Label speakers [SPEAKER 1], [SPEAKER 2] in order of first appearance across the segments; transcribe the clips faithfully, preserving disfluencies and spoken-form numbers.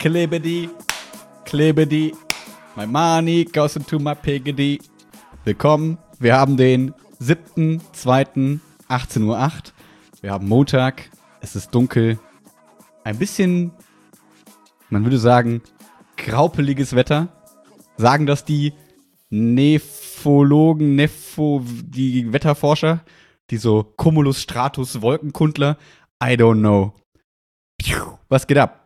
[SPEAKER 1] Klebedi, Klebedi, my money goes into my piggedy. Willkommen, wir haben den siebten zweiten achtzehn Uhr acht. Wir haben Montag, es ist dunkel. Ein bisschen, man würde sagen, graupeliges Wetter. Sagen das die Nephologen, Nepho, die Wetterforscher, die so Cumulus Stratus Wolkenkundler. I don't know. Was geht ab?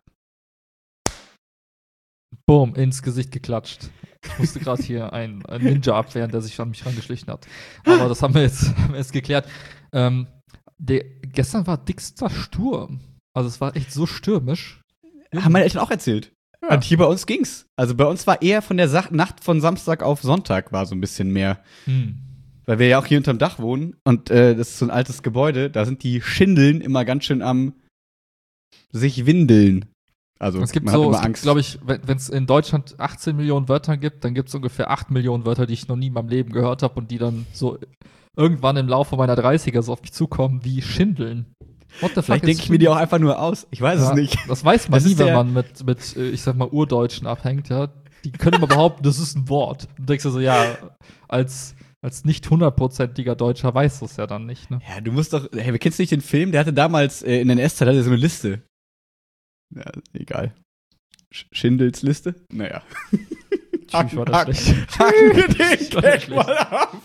[SPEAKER 2] Boom, ins Gesicht geklatscht. Ich musste gerade hier einen, einen Ninja abwehren, der sich an mich rangeschlichen hat. Aber das haben wir jetzt, haben wir jetzt geklärt. Ähm, der, gestern war dickster Sturm. Also es war echt so stürmisch.
[SPEAKER 1] Haben meine Eltern auch erzählt. Ja. Und hier bei uns ging's. Also bei uns war eher von der Sa- Nacht von Samstag auf Sonntag war so ein bisschen mehr. Hm. Weil wir ja auch hier unterm Dach wohnen. Und äh, das ist so ein altes Gebäude. Da sind die Schindeln immer ganz schön am sich windeln. Also
[SPEAKER 2] es gibt
[SPEAKER 1] man
[SPEAKER 2] so,
[SPEAKER 1] hat immer Angst.
[SPEAKER 2] glaube ich, wenn es in Deutschland achtzehn Millionen Wörter gibt, dann gibt es ungefähr acht Millionen Wörter, die ich noch nie in meinem Leben gehört habe und die dann so irgendwann im Laufe meiner dreißiger so auf mich zukommen wie Schindeln. What the fuck?
[SPEAKER 1] Vielleicht denke ich mir die auch einfach nur aus. Ich weiß
[SPEAKER 2] ja,
[SPEAKER 1] es nicht.
[SPEAKER 2] Das weiß man
[SPEAKER 1] das
[SPEAKER 2] nie, wenn
[SPEAKER 1] der-
[SPEAKER 2] man mit, mit, ich sag mal, Urdeutschen abhängt, ja. Die können immer behaupten, das ist ein Wort. Und du denkst dir so, ja, als, als nicht hundertprozentiger Deutscher weißt du es ja dann nicht, ne?
[SPEAKER 1] Ja, du musst doch, hey, kennst du nicht den Film? Der hatte damals äh, in der N S-Zeit hatte er so eine Liste. Ja, egal. Sch- Schindels Liste? Naja.
[SPEAKER 2] Tschüss, war das
[SPEAKER 1] Haken-
[SPEAKER 2] schlecht.
[SPEAKER 1] Haken wir den
[SPEAKER 2] Das war das
[SPEAKER 1] Gag
[SPEAKER 2] schlecht.
[SPEAKER 1] mal ab.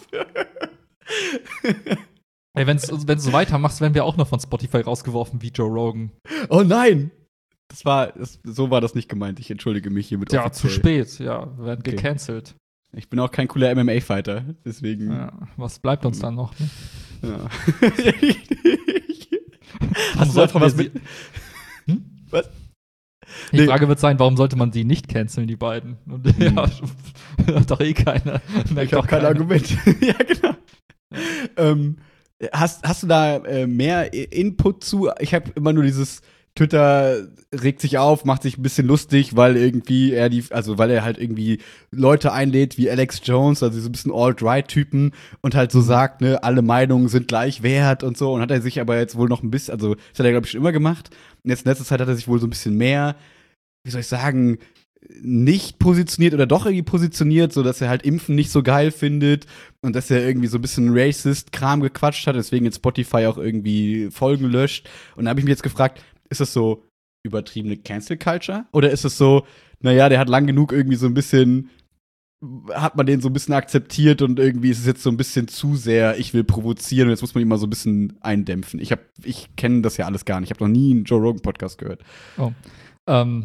[SPEAKER 2] Ey, wenn du so weitermachst, werden wir auch noch von Spotify rausgeworfen wie Joe Rogan.
[SPEAKER 1] Oh nein! Das war, das, so war das nicht gemeint. Ich entschuldige mich hiermit
[SPEAKER 2] Ja,
[SPEAKER 1] offiziell.
[SPEAKER 2] zu spät, ja, wir werden
[SPEAKER 1] Okay.
[SPEAKER 2] gecancelt.
[SPEAKER 1] Ich bin auch kein cooler M M A-Fighter, deswegen.
[SPEAKER 2] Ja, was bleibt uns dann noch? Ne?
[SPEAKER 1] Ja.
[SPEAKER 2] Warum
[SPEAKER 1] Hast du
[SPEAKER 2] sollten
[SPEAKER 1] einfach
[SPEAKER 2] wir
[SPEAKER 1] was
[SPEAKER 2] sie-
[SPEAKER 1] mit?
[SPEAKER 2] Hm?
[SPEAKER 1] Was?
[SPEAKER 2] Die
[SPEAKER 1] Nee.
[SPEAKER 2] Frage wird sein, warum sollte man sie nicht canceln, die beiden? Und
[SPEAKER 1] Hm.
[SPEAKER 2] ja, hat doch eh keiner.
[SPEAKER 1] Ich habe kein Argument. Ja, genau. Ähm, hast, hast du da äh, mehr I- Input zu? Ich habe immer nur dieses Twitter regt sich auf, macht sich ein bisschen lustig, weil irgendwie er die, also weil er halt irgendwie Leute einlädt wie Alex Jones, also so ein bisschen Alt-Right-Typen und halt so sagt, ne, alle Meinungen sind gleich wert und so. Und hat er sich aber jetzt wohl noch ein bisschen, also das hat er, glaube ich, schon immer gemacht. Und jetzt in letzter Zeit hat er sich wohl so ein bisschen mehr, wie soll ich sagen, nicht positioniert oder doch irgendwie positioniert, so dass er halt Impfen nicht so geil findet und dass er irgendwie so ein bisschen Racist-Kram gequatscht hat, deswegen jetzt Spotify auch irgendwie Folgen löscht. Und da habe ich mich jetzt gefragt, ist das so übertriebene Cancel-Culture? Oder ist es so, naja, der hat lang genug irgendwie so ein bisschen, hat man den so ein bisschen akzeptiert und irgendwie ist es jetzt so ein bisschen zu sehr, ich will provozieren und jetzt muss man ihn mal so ein bisschen eindämpfen. Ich hab, ich kenne das ja alles gar nicht. Ich habe noch nie einen Joe Rogan-Podcast gehört.
[SPEAKER 2] Oh. Ähm,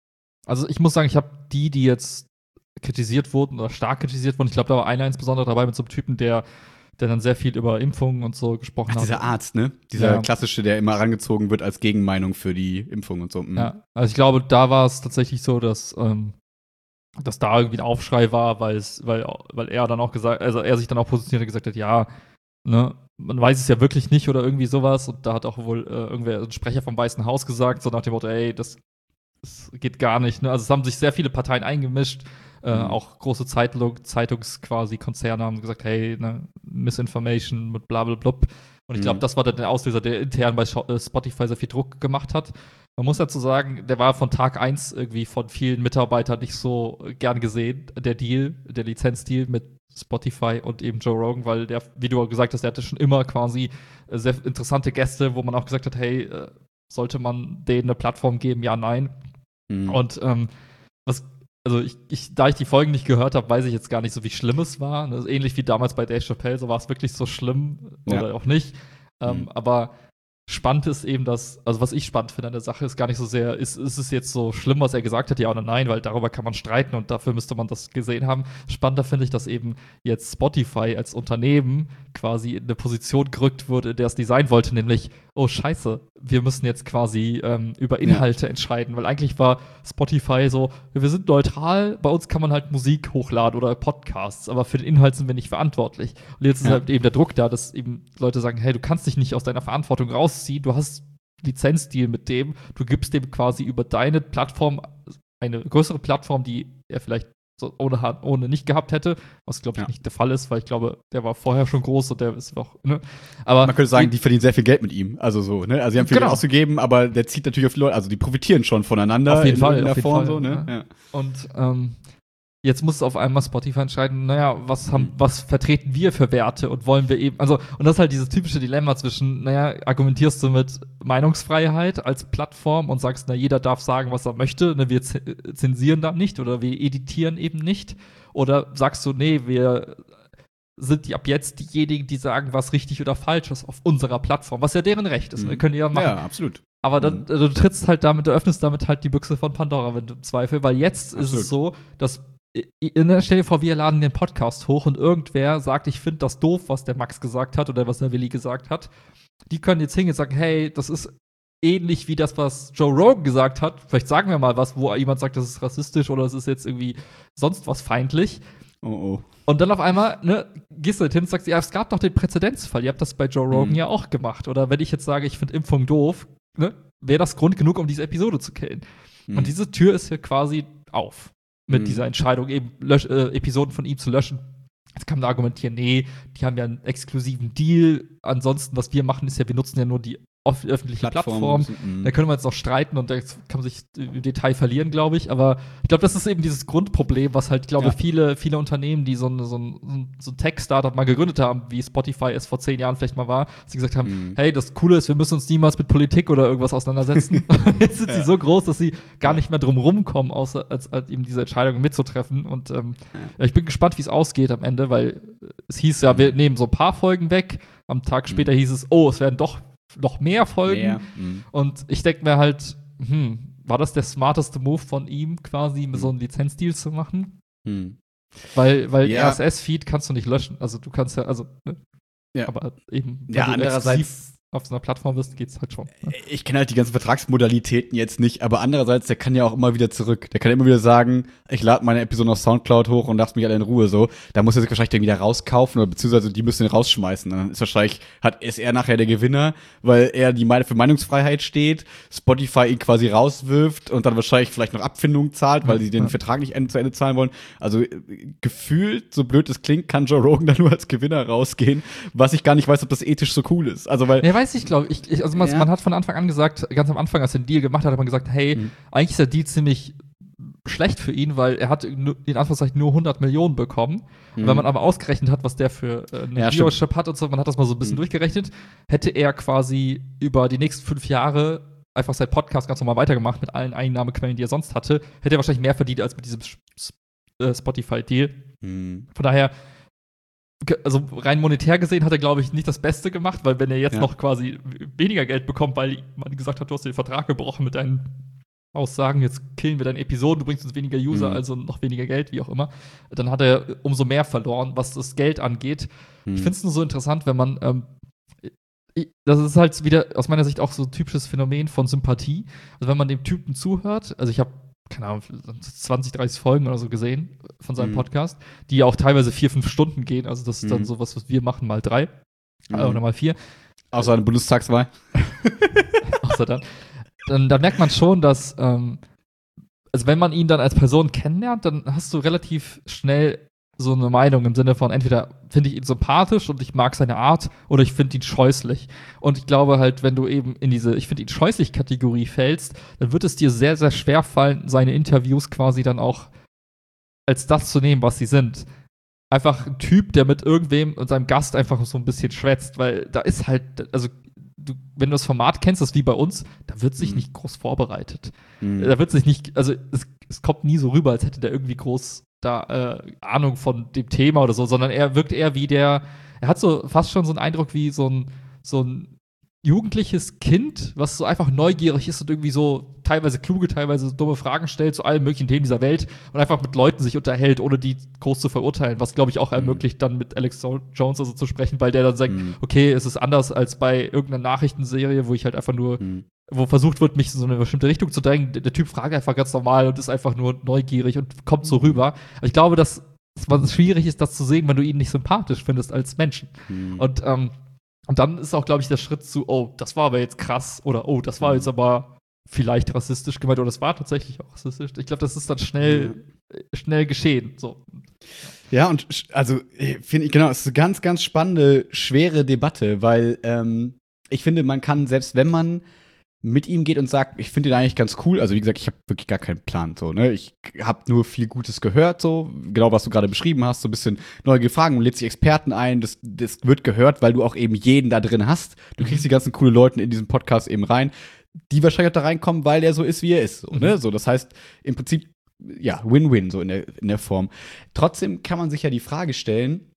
[SPEAKER 2] also ich muss sagen, ich habe die, die jetzt kritisiert wurden oder stark kritisiert wurden, ich glaube, da war einer insbesondere dabei mit so einem Typen, der, der dann sehr viel über Impfungen und so gesprochen
[SPEAKER 1] Ach,
[SPEAKER 2] hat.
[SPEAKER 1] dieser Arzt, ne? Dieser
[SPEAKER 2] Ja.
[SPEAKER 1] klassische, der immer herangezogen wird als Gegenmeinung für die Impfung und so. Mhm.
[SPEAKER 2] Ja, also ich glaube, da war es tatsächlich so, dass, ähm, dass da irgendwie ein Aufschrei war, weil es, weil, weil er dann auch gesagt, also er sich dann auch positioniert und gesagt hat, ja, ne, man weiß es ja wirklich nicht oder irgendwie sowas. Und da hat auch wohl äh, irgendwer, ein Sprecher vom Weißen Haus gesagt, so nach dem Motto, ey, das, das geht gar nicht. Ne? Also es haben sich sehr viele Parteien eingemischt. Äh,
[SPEAKER 1] Mhm.
[SPEAKER 2] Auch große Zeitung, Zeitungs quasi Konzerne haben gesagt, hey, ne, Misinformation mit bla bla blub. Und ich glaube,
[SPEAKER 1] Mhm.
[SPEAKER 2] das war dann der Auslöser, der intern bei Scho- äh, Spotify sehr viel Druck gemacht hat. Man muss dazu sagen, der war von Tag eins irgendwie von vielen Mitarbeitern nicht so gern gesehen, der Deal, der Lizenzdeal mit Spotify und eben Joe Rogan, weil der, wie du auch gesagt hast, der hatte schon immer quasi äh, sehr interessante Gäste, wo man auch gesagt hat, hey, äh, sollte man denen eine Plattform geben? Ja, nein.
[SPEAKER 1] Mhm.
[SPEAKER 2] Und ähm, was, also ich, ich, da ich die Folgen nicht gehört habe, weiß ich jetzt gar nicht so, wie schlimm es war. Das ist ähnlich wie damals bei Dave Chappelle, so war es wirklich so schlimm oder
[SPEAKER 1] Ja.
[SPEAKER 2] auch nicht. Ähm,
[SPEAKER 1] Mhm.
[SPEAKER 2] Aber spannend ist eben, dass, also was ich spannend finde an der Sache, ist gar nicht so sehr, ist, ist es jetzt so schlimm, was er gesagt hat, ja oder nein, weil darüber kann man streiten und dafür müsste man das gesehen haben. Spannender finde ich, dass eben jetzt Spotify als Unternehmen quasi in eine Position gerückt wurde, in der es nie sein wollte, nämlich, oh scheiße, wir müssen jetzt quasi ähm, über Inhalte entscheiden, weil eigentlich war Spotify so, wir sind neutral, bei uns kann man halt Musik hochladen oder Podcasts, aber für den Inhalt sind wir nicht verantwortlich. Und jetzt ist
[SPEAKER 1] Ja.
[SPEAKER 2] halt eben der Druck da, dass eben Leute sagen, hey, du kannst dich nicht aus deiner Verantwortung rausziehen, du hast Lizenzdeal mit dem, du gibst dem quasi über deine Plattform, eine größere Plattform, die er vielleicht so ohne, ohne nicht gehabt hätte, was glaube ich
[SPEAKER 1] Ja.
[SPEAKER 2] nicht der Fall ist, weil ich glaube, der war vorher schon groß und der ist auch, ne? Aber
[SPEAKER 1] Man könnte sagen, die verdienen sehr viel Geld mit ihm. Also so, ne? Also sie haben viel
[SPEAKER 2] Genau.
[SPEAKER 1] Geld ausgegeben, aber der zieht natürlich auf die Leute, also die profitieren schon voneinander
[SPEAKER 2] Auf jeden
[SPEAKER 1] in
[SPEAKER 2] Fall,
[SPEAKER 1] irgendeiner
[SPEAKER 2] auf jeden
[SPEAKER 1] Form
[SPEAKER 2] Fall,
[SPEAKER 1] so, ne?
[SPEAKER 2] ja.
[SPEAKER 1] Ja.
[SPEAKER 2] Und ähm, jetzt muss auf einmal Spotify entscheiden, naja, was haben,
[SPEAKER 1] Mhm.
[SPEAKER 2] was vertreten wir für Werte und wollen wir eben, also, und das ist halt dieses typische Dilemma zwischen, naja, argumentierst du mit Meinungsfreiheit als Plattform und sagst, na, jeder darf sagen, was er möchte, ne, wir z- zensieren da nicht oder wir editieren eben nicht, oder sagst du, nee, wir sind die ab jetzt diejenigen, die sagen, was richtig oder falsch ist auf unserer Plattform, was ja deren Recht ist,
[SPEAKER 1] Mhm.
[SPEAKER 2] ne, können die ja machen.
[SPEAKER 1] Ja, absolut.
[SPEAKER 2] Aber dann,
[SPEAKER 1] Mhm.
[SPEAKER 2] also du trittst halt damit, du öffnest damit halt die Büchse von Pandora, wenn du im Zweifel, weil jetzt ist
[SPEAKER 1] Absolut.
[SPEAKER 2] es so, dass in der Stell dir vor, wir laden den Podcast hoch und irgendwer sagt, ich finde das doof, was der Max gesagt hat oder was der Willi gesagt hat. Die können jetzt hingehen und sagen, hey, das ist ähnlich wie das, was Joe Rogan gesagt hat. Vielleicht sagen wir mal was, wo jemand sagt, das ist rassistisch oder es ist jetzt irgendwie sonst was feindlich.
[SPEAKER 1] Oh, oh.
[SPEAKER 2] Und dann auf einmal, ne, gehst du halt hin und sagst, ja, es gab doch den Präzedenzfall. Ihr habt das bei Joe Rogan
[SPEAKER 1] Mhm.
[SPEAKER 2] ja auch gemacht. Oder wenn ich jetzt sage, ich finde Impfung doof, ne, wäre das Grund genug, um diese Episode zu killen.
[SPEAKER 1] Mhm.
[SPEAKER 2] Und diese Tür ist hier quasi auf mit
[SPEAKER 1] Mhm.
[SPEAKER 2] dieser Entscheidung, eben Lösch äh, Episoden von ihm zu löschen. Jetzt kann man argumentieren, nee, die haben ja einen exklusiven Deal. Ansonsten, was wir machen, ist ja, wir nutzen ja nur die off- öffentliche Plattform.
[SPEAKER 1] Mhm.
[SPEAKER 2] Da können wir jetzt noch streiten und da kann man sich im Detail verlieren, glaube ich. Aber ich glaube, das ist eben dieses Grundproblem, was halt, glaube ich,
[SPEAKER 1] Ja.
[SPEAKER 2] viele, viele Unternehmen, die so ein, so ein, so ein Tech-Startup mal gegründet haben, wie Spotify es vor zehn Jahren vielleicht mal war, dass sie gesagt haben,
[SPEAKER 1] Mhm.
[SPEAKER 2] hey, das Coole ist, wir müssen uns niemals mit Politik oder irgendwas auseinandersetzen. Jetzt sind sie
[SPEAKER 1] Ja.
[SPEAKER 2] so groß, dass sie gar nicht mehr drum rumkommen, außer als, als eben diese Entscheidung mitzutreffen. Und ähm, ja, ich bin gespannt, wie es ausgeht am Ende, weil es hieß ja, wir nehmen so ein paar Folgen weg. Am Tag später hieß es, oh, es werden doch noch mehr Folgen.
[SPEAKER 1] Mehr. Mhm.
[SPEAKER 2] Und ich denke mir halt, hm, war das der smarteste Move von ihm, quasi so einen Lizenzdeal zu machen?
[SPEAKER 1] Mhm.
[SPEAKER 2] Weil, weil
[SPEAKER 1] Ja.
[SPEAKER 2] R S S-Feed kannst du nicht löschen. Also du kannst ja, also, ne?
[SPEAKER 1] Ja.
[SPEAKER 2] Aber eben, wenn
[SPEAKER 1] Ja,
[SPEAKER 2] du
[SPEAKER 1] andererseits-
[SPEAKER 2] exklusiv auf so einer Plattform bist, geht's halt schon. Ne?
[SPEAKER 1] Ich kenne halt die ganzen Vertragsmodalitäten jetzt nicht, aber andererseits, der kann ja auch immer wieder zurück. Der kann immer wieder sagen, ich lade meine Episode auf Soundcloud hoch und lass mich alle in Ruhe so. Da muss er sich wahrscheinlich dann wieder rauskaufen oder beziehungsweise die müssen ihn rausschmeißen. Dann ist wahrscheinlich, hat, ist er nachher der Gewinner, weil er die Meinung für Meinungsfreiheit steht, Spotify ihn quasi rauswirft und dann wahrscheinlich vielleicht noch Abfindungen zahlt, weil
[SPEAKER 2] Ja,
[SPEAKER 1] sie den
[SPEAKER 2] ja.
[SPEAKER 1] Vertrag nicht end- zu Ende zahlen wollen. Also äh, gefühlt, so blöd es klingt, kann Joe Rogan dann nur als Gewinner rausgehen, was ich gar nicht weiß, ob das ethisch so cool ist. Also weil
[SPEAKER 2] Ja, weiß ich, glaube ich. ich. Also man,
[SPEAKER 1] Ja.
[SPEAKER 2] man hat von Anfang an gesagt, ganz am Anfang, als er den Deal gemacht hat, hat man gesagt, hey,
[SPEAKER 1] Mhm.
[SPEAKER 2] eigentlich ist der Deal ziemlich schlecht für ihn, weil er hat nur- in Anführungszeichen nur hundert Millionen bekommen. Und
[SPEAKER 1] Mhm.
[SPEAKER 2] wenn man aber ausgerechnet hat, was der für äh, eine
[SPEAKER 1] Ja,
[SPEAKER 2] Viewership hat und so, man hat das mal so ein bisschen
[SPEAKER 1] Mhm.
[SPEAKER 2] durchgerechnet, hätte er quasi über die nächsten fünf Jahre einfach sein Podcast ganz normal weitergemacht mit allen Einnahmequellen, die er sonst hatte, hätte er wahrscheinlich mehr verdient als mit diesem S- S- äh, Spotify-Deal.
[SPEAKER 1] Mhm.
[SPEAKER 2] Von daher, ge- also rein monetär gesehen hat er, glaube ich, nicht das Beste gemacht, weil wenn er jetzt
[SPEAKER 1] Ja.
[SPEAKER 2] noch quasi weniger Geld bekommt, weil man gesagt hat, du hast den Vertrag gebrochen mit deinen Aussagen, jetzt killen wir deine Episoden, du bringst uns weniger User,
[SPEAKER 1] Mhm.
[SPEAKER 2] also noch weniger Geld, wie auch immer, dann hat er umso mehr verloren, was das Geld angeht.
[SPEAKER 1] Mhm.
[SPEAKER 2] Ich finde es nur so interessant, wenn man ähm, ich- das ist halt wieder aus meiner Sicht auch so ein typisches Phänomen von Sympathie. Also wenn man dem Typen zuhört, also ich habe keine Ahnung, zwanzig, dreißig Folgen oder so gesehen von seinem
[SPEAKER 1] Mhm.
[SPEAKER 2] Podcast, die auch teilweise vier, fünf Stunden gehen. Also das ist dann
[SPEAKER 1] Mhm.
[SPEAKER 2] sowas, was wir machen, mal drei
[SPEAKER 1] Mhm.
[SPEAKER 2] äh, oder mal vier.
[SPEAKER 1] Außer eine Bundestagswahl.
[SPEAKER 2] Außer dann. Dann, dann merkt man schon, dass, ähm, also wenn man ihn dann als Person kennenlernt, dann hast du relativ schnell so eine Meinung im Sinne von, entweder finde ich ihn sympathisch und ich mag seine Art oder ich finde ihn scheußlich. Und ich glaube halt, wenn du eben in diese, ich finde ihn scheußlich Kategorie fällst, dann wird es dir sehr, sehr schwer fallen, seine Interviews quasi dann auch als das zu nehmen, was sie sind. Einfach ein Typ, der mit irgendwem und seinem Gast einfach so ein bisschen schwätzt, weil da ist halt, also du, wenn du das Format kennst, das ist wie bei uns, da wird sich
[SPEAKER 1] Mhm.
[SPEAKER 2] nicht groß vorbereitet.
[SPEAKER 1] Mhm.
[SPEAKER 2] Da wird sich nicht, also es, es kommt nie so rüber, als hätte der irgendwie groß da äh, Ahnung von dem Thema oder so, sondern er wirkt eher wie der, er hat so fast schon so einen Eindruck wie so ein, so ein jugendliches Kind, was so einfach neugierig ist und irgendwie so teilweise kluge, teilweise dumme Fragen stellt zu allen möglichen Themen dieser Welt und einfach mit Leuten sich unterhält, ohne die groß zu verurteilen, was, glaube ich, auch ermöglicht, dann mit Alex Jones also zu sprechen, weil der dann sagt,
[SPEAKER 1] Mhm.
[SPEAKER 2] okay, es ist anders als bei irgendeiner Nachrichtenserie, wo ich halt einfach nur
[SPEAKER 1] Mhm.
[SPEAKER 2] wo versucht wird, mich in so eine bestimmte Richtung zu drängen. Der, der Typ fragt einfach ganz normal und ist einfach nur neugierig und kommt so rüber. Aber ich glaube, dass es schwierig ist, das zu sehen, wenn du ihn nicht sympathisch findest als Menschen.
[SPEAKER 1] Mhm.
[SPEAKER 2] Und, ähm, und dann ist auch, glaube ich, der Schritt zu, oh, das war aber jetzt krass oder oh, das war
[SPEAKER 1] Mhm.
[SPEAKER 2] jetzt aber vielleicht rassistisch gemeint oder das war tatsächlich auch rassistisch. Ich glaube, das ist dann schnell schnell geschehen. So.
[SPEAKER 1] Ja, und sch- also finde ich, genau, es ist eine ganz, ganz spannende, schwere Debatte, weil ähm, ich finde, man kann, selbst wenn man mit ihm geht und sagt, ich finde ihn eigentlich ganz cool, also wie gesagt, ich habe wirklich gar keinen Plan, so, ne, ich habe nur viel Gutes gehört, so, genau, was du gerade beschrieben hast, so ein bisschen neue Fragen und lädst sich Experten ein, das, das wird gehört, weil du auch eben jeden da drin hast, du kriegst die ganzen coolen Leute in diesen Podcast eben rein, die wahrscheinlich auch da reinkommen, weil der so ist, wie er ist, so, ne, so, das heißt, im Prinzip, ja, Win-Win, so in der, in der Form. Trotzdem kann man sich ja die Frage stellen,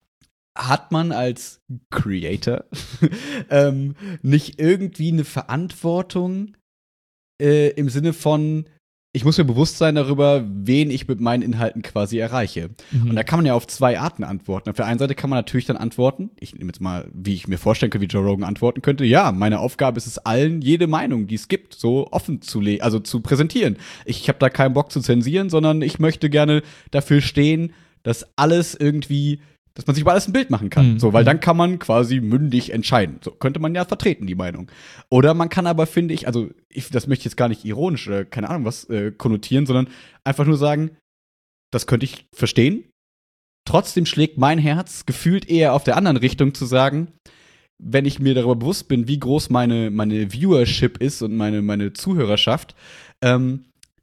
[SPEAKER 1] hat man als Creator ähm, nicht irgendwie eine Verantwortung äh, im Sinne von, ich muss mir bewusst sein darüber, wen ich mit meinen Inhalten quasi erreiche.
[SPEAKER 2] Mhm.
[SPEAKER 1] Und da kann man ja auf zwei Arten antworten. Auf der einen Seite kann man natürlich dann antworten, ich nehme jetzt mal, wie ich mir vorstellen könnte, wie Joe Rogan antworten könnte, ja, meine Aufgabe ist es allen, jede Meinung, die es gibt, so offen zu le- also zu präsentieren. Ich habe da keinen Bock zu zensieren, sondern ich möchte gerne dafür stehen, dass alles irgendwie, dass man sich über alles ein Bild machen kann.
[SPEAKER 2] Mhm.
[SPEAKER 1] So, weil dann kann man quasi mündig entscheiden. So könnte man ja vertreten, die Meinung. Oder man kann aber, finde ich, also ich, das möchte ich jetzt gar nicht ironisch oder keine Ahnung was äh, konnotieren, sondern einfach nur sagen, das könnte ich verstehen. Trotzdem schlägt mein Herz gefühlt eher auf der anderen Richtung zu sagen, wenn ich mir darüber bewusst bin, wie groß meine, meine Viewership ist und meine, meine Zuhörerschaft, ähm,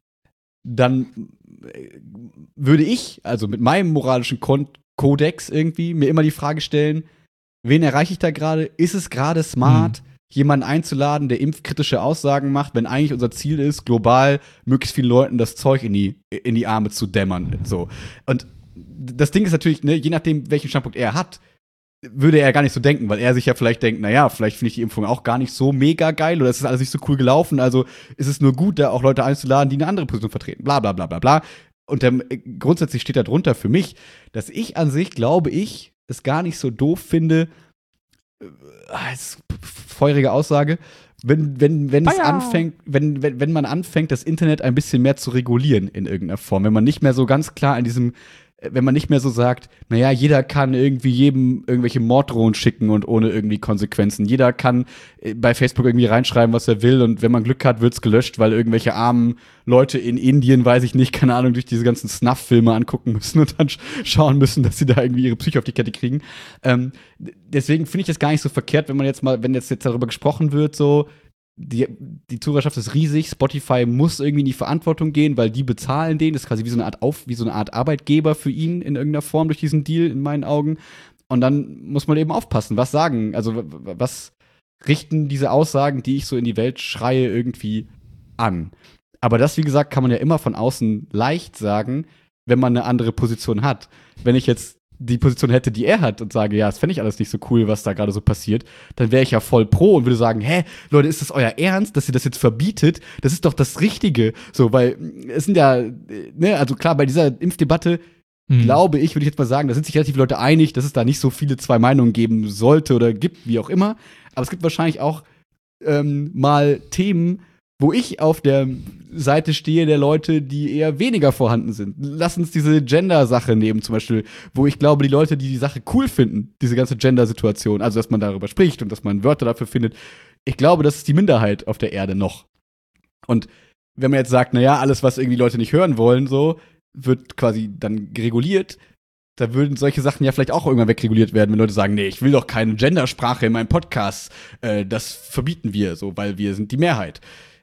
[SPEAKER 1] dann äh, würde ich, also mit meinem moralischen Kon- Kodex irgendwie, mir immer die Frage stellen, wen erreiche ich da gerade? Ist es gerade smart, mhm. jemanden einzuladen, der impfkritische Aussagen macht, wenn eigentlich unser Ziel ist, global möglichst vielen Leuten das Zeug in die, in die Arme zu dämmern? So. Und das Ding ist natürlich, ne, je nachdem, welchen Standpunkt er hat, würde er gar nicht so denken, weil er sich ja vielleicht denkt, naja, vielleicht finde ich die Impfung auch gar nicht so mega geil oder es ist alles nicht so cool gelaufen, also ist es nur gut, da auch Leute einzuladen, die eine andere Position vertreten, bla bla bla bla bla. Und ähm, grundsätzlich steht da drunter für mich, dass ich an sich, glaube ich, es gar nicht so doof finde, äh, ist feurige Aussage, wenn, wenn, wenn es anfängt, wenn, wenn, wenn man anfängt, das Internet ein bisschen mehr zu regulieren in irgendeiner Form, wenn man nicht mehr so ganz klar in diesem, wenn man nicht mehr so sagt, naja, jeder kann irgendwie jedem irgendwelche Morddrohungen schicken und ohne irgendwie Konsequenzen. Jeder kann bei Facebook irgendwie reinschreiben, was er will und wenn man Glück hat, wird's gelöscht, weil irgendwelche armen Leute in Indien, weiß ich nicht, keine Ahnung, durch diese ganzen Snuff-Filme angucken müssen und dann sch- schauen müssen, dass sie da irgendwie ihre Psyche auf die Kette kriegen. Ähm, deswegen finde ich das gar nicht so verkehrt, wenn man jetzt mal, wenn jetzt, jetzt darüber gesprochen wird, so, Die, die Zuhörerschaft ist riesig, Spotify muss irgendwie in die Verantwortung gehen, weil die bezahlen den, das ist quasi wie so eine Art Auf, wie so eine Art Arbeitgeber für ihn in irgendeiner Form durch diesen Deal in meinen Augen. Und dann muss man eben aufpassen, was sagen, also w- was richten diese Aussagen, die ich so in die Welt schreie, irgendwie an. Aber das, wie gesagt, kann man ja immer von außen leicht sagen, wenn man eine andere Position hat. Wenn ich jetzt die Position hätte, die er hat und sage, ja, das fände ich alles nicht so cool, was da gerade so passiert, dann wäre ich ja voll pro und würde sagen, hä, Leute, ist das euer Ernst, dass ihr das jetzt verbietet? Das ist doch das Richtige. So, weil es sind ja, ne, also klar, bei dieser Impfdebatte mhm. glaube ich, würde ich jetzt mal sagen, da sind sich relativ Leute einig, dass es da nicht so viele zwei Meinungen geben sollte oder gibt, wie auch immer. Aber es gibt wahrscheinlich auch ähm, mal Themen, wo ich auf der Seite stehe der Leute, die eher weniger vorhanden sind. Lass uns diese Gender-Sache nehmen zum Beispiel, wo ich glaube, die Leute, die die Sache cool finden, diese ganze Gender-Situation, also dass man darüber spricht und dass man Wörter dafür findet, ich glaube, das ist die Minderheit auf der Erde noch. Und wenn man jetzt sagt, naja, alles, was irgendwie Leute nicht hören wollen, so, wird quasi dann reguliert, da würden solche Sachen ja vielleicht auch irgendwann wegreguliert werden, wenn Leute sagen, nee, ich will doch keine Gendersprache in meinem Podcast, äh, das verbieten wir so, weil wir sind die Mehrheit.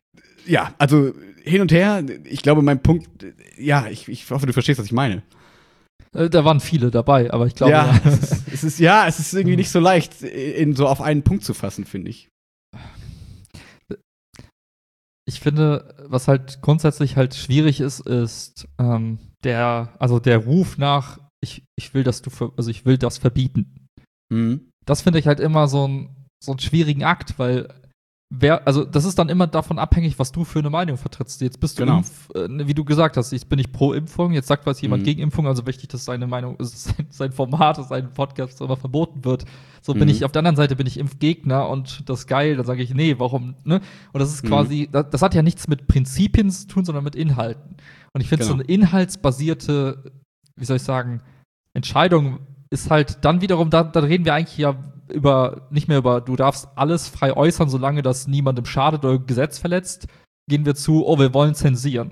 [SPEAKER 1] Ja, also hin und her, ich glaube, mein Punkt, ja, ich, ich hoffe, du verstehst, was ich meine.
[SPEAKER 2] Äh, da waren viele dabei, aber ich glaube,
[SPEAKER 1] ja,
[SPEAKER 2] ja.
[SPEAKER 1] Es, ist, es ist, ja, es ist irgendwie nicht so leicht, in so auf einen Punkt zu fassen, finde ich.
[SPEAKER 2] Ich finde, was halt grundsätzlich halt schwierig ist, ist ähm, der, also der Ruf nach, ich, ich will, dass du, ver- also ich will das verbieten.
[SPEAKER 1] Mhm.
[SPEAKER 2] Das finde ich halt immer so, ein, so einen schwierigen Akt, weil wer, also das ist dann immer davon abhängig, was du für eine Meinung vertrittst. Jetzt bist du,
[SPEAKER 1] Genau.
[SPEAKER 2] Impf, äh, wie du gesagt hast, ich bin nicht pro Impfung, jetzt sagt was jemand
[SPEAKER 1] Mhm.
[SPEAKER 2] gegen Impfung, also wichtig, dass seine Meinung, sein, sein Format, sein Podcast immer verboten wird. So bin
[SPEAKER 1] Mhm.
[SPEAKER 2] ich, auf der anderen Seite bin ich Impfgegner und das ist geil, dann sage ich, nee, warum, ne? Und das ist
[SPEAKER 1] Mhm.
[SPEAKER 2] quasi, das, das hat ja nichts mit Prinzipien zu tun, sondern mit Inhalten. Und ich finde,
[SPEAKER 1] Genau.
[SPEAKER 2] so eine inhaltsbasierte, wie soll ich sagen, Entscheidung ist halt dann wiederum, da, da reden wir eigentlich ja über, nicht mehr über, du darfst alles frei äußern, solange das niemandem schadet oder Gesetz verletzt, gehen wir zu, oh, wir wollen zensieren.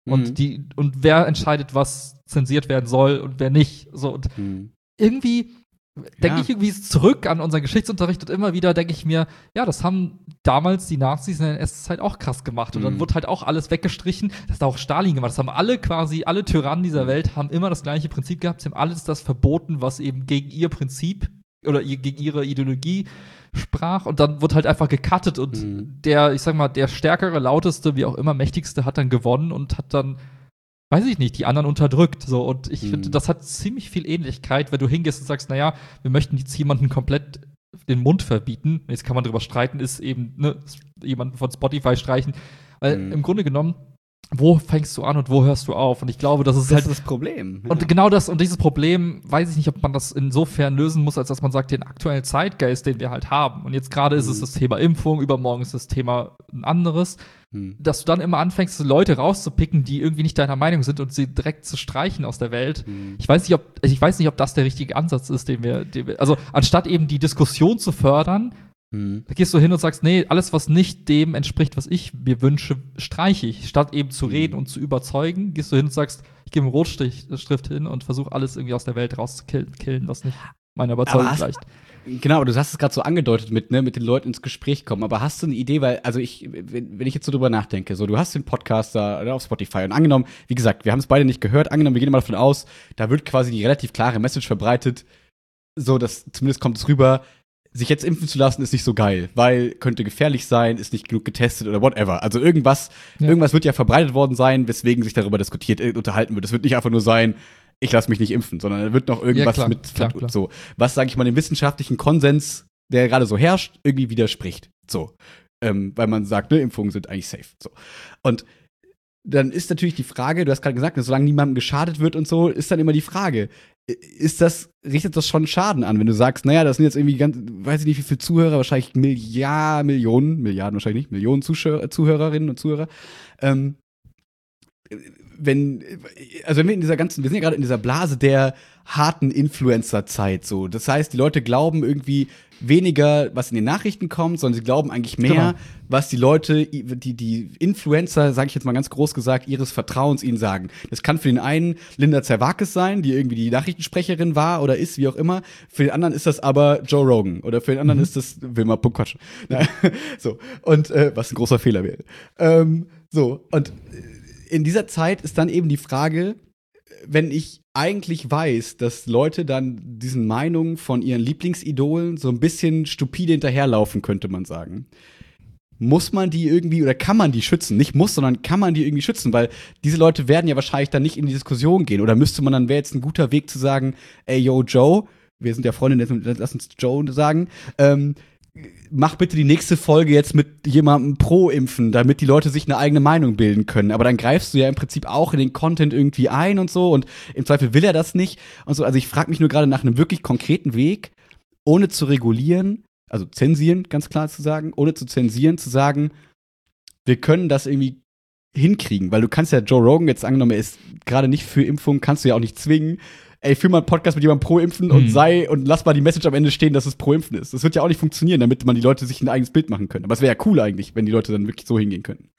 [SPEAKER 2] Mhm. Und die, und wer entscheidet, was zensiert werden soll und wer nicht. So, und mhm. irgendwie denke ja. ich irgendwie zurück an unseren Geschichtsunterricht und immer wieder denke ich mir, ja, das haben damals die Nazis in der N S-Zeit auch krass gemacht. Und mhm. dann wurde halt auch alles weggestrichen. Das hat auch Stalin gemacht. Das haben alle quasi, alle Tyrannen dieser mhm. Welt haben immer das gleiche Prinzip gehabt. Sie haben alles das verboten, was eben gegen ihr Prinzip oder gegen ihre Ideologie sprach. Und dann wurde halt einfach gecuttet und mhm. der, ich sag mal, der stärkere, lauteste, wie auch immer, mächtigste hat dann gewonnen und hat dann weiß ich nicht, die anderen unterdrückt. So. Und ich mhm. finde, das hat ziemlich viel Ähnlichkeit, wenn du hingehst und sagst, naja, wir möchten jetzt jemanden komplett den Mund verbieten. Jetzt kann man drüber streiten, ist eben ne, jemanden von Spotify streichen. Weil mhm. im Grunde genommen, wo fängst du an und wo hörst du auf? Und ich glaube, das ist
[SPEAKER 1] das
[SPEAKER 2] halt
[SPEAKER 1] ist das Problem. Ja.
[SPEAKER 2] Und genau das, und dieses Problem, weiß ich nicht, ob man das insofern lösen muss, als dass man sagt, den aktuellen Zeitgeist, den wir halt haben. Und jetzt gerade mhm. ist es das Thema Impfung, übermorgen ist das Thema ein anderes. Mhm. Dass du dann immer anfängst, Leute rauszupicken, die irgendwie nicht deiner Meinung sind und sie direkt zu streichen aus der Welt. Mhm. Ich weiß nicht, ob, ich weiß nicht, ob das der richtige Ansatz ist, den wir, den wir also anstatt eben die Diskussion zu fördern, Mhm. da gehst du hin und sagst, nee, alles, was nicht dem entspricht, was ich mir wünsche, streiche ich. Statt eben zu reden mhm. und zu überzeugen, gehst du hin und sagst, ich gebe einen Rotstift hin und versuche alles irgendwie aus der Welt rauszukillen, was nicht meiner Überzeugung gleicht.
[SPEAKER 1] Genau, du hast es gerade so angedeutet mit, ne, mit den Leuten ins Gespräch kommen. Aber hast du eine Idee, weil, also ich, wenn, wenn ich jetzt so drüber nachdenke, so, du hast den Podcast da oder auf Spotify und angenommen, wie gesagt, wir haben es beide nicht gehört, angenommen, wir gehen mal davon aus, da wird quasi die relativ klare Message verbreitet, so, dass zumindest kommt es rüber, sich jetzt impfen zu lassen, ist nicht so geil, weil könnte gefährlich sein, ist nicht genug getestet oder whatever. Also irgendwas, ja. irgendwas wird ja verbreitet worden sein, weswegen sich darüber diskutiert, äh, unterhalten wird. Es wird nicht einfach nur sein, ich lasse mich nicht impfen, sondern da wird noch irgendwas ja, klar, mit klar, klar. so, was, sage ich mal, dem wissenschaftlichen Konsens, der gerade so herrscht, irgendwie widerspricht. So. Ähm, weil man sagt, ne, Impfungen sind eigentlich safe. So. Und dann ist natürlich die Frage, du hast gerade gesagt, solange niemandem geschadet wird und so, ist dann immer die Frage, ist das, richtet das schon Schaden an, wenn du sagst, naja, das sind jetzt irgendwie ganz, weiß ich nicht, wie viele Zuhörer, wahrscheinlich Milliarden, Millionen, Milliarden wahrscheinlich nicht, Millionen Zuschauer, Zuhörerinnen und Zuhörer, ähm, wenn, also wenn wir in dieser ganzen, wir sind ja gerade in dieser Blase der harten Influencer-Zeit so. Das heißt, die Leute glauben irgendwie weniger, was in den Nachrichten kommt, sondern sie glauben eigentlich mehr, genau. was die Leute, die, die Influencer, sage ich jetzt mal ganz groß gesagt, ihres Vertrauens ihnen sagen. Das kann für den einen Linda Zerwakis sein, die irgendwie die Nachrichtensprecherin war oder ist, wie auch immer. Für den anderen ist das aber Joe Rogan. Oder für den anderen mhm. ist das Wilma Punkt. So. Und, äh, was ein großer Fehler wäre. Ähm, so. Und in dieser Zeit ist dann eben die Frage, wenn ich eigentlich weiß, dass Leute dann diesen Meinungen von ihren Lieblingsidolen so ein bisschen stupide hinterherlaufen, könnte man sagen. Muss man die irgendwie, oder kann man die schützen? Nicht muss, sondern kann man die irgendwie schützen? Weil diese Leute werden ja wahrscheinlich dann nicht in die Diskussion gehen. Oder müsste man dann, wäre jetzt ein guter Weg zu sagen, ey, yo, Joe, wir sind ja Freunde, lass uns Joe sagen, ähm, mach bitte die nächste Folge jetzt mit jemandem pro Impfen, damit die Leute sich eine eigene Meinung bilden können. Aber dann greifst du ja im Prinzip auch in den Content irgendwie ein und so und im Zweifel will er das nicht und so. Also ich frage mich nur gerade nach einem wirklich konkreten Weg, ohne zu regulieren, also zensieren, ganz klar zu sagen, ohne zu zensieren, zu sagen, wir können das irgendwie hinkriegen, weil du kannst ja Joe Rogan, jetzt angenommen, er ist gerade nicht für Impfung, kannst du ja auch nicht zwingen, ey, führ mal einen Podcast mit jemandem pro Impfen und mhm. sei und lass mal die Message am Ende stehen, dass es pro Impfen ist. Das wird ja auch nicht funktionieren, damit man die Leute sich ein eigenes Bild machen können. Aber es wäre ja cool eigentlich, wenn die Leute dann wirklich so hingehen könnten.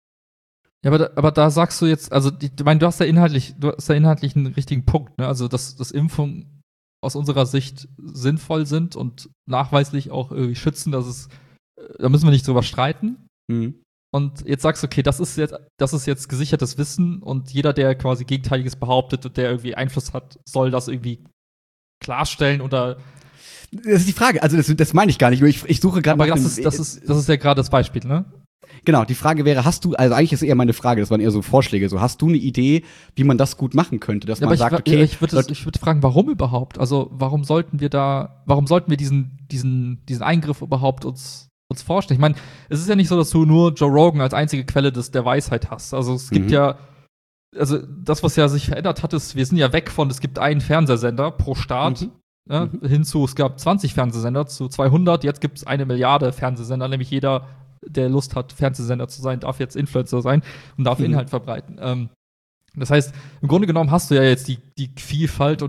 [SPEAKER 2] Ja, aber da, aber da sagst du jetzt, also die, ich meine, du hast ja inhaltlich, du hast ja inhaltlich einen richtigen Punkt, ne? Also dass, dass Impfungen aus unserer Sicht sinnvoll sind und nachweislich auch irgendwie schützen, dass es, da müssen wir nicht drüber streiten. Mhm. Und jetzt sagst du, okay, das ist jetzt, das ist jetzt gesichertes Wissen und jeder, der quasi Gegenteiliges behauptet und der irgendwie Einfluss hat, soll das irgendwie klarstellen oder.
[SPEAKER 1] Das ist die Frage, also das, das meine ich gar nicht, ich, ich suche gerade.
[SPEAKER 2] Aber das ist, das ist, das ist ja gerade das Beispiel, ne?
[SPEAKER 1] Genau, die Frage wäre, hast du, also eigentlich ist eher meine Frage, das waren eher so Vorschläge, so hast du eine Idee, wie man das gut machen könnte, dass ja, man sagt,
[SPEAKER 2] ich, okay. Ich würde ich würd fragen, warum überhaupt? Also warum sollten wir da, warum sollten wir diesen, diesen, diesen Eingriff überhaupt uns uns vorstellen. Ich meine, es ist ja nicht so, dass du nur Joe Rogan als einzige Quelle des, der Weisheit hast. Also es gibt mhm. ja, also das, was ja sich verändert hat, ist, wir sind ja weg von, es gibt einen Fernsehsender pro Staat, mhm. Ja, mhm. hinzu, es gab zwanzig Fernsehsender, zu zweihundert, jetzt gibt es eine Milliarde Fernsehsender, nämlich jeder, der Lust hat, Fernsehsender zu sein, darf jetzt Influencer sein und darf mhm. Inhalt verbreiten. Ähm, das heißt, im Grunde genommen hast du ja jetzt die, die Vielfalt und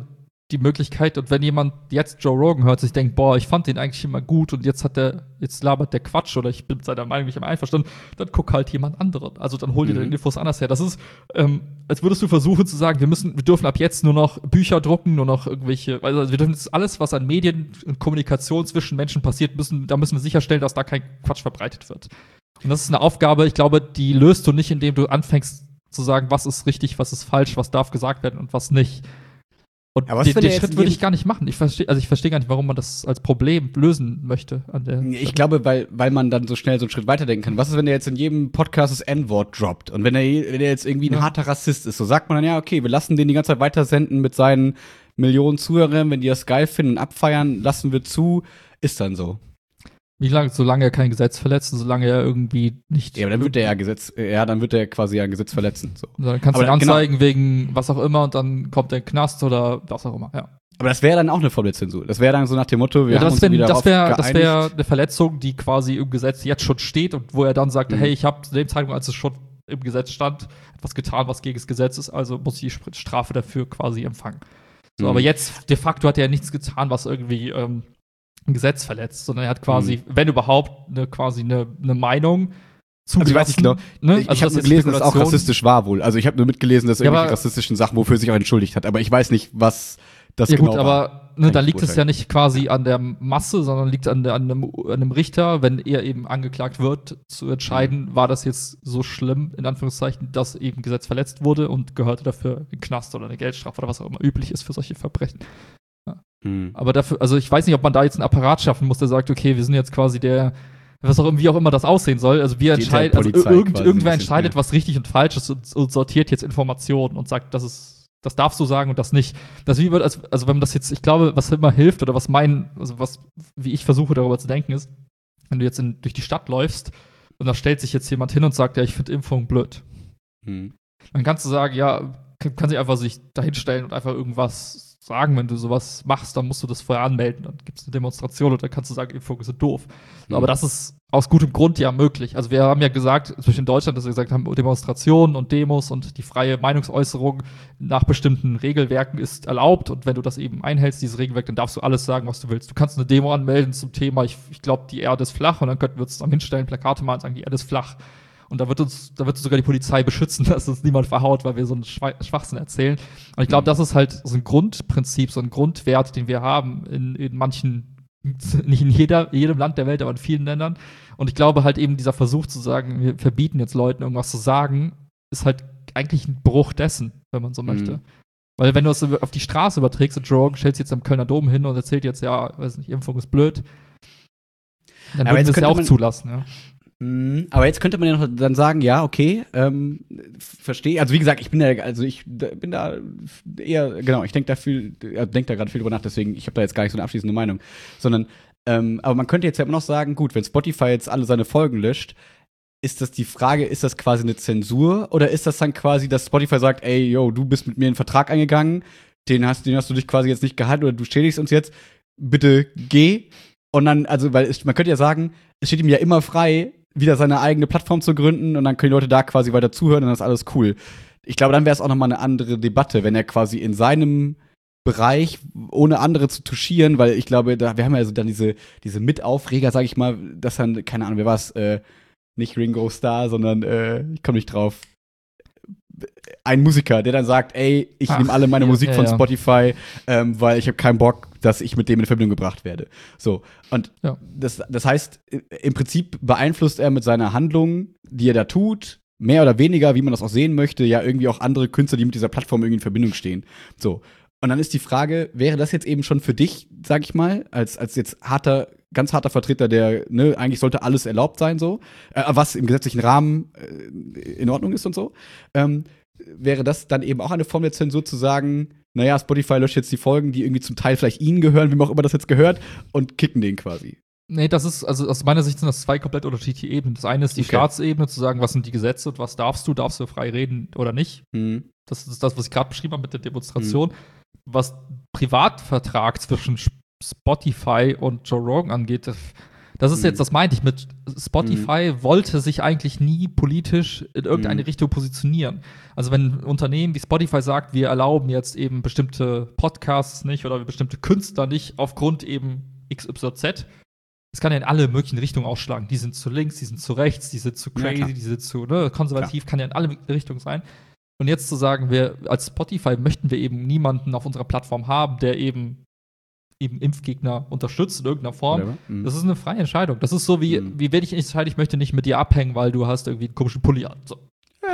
[SPEAKER 2] die Möglichkeit, und wenn jemand jetzt Joe Rogan hört, sich denkt, boah, ich fand den eigentlich immer gut und jetzt hat der, jetzt labert der Quatsch oder ich bin mit seiner Meinung nicht mehr einverstanden, dann guck halt jemand anderen. Also dann hol dir
[SPEAKER 1] Mhm.
[SPEAKER 2] die Infos anders her. Das ist, ähm, als würdest du versuchen zu sagen, wir müssen, wir dürfen ab jetzt nur noch Bücher drucken, nur noch irgendwelche, also wir dürfen jetzt alles, was an Medien und Kommunikation zwischen Menschen passiert, müssen, da müssen wir sicherstellen, dass da kein Quatsch verbreitet wird. Und das ist eine Aufgabe, ich glaube, die löst du nicht, indem du anfängst zu sagen, was ist richtig, was ist falsch, was darf gesagt werden und was nicht. Und
[SPEAKER 1] Aber was,
[SPEAKER 2] den,
[SPEAKER 1] wenn
[SPEAKER 2] den
[SPEAKER 1] er jetzt
[SPEAKER 2] Schritt
[SPEAKER 1] in
[SPEAKER 2] würde
[SPEAKER 1] jedem-
[SPEAKER 2] ich gar nicht machen. Ich verstehe, also ich verstehe gar nicht, warum man das als Problem lösen möchte an der
[SPEAKER 1] Ich
[SPEAKER 2] Stelle.
[SPEAKER 1] glaube, weil, weil man dann so schnell so einen Schritt weiterdenken kann. Was ist, wenn der jetzt in jedem Podcast das N-Wort droppt? Und wenn er, wenn er jetzt irgendwie ein
[SPEAKER 2] Ja.
[SPEAKER 1] harter Rassist ist, so sagt man dann, ja, okay, wir lassen den die ganze Zeit weitersenden mit seinen Millionen Zuhörern, wenn die das geil finden und abfeiern, lassen wir zu, ist dann so.
[SPEAKER 2] Wie lange, solange er kein Gesetz verletzt und solange er irgendwie nicht.
[SPEAKER 1] Ja, aber dann wird der ja Gesetz, ja, dann wird der quasi ja ein Gesetz verletzen. So.
[SPEAKER 2] Dann kannst
[SPEAKER 1] Aber
[SPEAKER 2] du ihn
[SPEAKER 1] genau-
[SPEAKER 2] anzeigen wegen was auch immer und dann kommt er in den Knast oder was auch immer. Ja,
[SPEAKER 1] Aber das wäre dann auch eine Form der Zensur. Das wäre dann so nach dem Motto, wir
[SPEAKER 2] ja
[SPEAKER 1] haben
[SPEAKER 2] das
[SPEAKER 1] uns
[SPEAKER 2] wäre
[SPEAKER 1] wieder
[SPEAKER 2] das
[SPEAKER 1] darauf
[SPEAKER 2] wär, das
[SPEAKER 1] geeinigt.
[SPEAKER 2] wär eine Verletzung, die quasi im Gesetz jetzt schon steht und wo er dann sagte,
[SPEAKER 1] Mhm.
[SPEAKER 2] hey, ich habe zu dem Zeitpunkt, als es schon im Gesetz stand, etwas getan, was gegen das Gesetz ist, also muss ich die Strafe dafür quasi empfangen. So,
[SPEAKER 1] Mhm.
[SPEAKER 2] aber jetzt de facto hat er ja nichts getan, was irgendwie ähm, ein Gesetz verletzt, sondern er hat quasi,
[SPEAKER 1] Mhm.
[SPEAKER 2] wenn überhaupt, eine quasi eine, eine Meinung
[SPEAKER 1] Also ich weiß nicht genau.
[SPEAKER 2] Ne?
[SPEAKER 1] Ich,
[SPEAKER 2] Also
[SPEAKER 1] ich habe
[SPEAKER 2] das
[SPEAKER 1] nur
[SPEAKER 2] ist
[SPEAKER 1] gelesen, dass es auch
[SPEAKER 2] Spekulation.
[SPEAKER 1] rassistisch war wohl. Also ich habe nur mitgelesen, dass er
[SPEAKER 2] Ja,
[SPEAKER 1] irgendwelche
[SPEAKER 2] aber-
[SPEAKER 1] rassistischen Sachen, wofür er sich auch entschuldigt hat. Aber ich weiß nicht, was das
[SPEAKER 2] Ja
[SPEAKER 1] genau
[SPEAKER 2] gut,
[SPEAKER 1] war.
[SPEAKER 2] aber ne,
[SPEAKER 1] Kann
[SPEAKER 2] da
[SPEAKER 1] ich
[SPEAKER 2] liegt es
[SPEAKER 1] beurteilen.
[SPEAKER 2] ja nicht quasi an der Masse, sondern liegt an, der, an, einem, an einem Richter, wenn er eben angeklagt wird, zu entscheiden,
[SPEAKER 1] Mhm.
[SPEAKER 2] war das jetzt so schlimm, in Anführungszeichen, dass eben Gesetz verletzt wurde und gehörte dafür in den Knast oder eine Geldstrafe oder was auch immer üblich ist für solche Verbrechen.
[SPEAKER 1] Hm.
[SPEAKER 2] Aber dafür, also ich weiß nicht, ob man da jetzt einen Apparat schaffen muss, der sagt, okay, wir sind jetzt quasi der, was auch immer, wie auch immer das aussehen soll. Also wir
[SPEAKER 1] Die
[SPEAKER 2] entscheiden, also
[SPEAKER 1] Internetpolizei
[SPEAKER 2] irgend,
[SPEAKER 1] quasi
[SPEAKER 2] irgendwer
[SPEAKER 1] ein bisschen,
[SPEAKER 2] entscheidet,
[SPEAKER 1] ja.
[SPEAKER 2] was richtig und falsch ist und, und sortiert jetzt Informationen und sagt, das ist, das darfst du sagen und das nicht. Das wie wird, also, also wenn man das jetzt, ich glaube, was immer hilft oder was mein, also was, wie ich versuche darüber zu denken ist, wenn du jetzt in, durch die Stadt läufst und da stellt sich jetzt jemand hin und sagt, ja, ich finde Impfung blöd.
[SPEAKER 1] Hm.
[SPEAKER 2] Dann kannst du sagen, ja, kann, kann sich einfach sich dahinstellen und einfach irgendwas sagen, wenn du sowas machst, dann musst du das vorher anmelden, dann gibt es eine Demonstration und dann kannst du sagen, Impfungen sind doof.
[SPEAKER 1] Mhm.
[SPEAKER 2] Aber das ist aus gutem Grund ja möglich. Also wir haben ja gesagt, zwischen in Deutschland, dass wir gesagt haben, Demonstrationen und Demos und die freie Meinungsäußerung nach bestimmten Regelwerken ist erlaubt und wenn du das eben einhältst, dieses Regelwerk, dann darfst du alles sagen, was du willst. Du kannst eine Demo anmelden zum Thema, ich, ich glaube, die Erde ist flach und dann könnten wir uns dann hinstellen, Plakate malen und sagen, die Erde ist flach. Und da wird uns, da wird sogar die Polizei beschützen, dass uns niemand verhaut, weil wir so einen Schwa- Schwachsinn erzählen. Und ich glaube,
[SPEAKER 1] Mhm.
[SPEAKER 2] das ist halt so ein Grundprinzip, so ein Grundwert, den wir haben in, in manchen, nicht in jeder, jedem Land der Welt, aber in vielen Ländern. Und ich glaube halt eben dieser Versuch zu sagen, wir verbieten jetzt Leuten irgendwas zu sagen, ist halt eigentlich ein Bruch dessen, wenn man so
[SPEAKER 1] Mhm.
[SPEAKER 2] möchte. Weil wenn du es auf die Straße überträgst und Joe Rogan stellt sich jetzt am Kölner Dom hin und erzählt jetzt, ja, weiß nicht, Impfung ist blöd, dann
[SPEAKER 1] Aber
[SPEAKER 2] würden
[SPEAKER 1] jetzt
[SPEAKER 2] wir es ja
[SPEAKER 1] könnte
[SPEAKER 2] auch
[SPEAKER 1] man-
[SPEAKER 2] zulassen, ja.
[SPEAKER 1] Mhm. Aber jetzt könnte man ja noch dann sagen, ja, okay, ähm, verstehe. Also wie gesagt, ich bin da, also ich da- bin da eher, genau, ich denke da viel, äh, denke da gerade viel drüber nach, deswegen, ich habe da jetzt gar nicht so eine abschließende Meinung. Sondern, ähm, aber man könnte jetzt ja immer noch sagen, gut, wenn Spotify jetzt alle seine Folgen löscht, ist das die Frage, ist das quasi eine Zensur oder ist das dann quasi, dass Spotify sagt, ey, yo, du bist mit mir einen Vertrag eingegangen, den hast, den hast du dich quasi jetzt nicht gehalten oder du schädigst uns jetzt, bitte geh. Und dann, also, weil es, man könnte ja sagen, es steht ihm ja immer frei, wieder seine eigene Plattform zu gründen und dann können die Leute da quasi weiter zuhören und dann ist alles cool. Ich glaube, dann wäre es auch nochmal eine andere Debatte, wenn er quasi in seinem Bereich, ohne andere zu touchieren, weil ich glaube, da, wir haben ja also dann diese, diese Mitaufreger, sag ich mal, dass dann, keine Ahnung, wer war es, äh, nicht Ringo Starr, sondern, äh, ich komme nicht drauf, ein Musiker, der dann sagt, ey, ich
[SPEAKER 2] Ach,
[SPEAKER 1] nehme alle meine
[SPEAKER 2] ja,
[SPEAKER 1] Musik
[SPEAKER 2] ja,
[SPEAKER 1] von
[SPEAKER 2] ja.
[SPEAKER 1] Spotify, ähm, weil ich habe keinen Bock, dass ich mit dem in Verbindung gebracht werde. So, und
[SPEAKER 2] Ja.
[SPEAKER 1] das, das heißt, i- im Prinzip beeinflusst er mit seiner Handlung, die er da tut, mehr oder weniger, wie man das auch sehen möchte, ja irgendwie auch andere Künstler, die mit dieser Plattform irgendwie in Verbindung stehen. So. Und dann ist die Frage, wäre das jetzt eben schon für dich, sag ich mal, als, als jetzt harter, ganz harter Vertreter, der, ne, eigentlich sollte alles erlaubt sein, so, äh, was im gesetzlichen Rahmen äh, in Ordnung ist und so, ähm, wäre das dann eben auch eine Form der Zensur zu sagen, naja, Spotify löscht jetzt die Folgen, die irgendwie zum Teil vielleicht ihnen gehören, wem auch immer das jetzt gehört, und kicken den quasi.
[SPEAKER 2] Nee, das ist, also aus meiner Sicht sind das zwei komplett unterschiedliche Ebenen. Das eine ist die
[SPEAKER 1] Okay.
[SPEAKER 2] Staatsebene, zu sagen, was sind die Gesetze und was darfst du, darfst du frei reden oder nicht.
[SPEAKER 1] Hm.
[SPEAKER 2] Das ist das, was ich gerade beschrieben habe mit der Demonstration. Was Privatvertrag zwischen Spotify und Joe Rogan angeht, das, Das ist
[SPEAKER 1] Mhm.
[SPEAKER 2] jetzt, das meinte ich mit Spotify, wollte sich eigentlich nie politisch in irgendeine
[SPEAKER 1] Mhm.
[SPEAKER 2] Richtung positionieren. Also wenn ein Unternehmen wie Spotify sagt, wir erlauben jetzt eben bestimmte Podcasts nicht oder bestimmte Künstler nicht aufgrund eben X Y Z, das kann ja in alle möglichen Richtungen ausschlagen. Die sind zu links, die sind zu rechts, die sind zu
[SPEAKER 1] Ja,
[SPEAKER 2] crazy,
[SPEAKER 1] klar.
[SPEAKER 2] die sind zu ne, konservativ, kann ja in alle Richtungen sein. Und jetzt zu sagen, wir als Spotify möchten wir eben niemanden auf unserer Plattform haben, der eben eben Impfgegner unterstützt in irgendeiner Form.
[SPEAKER 1] Whatever. Mhm.
[SPEAKER 2] Das ist eine freie Entscheidung. Das ist so wie,
[SPEAKER 1] Mhm.
[SPEAKER 2] wie wenn ich entscheide, ich möchte nicht mit dir abhängen, weil du hast irgendwie einen komischen Pulli an. So.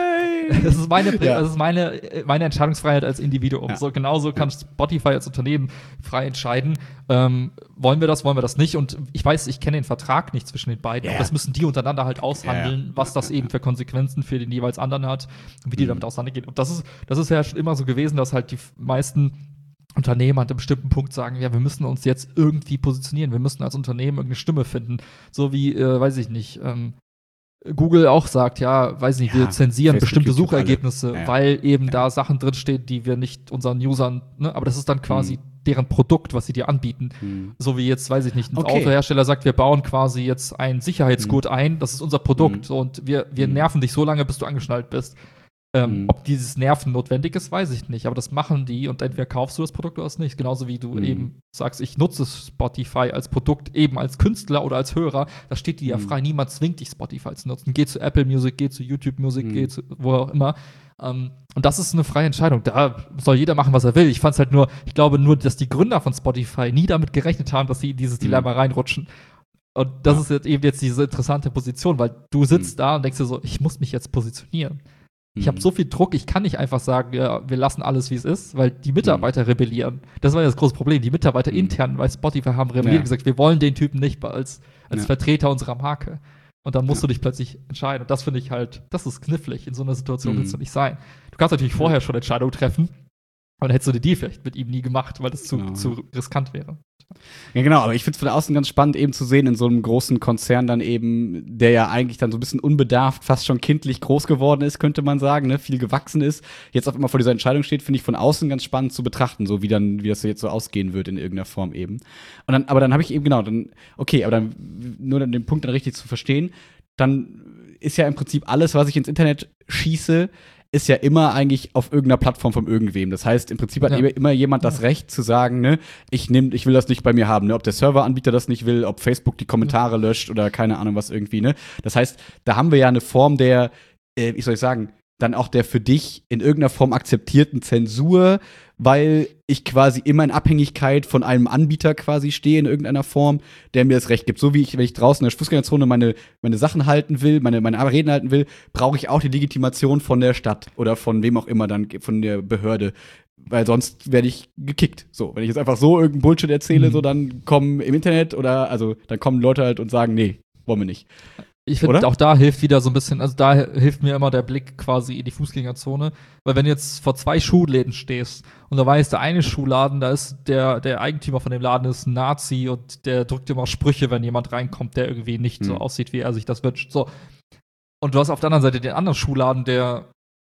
[SPEAKER 2] Das ist meine,
[SPEAKER 1] Ja.
[SPEAKER 2] das ist meine, meine Entscheidungsfreiheit als Individuum.
[SPEAKER 1] Ja.
[SPEAKER 2] So, genauso kann Spotify als Unternehmen frei entscheiden. Ähm, wollen wir das, wollen wir das nicht? Und ich weiß, ich kenne den Vertrag nicht zwischen den beiden.
[SPEAKER 1] Ja.
[SPEAKER 2] Aber das müssen die untereinander halt aushandeln,
[SPEAKER 1] Ja, ja.
[SPEAKER 2] was das eben für Konsequenzen für den jeweils anderen hat und wie die
[SPEAKER 1] Mhm.
[SPEAKER 2] damit auseinandergehen. Und das ist, das ist ja schon immer so gewesen, dass halt die meisten Unternehmen an einem bestimmten Punkt sagen, ja, wir müssen uns jetzt irgendwie positionieren. Wir müssen als Unternehmen irgendeine Stimme finden. So wie, äh, weiß ich nicht, ähm, Google auch sagt, ja, weiß nicht, wir
[SPEAKER 1] Ja,
[SPEAKER 2] zensieren
[SPEAKER 1] Facebook,
[SPEAKER 2] bestimmte
[SPEAKER 1] YouTube,
[SPEAKER 2] Suchergebnisse,
[SPEAKER 1] alle. Ja, ja.
[SPEAKER 2] weil eben
[SPEAKER 1] Ja.
[SPEAKER 2] da Sachen drinstehen, die wir nicht unseren Usern, ne, aber das ist dann quasi
[SPEAKER 1] Mhm.
[SPEAKER 2] deren Produkt, was sie dir anbieten.
[SPEAKER 1] Mhm.
[SPEAKER 2] So wie jetzt, weiß ich nicht, ein
[SPEAKER 1] Okay.
[SPEAKER 2] Autohersteller sagt, wir bauen quasi jetzt einen Sicherheitsgurt ein, das ist unser Produkt
[SPEAKER 1] Mhm.
[SPEAKER 2] und wir, wir
[SPEAKER 1] Mhm.
[SPEAKER 2] nerven dich so lange, bis du angeschnallt bist. Ähm,
[SPEAKER 1] Mhm.
[SPEAKER 2] Ob dieses Nerven notwendig ist, weiß ich nicht, aber das machen die und entweder kaufst du das Produkt oder es nicht. Genauso wie du
[SPEAKER 1] Mhm.
[SPEAKER 2] eben sagst, ich nutze Spotify als Produkt, eben als Künstler oder als Hörer, da steht dir ja
[SPEAKER 1] Mhm.
[SPEAKER 2] frei, niemand zwingt dich, Spotify zu nutzen. Geh zu Apple Music, geh zu YouTube Music,
[SPEAKER 1] Mhm.
[SPEAKER 2] geh zu wo auch immer. Ähm, und das ist eine freie Entscheidung. Da soll jeder machen, was er will. Ich fand es halt nur, ich glaube nur, dass die Gründer von Spotify nie damit gerechnet haben, dass sie in dieses
[SPEAKER 1] Mhm.
[SPEAKER 2] Dilemma reinrutschen. Und das
[SPEAKER 1] Ja.
[SPEAKER 2] ist jetzt eben jetzt diese interessante Position, weil du sitzt
[SPEAKER 1] Mhm.
[SPEAKER 2] da und denkst dir so, ich muss mich jetzt positionieren. Ich
[SPEAKER 1] Mhm.
[SPEAKER 2] habe so viel Druck, ich kann nicht einfach sagen, ja, wir lassen alles, wie es ist, weil die Mitarbeiter rebellieren. Das war ja das große Problem. Die Mitarbeiter
[SPEAKER 1] Mhm.
[SPEAKER 2] intern bei Spotify haben rebelliert
[SPEAKER 1] Ja.
[SPEAKER 2] und gesagt, wir wollen den Typen nicht als, als
[SPEAKER 1] Ja.
[SPEAKER 2] Vertreter unserer Marke. Und dann musst
[SPEAKER 1] Ja.
[SPEAKER 2] du dich plötzlich entscheiden. Und das finde ich halt, das ist knifflig. In so einer Situation
[SPEAKER 1] Mhm.
[SPEAKER 2] willst du nicht sein. Du kannst natürlich vorher schon Entscheidungen treffen, aber dann hättest du den Deal vielleicht mit ihm nie gemacht, weil das zu,
[SPEAKER 1] Genau.
[SPEAKER 2] zu riskant wäre.
[SPEAKER 1] Ja, genau, aber ich finde es von außen ganz spannend, eben zu sehen, in so einem großen Konzern dann eben, der ja eigentlich dann so ein bisschen unbedarft, fast schon kindlich groß geworden ist, könnte man sagen, ne, viel gewachsen ist, jetzt auf einmal vor dieser Entscheidung steht, finde ich von außen ganz spannend zu betrachten, so wie dann, wie das jetzt so ausgehen wird in irgendeiner Form eben. Und dann, aber dann habe ich eben, genau, dann, okay, aber dann, nur dann den Punkt dann richtig zu verstehen, dann ist ja im Prinzip alles, was ich ins Internet schieße, ist ja immer eigentlich auf irgendeiner Plattform von irgendwem. Das heißt, im Prinzip hat
[SPEAKER 2] Ja.
[SPEAKER 1] immer jemand das Recht zu sagen, ne, ich nehm, ich will das nicht bei mir haben, ne, ob der Serveranbieter das nicht will, ob Facebook die Kommentare löscht oder keine Ahnung was irgendwie, ne. Das heißt, da haben wir ja eine Form der, äh, wie soll ich sagen, dann auch der für dich in irgendeiner Form akzeptierten Zensur, weil ich quasi immer in Abhängigkeit von einem Anbieter quasi stehe in irgendeiner Form, der mir das Recht gibt. So wie ich, wenn ich draußen in der Fußgängerzone meine, meine Sachen halten will, meine, meine Reden halten will, brauche ich auch die Legitimation von der Stadt oder von wem auch immer dann, von der Behörde. Weil sonst werde ich gekickt. So, wenn ich jetzt einfach so irgendeinen Bullshit erzähle,
[SPEAKER 2] Mhm.
[SPEAKER 1] so dann kommen im Internet oder, also, dann kommen Leute halt und sagen, nee, wollen wir nicht.
[SPEAKER 2] Ich finde,
[SPEAKER 1] Oder?
[SPEAKER 2] auch da hilft wieder so ein bisschen, also da hilft mir immer der Blick quasi in die Fußgängerzone. Weil wenn du jetzt vor zwei Schuhläden stehst und da weißt, der eine Schuhladen, da ist der, der Eigentümer von dem Laden ist ein Nazi und der drückt immer Sprüche, wenn jemand reinkommt, der irgendwie nicht so
[SPEAKER 1] Hm.
[SPEAKER 2] aussieht, wie er sich das wünscht. So. Und du hast auf der anderen Seite den anderen Schuhladen, der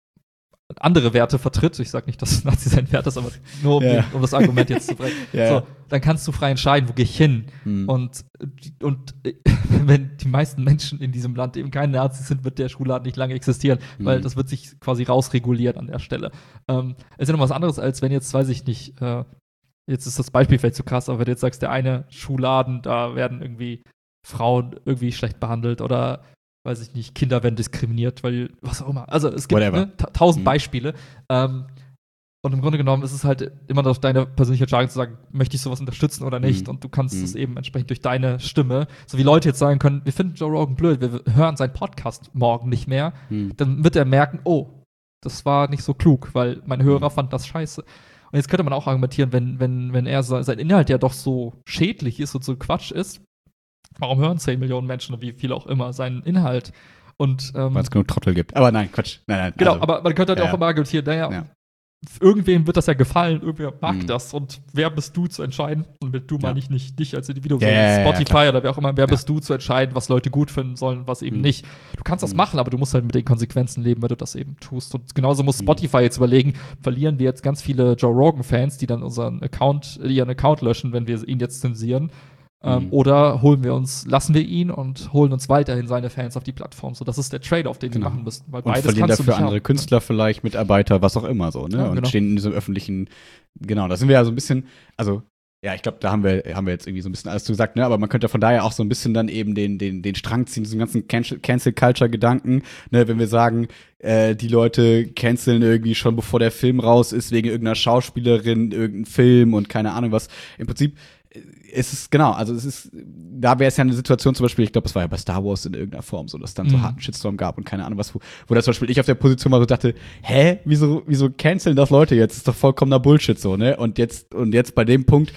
[SPEAKER 2] andere Werte vertritt. Ich sag nicht, dass Nazi sein Wert ist, aber nur um,
[SPEAKER 1] Ja.
[SPEAKER 2] den, um das Argument jetzt zu brechen.
[SPEAKER 1] Ja.
[SPEAKER 2] So, dann kannst du frei entscheiden, wo gehe ich hin.
[SPEAKER 1] Hm.
[SPEAKER 2] Und, und äh, wenn die meisten Menschen in diesem Land eben keine Nazis sind, wird der Schulladen nicht lange existieren, weil
[SPEAKER 1] Mhm.
[SPEAKER 2] das wird sich quasi rausregulieren an der Stelle. Ähm, es ist ja noch was anderes, als wenn jetzt, weiß ich nicht, äh, jetzt ist das Beispiel vielleicht zu krass, aber wenn du jetzt sagst, der eine Schuhladen, da werden irgendwie Frauen irgendwie schlecht behandelt oder weiß ich nicht, Kinder werden diskriminiert, weil was auch immer. Also es gibt
[SPEAKER 1] Whatever.
[SPEAKER 2] ne, ta tausend
[SPEAKER 1] Mhm.
[SPEAKER 2] Beispiele. Ähm, und im Grunde genommen ist es halt immer noch deine persönliche Entscheidung zu sagen, möchte ich sowas unterstützen oder nicht?
[SPEAKER 1] Mhm.
[SPEAKER 2] Und du kannst
[SPEAKER 1] Mhm.
[SPEAKER 2] es eben entsprechend durch deine Stimme, so wie Leute jetzt sagen können, wir finden Joe Rogan blöd, wir hören seinen Podcast morgen nicht mehr,
[SPEAKER 1] Hm.
[SPEAKER 2] dann wird er merken, oh, das war nicht so klug, weil mein Hörer
[SPEAKER 1] Mhm.
[SPEAKER 2] fand das scheiße. Und jetzt könnte man auch argumentieren, wenn, wenn, wenn er se- sein Inhalt ja doch so schädlich ist und so Quatsch ist, warum hören zehn Millionen Menschen oder wie viele auch immer seinen Inhalt? Und ähm,
[SPEAKER 1] Weil es genug Trottel gibt. Aber nein, Quatsch. Nein, nein.
[SPEAKER 2] genau,
[SPEAKER 1] also,
[SPEAKER 2] aber man könnte halt
[SPEAKER 1] ja,
[SPEAKER 2] auch immer argumentieren, naja,
[SPEAKER 1] Ja.
[SPEAKER 2] irgendwem wird das ja gefallen, irgendwer mag
[SPEAKER 1] Mhm.
[SPEAKER 2] das und wer bist du zu entscheiden? Und mit du
[SPEAKER 1] Ja.
[SPEAKER 2] meine ich nicht dich als Individuum,
[SPEAKER 1] Ja,
[SPEAKER 2] sondern
[SPEAKER 1] ja, ja, ja,
[SPEAKER 2] Spotify oder wer auch immer, wer
[SPEAKER 1] Ja.
[SPEAKER 2] bist du zu entscheiden, was Leute gut finden sollen, was eben
[SPEAKER 1] Mhm.
[SPEAKER 2] nicht. Du kannst das
[SPEAKER 1] Mhm.
[SPEAKER 2] machen, aber du musst halt mit den Konsequenzen leben, wenn du das eben tust. Und genauso muss
[SPEAKER 1] Mhm.
[SPEAKER 2] Spotify jetzt überlegen, verlieren wir jetzt ganz viele Joe Rogan-Fans, die dann unseren Account, ihren Account löschen, wenn wir ihn jetzt zensieren. Ähm,
[SPEAKER 1] Mhm.
[SPEAKER 2] Oder holen wir uns, lassen wir ihn und holen uns weiterhin seine Fans auf die Plattform. So, das ist der Trade-off, den
[SPEAKER 1] Genau.
[SPEAKER 2] wir machen müssen. Weil
[SPEAKER 1] Und
[SPEAKER 2] beides
[SPEAKER 1] verlieren
[SPEAKER 2] kannst du
[SPEAKER 1] dafür
[SPEAKER 2] nicht
[SPEAKER 1] andere
[SPEAKER 2] haben.
[SPEAKER 1] Künstler vielleicht, Mitarbeiter, was auch immer so, ne?
[SPEAKER 2] Ja,
[SPEAKER 1] und
[SPEAKER 2] genau.
[SPEAKER 1] stehen in diesem öffentlichen, genau, da sind wir ja so ein bisschen, also ja, ich glaube, da haben wir, haben wir jetzt irgendwie so ein bisschen alles zu gesagt, ne? Aber man könnte von daher auch so ein bisschen dann eben den, den, den Strang ziehen, diesen ganzen Cancel-Culture-Gedanken, ne? Wenn wir sagen, äh, die Leute canceln irgendwie schon bevor der Film raus ist, wegen irgendeiner Schauspielerin, irgendein Film und keine Ahnung was. Im Prinzip es ist, genau, also es ist, da wäre es ja eine Situation zum Beispiel, ich glaube, es war ja bei Star Wars in irgendeiner Form so, dass es dann so
[SPEAKER 2] Mhm.
[SPEAKER 1] harten Shitstorm gab und keine Ahnung was, wo, wo das zum Beispiel ich auf der Position war so dachte, hä, wieso, wieso canceln das Leute jetzt? Das ist doch vollkommener Bullshit so, ne? Und jetzt, und jetzt bei dem Punkt,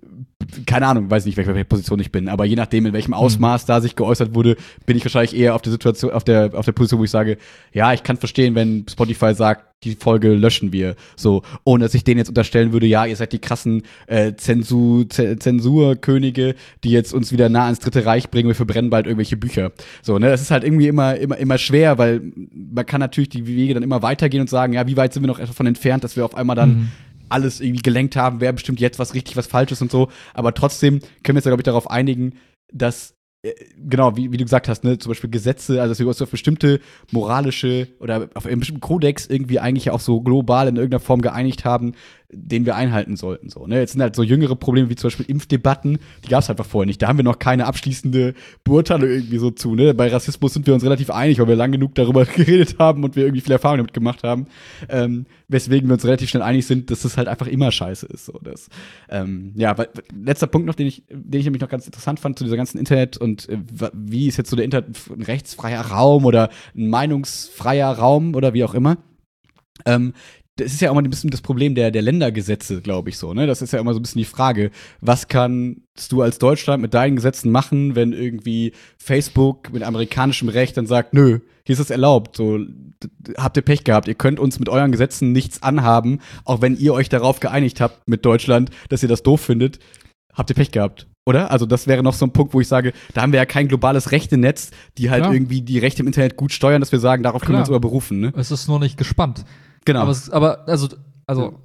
[SPEAKER 1] keine Ahnung, weiß nicht, welche, welche Position ich bin, aber je nachdem, in welchem Ausmaß da sich geäußert wurde, bin ich wahrscheinlich eher auf der Situation, auf der, auf der Position, wo ich sage, ja, ich kann verstehen, wenn Spotify sagt, die Folge löschen wir, so, ohne dass ich denen jetzt unterstellen würde, ja, ihr seid die krassen äh, Zensur, Z- Zensurkönige, die jetzt uns wieder nah ans Dritte Reich bringen, wir verbrennen bald irgendwelche Bücher. So, ne, das ist halt irgendwie immer, immer, immer schwer, weil man kann natürlich die Wege dann immer weitergehen und sagen, ja, wie weit sind wir noch davon entfernt, dass wir auf einmal dann
[SPEAKER 2] Mhm.
[SPEAKER 1] alles irgendwie gelenkt haben, wer bestimmt jetzt was richtig, was falsch ist und so. Aber trotzdem können wir uns ja, glaube ich, darauf einigen, dass, äh, genau, wie, wie du gesagt hast, ne, zum Beispiel Gesetze, also dass wir uns auf bestimmte moralische oder auf einen bestimmten Kodex irgendwie eigentlich auch so global in irgendeiner Form geeinigt haben, den wir einhalten sollten. So, ne? Jetzt sind halt so jüngere Probleme wie zum Beispiel Impfdebatten, die gab es einfach vorher nicht. Da haben wir noch keine abschließende Beurteilung irgendwie so zu. Ne? Bei Rassismus sind wir uns relativ einig, weil wir lang genug darüber geredet haben und wir irgendwie viel Erfahrung damit gemacht haben. Ähm, weswegen wir uns relativ schnell einig sind, dass das halt einfach immer scheiße ist. So, das, ähm, ja, weil, letzter Punkt noch, den ich, den ich nämlich noch ganz interessant fand zu dieser ganzen Internet und äh, wie ist jetzt so der Internet ein rechtsfreier Raum oder ein meinungsfreier Raum oder wie auch immer. Ähm, das ist ja auch mal ein bisschen das Problem der, der Ländergesetze, glaube ich so, ne? Das ist ja immer so ein bisschen die Frage, was kannst du als Deutschland mit deinen Gesetzen machen, wenn irgendwie Facebook mit amerikanischem Recht dann sagt, nö, hier ist es erlaubt, so, d- d- habt ihr Pech gehabt, ihr könnt uns mit euren Gesetzen nichts anhaben, auch wenn ihr euch darauf geeinigt habt mit Deutschland, dass ihr das doof findet, habt ihr Pech gehabt. Oder? Also das wäre noch so ein Punkt, wo ich sage, da haben wir ja kein globales Rechtenetz, die halt
[SPEAKER 2] Klar.
[SPEAKER 1] irgendwie die Rechte im Internet gut steuern, dass wir sagen, darauf können wir uns
[SPEAKER 2] Klar.
[SPEAKER 1] aber berufen, ne?
[SPEAKER 2] Es ist nur nicht gespannt.
[SPEAKER 1] Genau.
[SPEAKER 2] Aber, es, aber also, also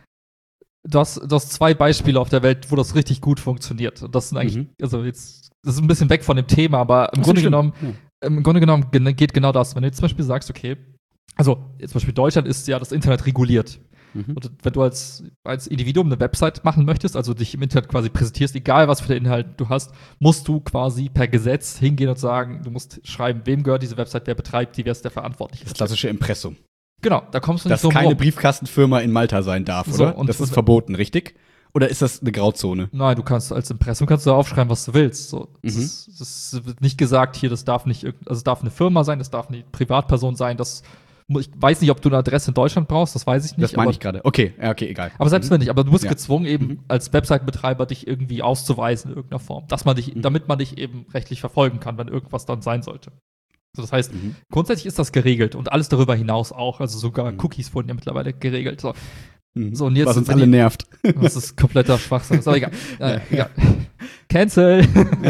[SPEAKER 2] du, hast, du hast zwei Beispiele auf der Welt, wo das richtig gut funktioniert. Und das sind eigentlich,
[SPEAKER 1] Mhm.
[SPEAKER 2] also jetzt, das ist ein bisschen weg von dem Thema, aber im
[SPEAKER 1] Ach so,
[SPEAKER 2] Grunde
[SPEAKER 1] stimmt.
[SPEAKER 2] genommen,
[SPEAKER 1] Ja.
[SPEAKER 2] im Grunde genommen gen- geht genau das. Wenn du jetzt zum Beispiel sagst, okay, also jetzt zum Beispiel Deutschland ist ja das Internet reguliert.
[SPEAKER 1] Mhm.
[SPEAKER 2] Und wenn du als, als Individuum eine Website machen möchtest, also dich im Internet quasi präsentierst, egal was für den Inhalt du hast, musst du quasi per Gesetz hingehen und sagen, du musst schreiben, wem gehört diese Website, wer betreibt die, wer ist der Verantwortliche.
[SPEAKER 1] Das klassische Impressum.
[SPEAKER 2] Genau, da kommst du nicht
[SPEAKER 1] Dass
[SPEAKER 2] drum
[SPEAKER 1] keine
[SPEAKER 2] rum.
[SPEAKER 1] Briefkastenfirma in Malta sein darf,
[SPEAKER 2] So,
[SPEAKER 1] oder?
[SPEAKER 2] und-
[SPEAKER 1] Das ist
[SPEAKER 2] und-
[SPEAKER 1] verboten, richtig? Oder ist das eine Grauzone?
[SPEAKER 2] Nein, du kannst als Impressum kannst du aufschreiben, was du willst. So, das,
[SPEAKER 1] Mhm.
[SPEAKER 2] ist, das wird nicht gesagt, hier, das darf nicht, irgend- also es darf eine Firma sein, das darf eine Privatperson sein. Das, mu- ich weiß nicht, ob du eine Adresse in Deutschland brauchst, das weiß ich nicht.
[SPEAKER 1] Das meine
[SPEAKER 2] aber,
[SPEAKER 1] ich gerade. Okay, ja, okay, egal.
[SPEAKER 2] aber selbst
[SPEAKER 1] Mhm.
[SPEAKER 2] wenn nicht, aber du bist
[SPEAKER 1] Ja.
[SPEAKER 2] gezwungen, eben
[SPEAKER 1] Mhm.
[SPEAKER 2] als Website-Betreiber dich irgendwie auszuweisen in irgendeiner Form, dass man dich,
[SPEAKER 1] Mhm.
[SPEAKER 2] damit man dich eben rechtlich verfolgen kann, wenn irgendwas dann sein sollte. So, das heißt,
[SPEAKER 1] Mhm.
[SPEAKER 2] grundsätzlich ist das geregelt und alles darüber hinaus auch. Also sogar
[SPEAKER 1] Mhm.
[SPEAKER 2] Cookies wurden ja mittlerweile geregelt. So,
[SPEAKER 1] Mhm.
[SPEAKER 2] So, und jetzt-
[SPEAKER 1] Was uns
[SPEAKER 2] wenn
[SPEAKER 1] alle
[SPEAKER 2] die-
[SPEAKER 1] nervt.
[SPEAKER 2] das ist kompletter Schwachsinn. Ist aber egal. Naja, egal. Cancel.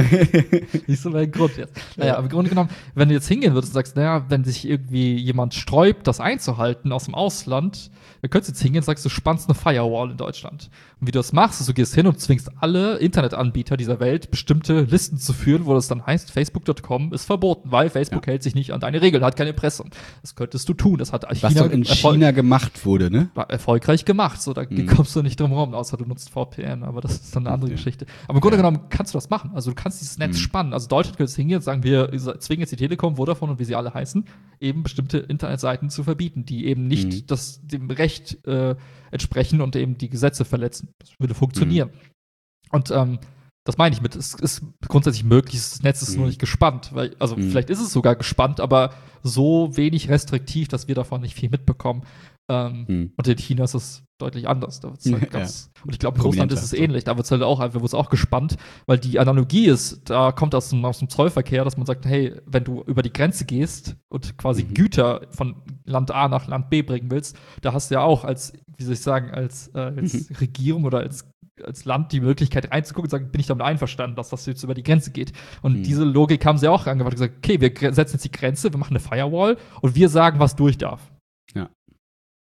[SPEAKER 2] Nicht so mein Grund jetzt. Naja, aber im Grunde genommen, wenn du jetzt hingehen würdest und sagst, naja, wenn sich irgendwie jemand sträubt, das einzuhalten aus dem Ausland, dann könntest du jetzt hingehen und sagst, du spannst eine Firewall in Deutschland. Und wie du das machst, ist, du gehst hin und zwingst alle Internetanbieter dieser Welt, bestimmte Listen zu führen, wo das dann heißt, facebook Punkt com ist verboten, weil Facebook
[SPEAKER 1] Ja.
[SPEAKER 2] hält sich nicht an deine Regeln, hat keine Impressum. Das könntest du tun. Das hat
[SPEAKER 1] Was
[SPEAKER 2] China,
[SPEAKER 1] doch in
[SPEAKER 2] erfol-
[SPEAKER 1] China gemacht wurde, ne?
[SPEAKER 2] war erfolgreich gemacht. So, da
[SPEAKER 1] Mhm.
[SPEAKER 2] kommst du nicht drum herum, außer du nutzt V P N, aber das ist dann eine andere
[SPEAKER 1] Ja.
[SPEAKER 2] Geschichte. Aber im Grunde
[SPEAKER 1] Ja.
[SPEAKER 2] genommen kannst du das machen. Also du kannst dieses Netz
[SPEAKER 1] Mhm.
[SPEAKER 2] spannen. Also Deutschland könnte jetzt hingehen und sagen, wir zwingen jetzt die Telekom, Vodafone und wie sie alle heißen, eben bestimmte Internetseiten zu verbieten, die eben nicht
[SPEAKER 1] Mhm.
[SPEAKER 2] das, dem Recht äh, entsprechen und eben die Gesetze verletzen. Das würde funktionieren. Und ähm, das meine ich mit, es ist grundsätzlich möglich, das Netz ist
[SPEAKER 1] Mhm.
[SPEAKER 2] nur nicht gespannt. Weil, also
[SPEAKER 1] Mhm.
[SPEAKER 2] vielleicht ist es sogar gespannt, aber so wenig restriktiv, dass wir davon nicht viel mitbekommen. Ähm,
[SPEAKER 1] Mhm.
[SPEAKER 2] und in China ist es deutlich anders. Da wird's halt
[SPEAKER 1] Ja.
[SPEAKER 2] ganz, und ich glaube, in Russland
[SPEAKER 1] Prominenter,
[SPEAKER 2] ist es
[SPEAKER 1] so.
[SPEAKER 2] ähnlich. Da wird es halt auch einfach, wo es auch gespannt, weil die Analogie ist, da kommt aus dem, aus dem Zollverkehr, dass man sagt, hey, wenn du über die Grenze gehst und quasi
[SPEAKER 1] Mhm.
[SPEAKER 2] Güter von Land A nach Land B bringen willst, da hast du ja auch als, wie soll ich sagen, als, äh, als
[SPEAKER 1] Mhm.
[SPEAKER 2] Regierung oder als als Land die Möglichkeit reinzugucken und sagen, bin ich damit einverstanden, dass das jetzt über die Grenze geht. Und
[SPEAKER 1] Mhm.
[SPEAKER 2] diese Logik haben sie auch angewandt und gesagt, okay, wir gre- setzen jetzt die Grenze, wir machen eine Firewall und wir sagen, was durch darf.
[SPEAKER 1] Ja.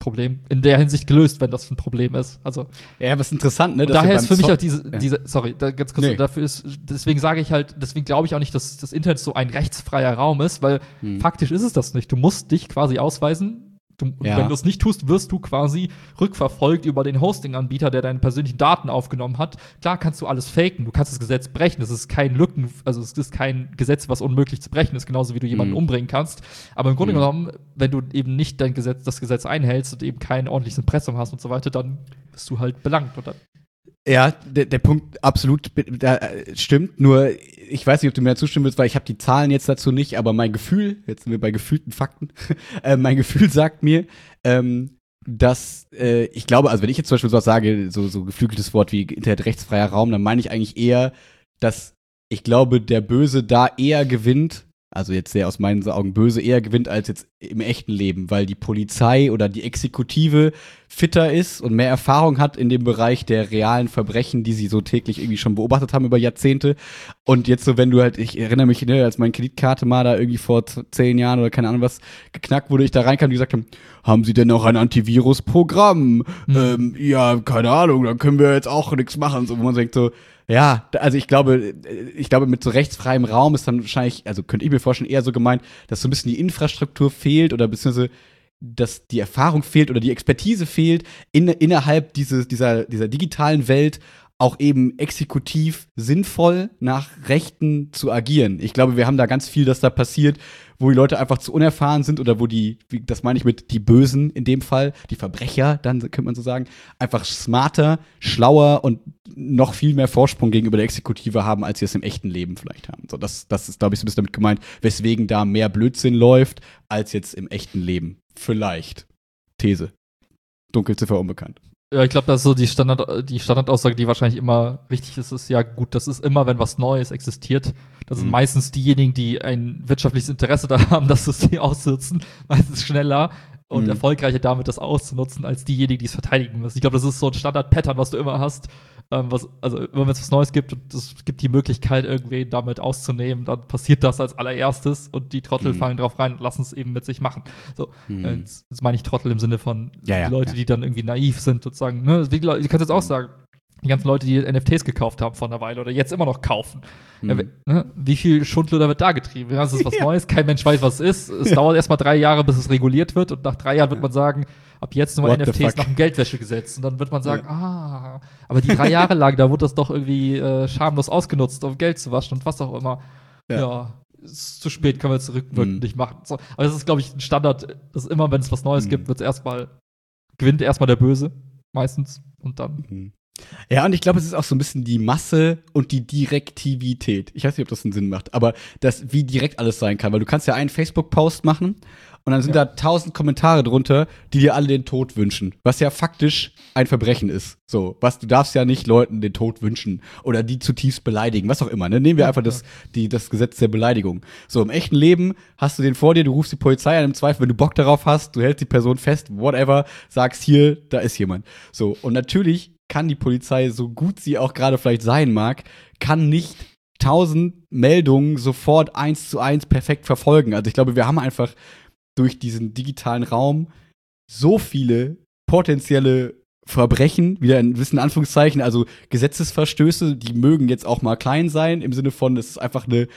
[SPEAKER 2] Problem in der Hinsicht gelöst, wenn das ein Problem ist. Also
[SPEAKER 1] ja, aber es ist interessant, ne?
[SPEAKER 2] Und daher ist für mich
[SPEAKER 1] Zo-
[SPEAKER 2] auch diese,
[SPEAKER 1] ja.
[SPEAKER 2] diese sorry, da, ganz kurz,
[SPEAKER 1] Nee.
[SPEAKER 2] dafür ist, deswegen sage ich halt, deswegen glaube ich auch nicht, dass das Internet so ein rechtsfreier Raum ist, weil
[SPEAKER 1] Hm.
[SPEAKER 2] faktisch ist es das nicht. Du musst dich quasi ausweisen. Du,
[SPEAKER 1] Ja.
[SPEAKER 2] Wenn du es nicht tust, wirst du quasi rückverfolgt über den Hosting-Anbieter, der deine persönlichen Daten aufgenommen hat. Klar kannst du alles faken, du kannst das Gesetz brechen. Es ist kein Lücken, also es ist kein Gesetz, was unmöglich zu brechen ist, genauso wie du jemanden
[SPEAKER 1] Mhm.
[SPEAKER 2] umbringen kannst. Aber im Grunde
[SPEAKER 1] Mhm.
[SPEAKER 2] genommen, wenn du eben nicht dein Gesetz, das Gesetz einhältst und eben kein ordentliches Impressum hast und so weiter, dann bist du halt belangt. Und dann
[SPEAKER 1] Ja, der, der Punkt absolut da, äh, stimmt. Nur, ich weiß nicht, ob du mir da zustimmen willst, weil ich habe die Zahlen jetzt dazu nicht, aber mein Gefühl, jetzt sind wir bei gefühlten Fakten, äh, mein Gefühl sagt mir, ähm, dass äh, ich glaube, also wenn ich jetzt zum Beispiel sowas sage, so, so geflügeltes Wort wie Internetrechtsfreier Raum, dann meine ich eigentlich eher, dass ich glaube, der Böse da eher gewinnt, also jetzt sehr aus meinen Augen böse, eher gewinnt als jetzt im echten Leben, weil die Polizei oder die Exekutive fitter ist und mehr Erfahrung hat in dem Bereich der realen Verbrechen, die sie so täglich irgendwie schon beobachtet haben über Jahrzehnte. Und jetzt so, wenn du halt, ich erinnere mich, ne, als meine Kreditkarte mal da irgendwie vor z- zehn Jahren oder keine Ahnung was geknackt wurde, ich da reinkam, die gesagt haben, haben Sie denn auch ein Antivirus-Programm?
[SPEAKER 2] Mhm.
[SPEAKER 1] Ähm, ja, keine Ahnung, dann können wir jetzt auch nichts machen. So, wo man denkt so, ja, da- also ich glaube, äh, ich glaube, mit so rechtsfreiem Raum ist dann wahrscheinlich, also könnte ich mir vorstellen, eher so gemeint, dass so ein bisschen die Infrastruktur fehlt oder beziehungsweise dass die Erfahrung fehlt oder die Expertise fehlt, in, innerhalb dieses, dieser, dieser digitalen Welt auch eben exekutiv sinnvoll nach Rechten zu agieren. Ich glaube, wir haben da ganz viel, das da passiert, wo die Leute einfach zu unerfahren sind oder wo die, wie, das meine ich mit die Bösen in dem Fall, die Verbrecher, dann könnte man so sagen, einfach smarter, schlauer und noch viel mehr Vorsprung gegenüber der Exekutive haben, als sie es im echten Leben vielleicht haben. So, das, das ist, glaube ich, so ein bisschen damit gemeint, weswegen da mehr Blödsinn läuft, als jetzt im echten Leben. Vielleicht. These. Dunkelziffer unbekannt.
[SPEAKER 2] Ja, ich glaube, das ist so die Standard, die Standardaussage, die wahrscheinlich immer richtig ist, ist ja gut, das ist immer, wenn was Neues existiert. Das sind
[SPEAKER 1] Mhm.
[SPEAKER 2] meistens diejenigen, die ein wirtschaftliches Interesse daran haben, das System auszunutzen, meistens schneller und
[SPEAKER 1] Mhm.
[SPEAKER 2] erfolgreicher damit, das auszunutzen, als diejenigen, die es verteidigen müssen. Ich glaube, das ist so ein Standard-Pattern, was du immer hast. Ähm, was, also, immer wenn es was Neues gibt und es gibt die Möglichkeit, irgendwen damit auszunehmen, dann passiert das als allererstes und die Trottel
[SPEAKER 1] Mhm.
[SPEAKER 2] fallen drauf rein und lassen es eben mit sich machen. So,
[SPEAKER 1] Mhm.
[SPEAKER 2] äh, jetzt, jetzt meine ich Trottel im Sinne von
[SPEAKER 1] Ja, ja,
[SPEAKER 2] die Leute,
[SPEAKER 1] ja.
[SPEAKER 2] die dann irgendwie naiv sind und sagen, ne, wie die Leute, ich kann jetzt auch sagen, die ganzen Leute, die N F Ts gekauft haben vor einer Weile oder jetzt immer noch kaufen.
[SPEAKER 1] Mhm.
[SPEAKER 2] Ja, we- ne, wie viel Schundluder wird da getrieben? Ja, es ist was
[SPEAKER 1] Ja.
[SPEAKER 2] Neues, kein Mensch weiß, was es ist. Es dauert erstmal drei Jahre, bis es reguliert wird und nach drei Jahren wird man sagen, ab jetzt nur
[SPEAKER 1] What the
[SPEAKER 2] N F Ts
[SPEAKER 1] fuck?
[SPEAKER 2] nach dem Geldwäschegesetz. Und dann wird man sagen, ah, aber die drei Jahre lang, da wurde das doch irgendwie äh, schamlos ausgenutzt, um Geld zu waschen und was auch immer.
[SPEAKER 1] Ja.
[SPEAKER 2] Ja, ist zu spät, können wir jetzt rückwirkend
[SPEAKER 1] Mhm.
[SPEAKER 2] nicht machen. So, aber das ist, glaube ich, ein Standard, dass immer, wenn es was Neues
[SPEAKER 1] Mhm.
[SPEAKER 2] gibt, wird es erstmal, gewinnt erstmal der Böse, meistens. Und dann.
[SPEAKER 1] Mhm. Ja, und ich glaube, es ist auch so ein bisschen die Masse und die Direktivität. Ich weiß nicht, ob das einen Sinn macht, aber das, wie direkt alles sein kann. Weil du kannst ja einen Facebook-Post machen und dann sind
[SPEAKER 2] Ja.
[SPEAKER 1] da tausend Kommentare drunter, die dir alle den Tod wünschen. Was ja faktisch ein Verbrechen ist. So, was, du darfst ja nicht Leuten den Tod wünschen oder die zutiefst beleidigen, was auch immer. Ne? Nehmen wir
[SPEAKER 2] Ja,
[SPEAKER 1] einfach das, die, das Gesetz der Beleidigung. So, im echten Leben hast du den vor dir, du rufst die Polizei an, im Zweifel, wenn du Bock darauf hast, du hältst die Person fest, whatever, sagst hier, da ist jemand. So, und natürlich kann die Polizei, so gut sie auch gerade vielleicht sein mag, kann nicht tausend Meldungen sofort eins zu eins perfekt verfolgen. Also ich glaube, wir haben einfach durch diesen digitalen Raum so viele potenzielle Verbrechen, wieder in gewissen Anführungszeichen, also Gesetzesverstöße, die mögen jetzt auch mal klein sein, im Sinne von, es ist einfach eine,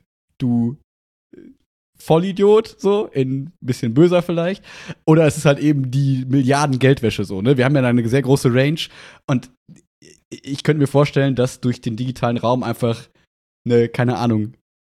[SPEAKER 1] du Vollidiot, so, in bisschen böser vielleicht. Oder es ist halt eben die Milliarden Geldwäsche, so, ne? Wir haben ja da eine sehr große Range und ich könnte mir vorstellen, dass durch den digitalen Raum einfach eine, keine Ahnung,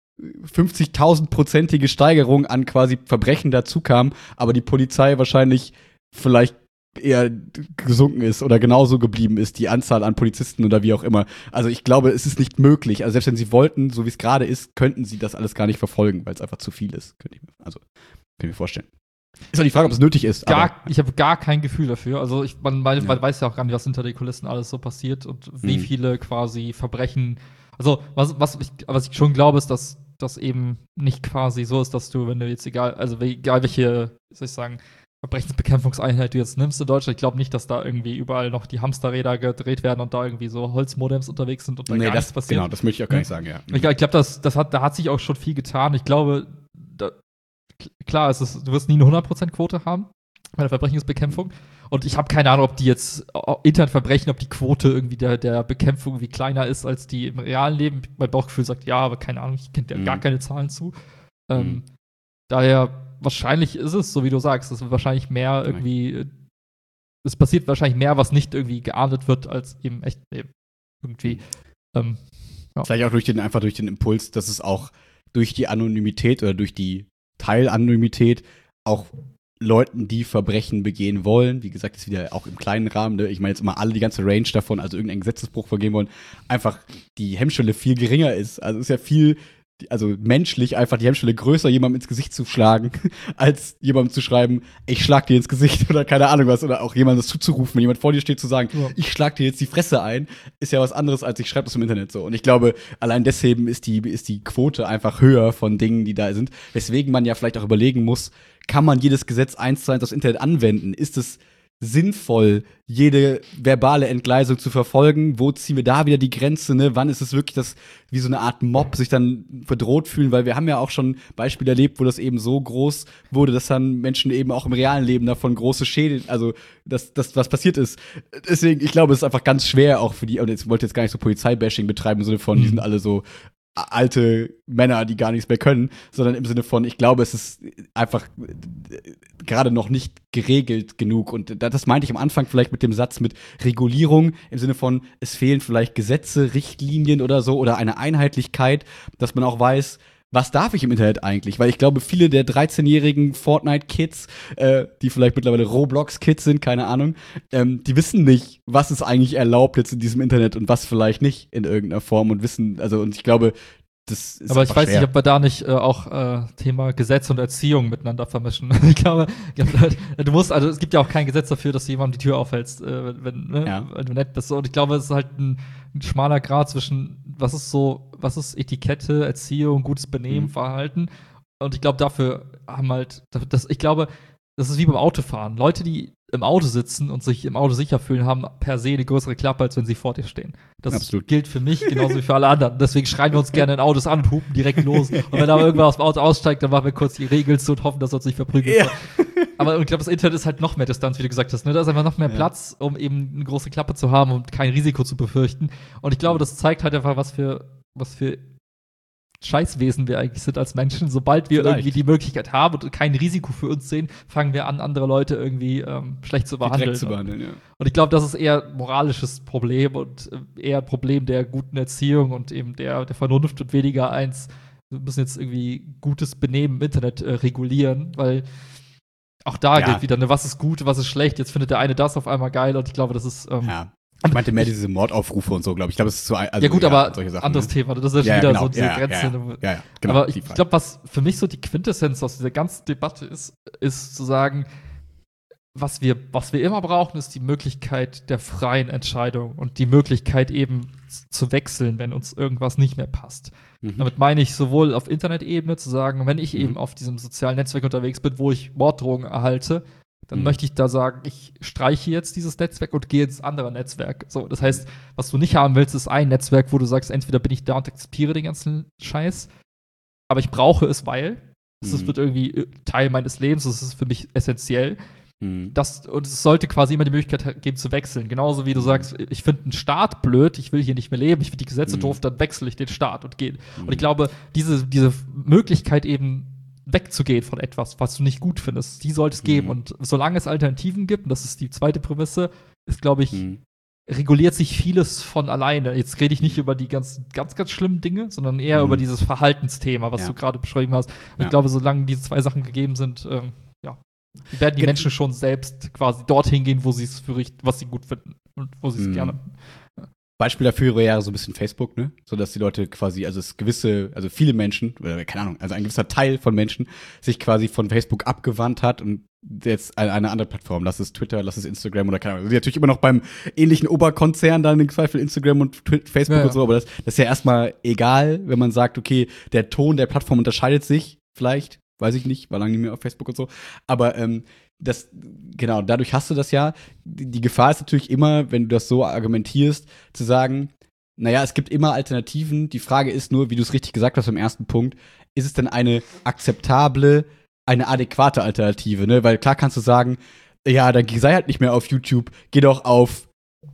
[SPEAKER 1] fünfzigtausend-prozentige Steigerung an quasi Verbrechen dazu kam, aber die Polizei wahrscheinlich vielleicht eher gesunken ist oder genauso geblieben ist, die Anzahl an Polizisten oder wie auch immer. Also ich glaube, es ist nicht möglich. Also selbst wenn sie wollten, so wie es gerade ist, könnten sie das alles gar nicht verfolgen, weil es einfach zu viel ist. Könnte ich mir, also, kann ich mir vorstellen. Ist auch die Frage, ob es nötig ist. Aber
[SPEAKER 2] Gar, ich habe gar kein Gefühl dafür. Also ich, man, man,
[SPEAKER 1] Ja.
[SPEAKER 2] man weiß ja auch gar nicht, was hinter den Kulissen alles so passiert und wie
[SPEAKER 1] Mhm.
[SPEAKER 2] viele quasi Verbrechen. Also was, was, ich, was ich schon glaube, ist, dass das eben nicht quasi so ist, dass du, wenn du jetzt egal, also egal welche, wie soll ich sagen, Verbrechensbekämpfungseinheit du jetzt nimmst in Deutschland, ich glaube nicht, dass da irgendwie überall noch die Hamsterräder gedreht werden und da irgendwie so Holzmodems unterwegs sind und da
[SPEAKER 1] nee,
[SPEAKER 2] gar
[SPEAKER 1] das,
[SPEAKER 2] nichts passiert.
[SPEAKER 1] genau, das möchte ich auch gar nicht sagen, ja.
[SPEAKER 2] Ich, ich glaube, das, das hat, da hat sich auch schon viel getan. Ich glaube, da, klar, es ist, du wirst nie eine hundert Prozent Quote haben, bei der Verbrechensbekämpfung. Und ich habe keine Ahnung, ob die jetzt Internetverbrechen, ob die Quote irgendwie der, der Bekämpfung irgendwie kleiner ist als die im realen Leben. Mein Bauchgefühl sagt ja, aber keine Ahnung, ich kenne ja
[SPEAKER 1] Mhm.
[SPEAKER 2] gar keine Zahlen zu. Ähm,
[SPEAKER 1] Mhm.
[SPEAKER 2] Daher, wahrscheinlich ist es, so wie du sagst, es ist wahrscheinlich mehr irgendwie, es passiert wahrscheinlich mehr, was nicht irgendwie geahndet wird, als im echten Leben. Irgendwie. Ähm, ja.
[SPEAKER 1] Vielleicht auch durch den, einfach durch den Impuls, dass es auch durch die Anonymität oder durch die Teilanonymität auch Leuten, die Verbrechen begehen wollen, wie gesagt, ist wieder auch im kleinen Rahmen, ne? Ich meine jetzt immer alle, die ganze Range davon, also irgendeinen Gesetzesbruch begehen wollen, einfach die Hemmschwelle viel geringer ist. Also ist ja viel, also menschlich einfach die Hemmschwelle größer, jemandem ins Gesicht zu schlagen, als jemandem zu schreiben, ich schlag dir ins Gesicht oder keine Ahnung was, oder auch jemandem das zuzurufen, wenn jemand vor dir steht, zu sagen,
[SPEAKER 2] Ja.
[SPEAKER 1] ich schlag dir jetzt die Fresse ein, ist ja was anderes, als ich schreibe das im Internet so. Und ich glaube, allein deswegen ist die, ist die Quote einfach höher von Dingen, die da sind, weswegen man ja vielleicht auch überlegen muss, kann man jedes Gesetz eins zu eins aufs Internet anwenden? Ist es sinnvoll, jede verbale Entgleisung zu verfolgen? Wo ziehen wir da wieder die Grenze? Ne? Wann ist es wirklich das, wie so eine Art Mob, sich dann bedroht fühlen? Weil wir haben ja auch schon Beispiele erlebt, wo das eben so groß wurde, dass dann Menschen eben auch im realen Leben davon große Schäden, also dass das was passiert ist. Deswegen, ich glaube, es ist einfach ganz schwer auch für die, und jetzt wollte jetzt gar nicht so Polizeibashing betreiben im Sinne von,
[SPEAKER 2] Mhm.
[SPEAKER 1] die sind alle so alte Männer, die gar nichts mehr können, sondern im Sinne von, ich glaube, es ist einfach gerade noch nicht geregelt genug. Und das meinte ich am Anfang vielleicht mit dem Satz mit Regulierung, im Sinne von, es fehlen vielleicht Gesetze, Richtlinien oder so oder eine Einheitlichkeit, dass man auch weiß, was darf ich im Internet eigentlich? Weil ich glaube, viele der dreizehnjährigen Fortnite-Kids, äh, die vielleicht mittlerweile Roblox-Kids sind, keine Ahnung, ähm, die wissen nicht, was ist eigentlich erlaubt jetzt in diesem Internet und was vielleicht nicht in irgendeiner Form und wissen, also und ich glaube, das ist
[SPEAKER 2] Aber ich
[SPEAKER 1] einfach
[SPEAKER 2] weiß
[SPEAKER 1] schwer.
[SPEAKER 2] nicht, ob wir da nicht äh, auch äh, Thema Gesetz und Erziehung miteinander vermischen. Ich glaube, ich glaube, du musst, also es gibt ja auch kein Gesetz dafür, dass du jemandem die Tür aufhältst, äh, wenn, ne,
[SPEAKER 1] Ja.
[SPEAKER 2] wenn du nett bist. Und ich glaube, es ist halt ein, ein schmaler Grad zwischen, was ist so, was ist Etikette, Erziehung, gutes Benehmen,
[SPEAKER 1] Mhm.
[SPEAKER 2] Verhalten. Und ich glaube, dafür haben halt, das, ich glaube, das ist wie beim Autofahren. Leute, die im Auto sitzen und sich im Auto sicher fühlen, haben per se eine größere Klappe, als wenn sie vor dir stehen. Das
[SPEAKER 1] Absolut.
[SPEAKER 2] gilt für mich genauso wie für alle anderen. Deswegen schreien wir uns gerne in Autos an und hupen direkt los. Und wenn aber irgendwer aus dem Auto aussteigt, dann machen wir kurz die Regeln zu und hoffen, dass er uns nicht verprügelt.
[SPEAKER 1] Ja.
[SPEAKER 2] Aber ich glaube, das Internet ist halt noch mehr Distanz, wie du gesagt hast. Ne? Da ist einfach noch mehr
[SPEAKER 1] Ja.
[SPEAKER 2] Platz, um eben eine große Klappe zu haben und kein Risiko zu befürchten. Und ich glaube, das zeigt halt einfach, was für, was für Scheißwesen wir eigentlich sind als Menschen. Sobald wir
[SPEAKER 1] Vielleicht.
[SPEAKER 2] irgendwie die Möglichkeit haben und kein Risiko für uns sehen, fangen wir an, andere Leute irgendwie ähm, schlecht zu behandeln.
[SPEAKER 1] Direkt zu behandeln, ja.
[SPEAKER 2] Und ich glaube, das ist eher ein moralisches Problem und äh, eher ein Problem der guten Erziehung und eben der, der Vernunft und weniger eins, wir müssen jetzt irgendwie gutes Benehmen im Internet äh, regulieren, weil auch da
[SPEAKER 1] Ja.
[SPEAKER 2] gilt wieder, ne, was ist gut, was ist schlecht. Jetzt findet der eine das auf einmal geil und ich glaube, das ist ähm,
[SPEAKER 1] Ja. Ich meinte mehr diese Mordaufrufe und so, glaube ich. Ich glaube, es ist so ein, also,
[SPEAKER 2] ja gut, aber
[SPEAKER 1] solche Sachen,
[SPEAKER 2] anderes
[SPEAKER 1] ne?
[SPEAKER 2] Thema. Das ist ja schon
[SPEAKER 1] Ja,
[SPEAKER 2] wieder
[SPEAKER 1] genau.
[SPEAKER 2] so diese
[SPEAKER 1] Ja, ja,
[SPEAKER 2] Grenze.
[SPEAKER 1] ja,
[SPEAKER 2] ne?
[SPEAKER 1] ja, ja, genau,
[SPEAKER 2] Aber ich
[SPEAKER 1] die Frage.
[SPEAKER 2] glaube, was für mich so die Quintessenz aus dieser ganzen Debatte ist, ist zu sagen, was wir, was wir immer brauchen, ist die Möglichkeit der freien Entscheidung und die Möglichkeit eben z- zu wechseln, wenn uns irgendwas nicht mehr passt.
[SPEAKER 1] Mhm.
[SPEAKER 2] Damit meine ich sowohl auf Internet-Ebene zu sagen, wenn ich
[SPEAKER 1] Mhm.
[SPEAKER 2] eben auf diesem sozialen Netzwerk unterwegs bin, wo ich Morddrohungen erhalte, dann
[SPEAKER 1] Mhm.
[SPEAKER 2] möchte ich da sagen, ich streiche jetzt dieses Netzwerk und gehe ins andere Netzwerk. So, das heißt, was du nicht haben willst, ist ein Netzwerk, wo du sagst, entweder bin ich da und akzeptiere den ganzen Scheiß, aber ich brauche es, weil es
[SPEAKER 1] Mhm.
[SPEAKER 2] wird irgendwie äh, Teil meines Lebens, es ist für mich essentiell.
[SPEAKER 1] Mhm.
[SPEAKER 2] Das, und es sollte quasi immer die Möglichkeit geben zu wechseln. Genauso wie du sagst, ich finde einen Staat blöd, ich will hier nicht mehr leben, ich finde die Gesetze
[SPEAKER 1] Mhm.
[SPEAKER 2] doof, dann wechsle ich den Staat und gehe. Und
[SPEAKER 1] Mhm.
[SPEAKER 2] ich glaube, diese, diese Möglichkeit eben wegzugehen von etwas, was du nicht gut findest, die sollte es
[SPEAKER 1] Mhm.
[SPEAKER 2] geben. Und solange es Alternativen gibt, und das ist die zweite Prämisse, ist, glaube ich,
[SPEAKER 1] Mhm.
[SPEAKER 2] reguliert sich vieles von alleine. Jetzt rede ich nicht über die ganz, ganz, ganz schlimmen Dinge, sondern eher
[SPEAKER 1] Mhm.
[SPEAKER 2] über dieses Verhaltensthema, was
[SPEAKER 1] Ja.
[SPEAKER 2] du gerade beschrieben hast. Und
[SPEAKER 1] Ja.
[SPEAKER 2] ich glaube, solange diese zwei Sachen gegeben sind, ähm, ja, werden die
[SPEAKER 1] Ge-
[SPEAKER 2] Menschen schon selbst quasi dorthin gehen, wo sie es für richtig, was sie gut finden und wo sie es
[SPEAKER 1] Mhm.
[SPEAKER 2] gerne.
[SPEAKER 1] Beispiel dafür wäre ja so ein bisschen Facebook, ne? So dass die Leute quasi, also es gewisse, also viele Menschen, oder keine Ahnung, also ein gewisser Teil von Menschen sich quasi von Facebook abgewandt hat und jetzt eine, eine andere Plattform, lass es Twitter, lass es Instagram oder keine Ahnung. Also die natürlich immer noch beim ähnlichen Oberkonzern dann im Zweifel Instagram und Twi- Facebook
[SPEAKER 2] Ja, ja.
[SPEAKER 1] und so, aber das, das ist ja erstmal egal, wenn man sagt, okay, der Ton der Plattform unterscheidet sich vielleicht, weiß ich nicht, war lange nicht mehr auf Facebook und so, aber ähm, das, genau, dadurch hast du das ja. Die, die Gefahr ist natürlich immer, wenn du das so argumentierst, zu sagen, naja, es gibt immer Alternativen. Die Frage ist nur, wie du es richtig gesagt hast im ersten Punkt, ist es denn eine akzeptable eine adäquate Alternative, ne? Weil klar kannst du sagen, ja, dann sei halt nicht mehr auf YouTube, geh doch auf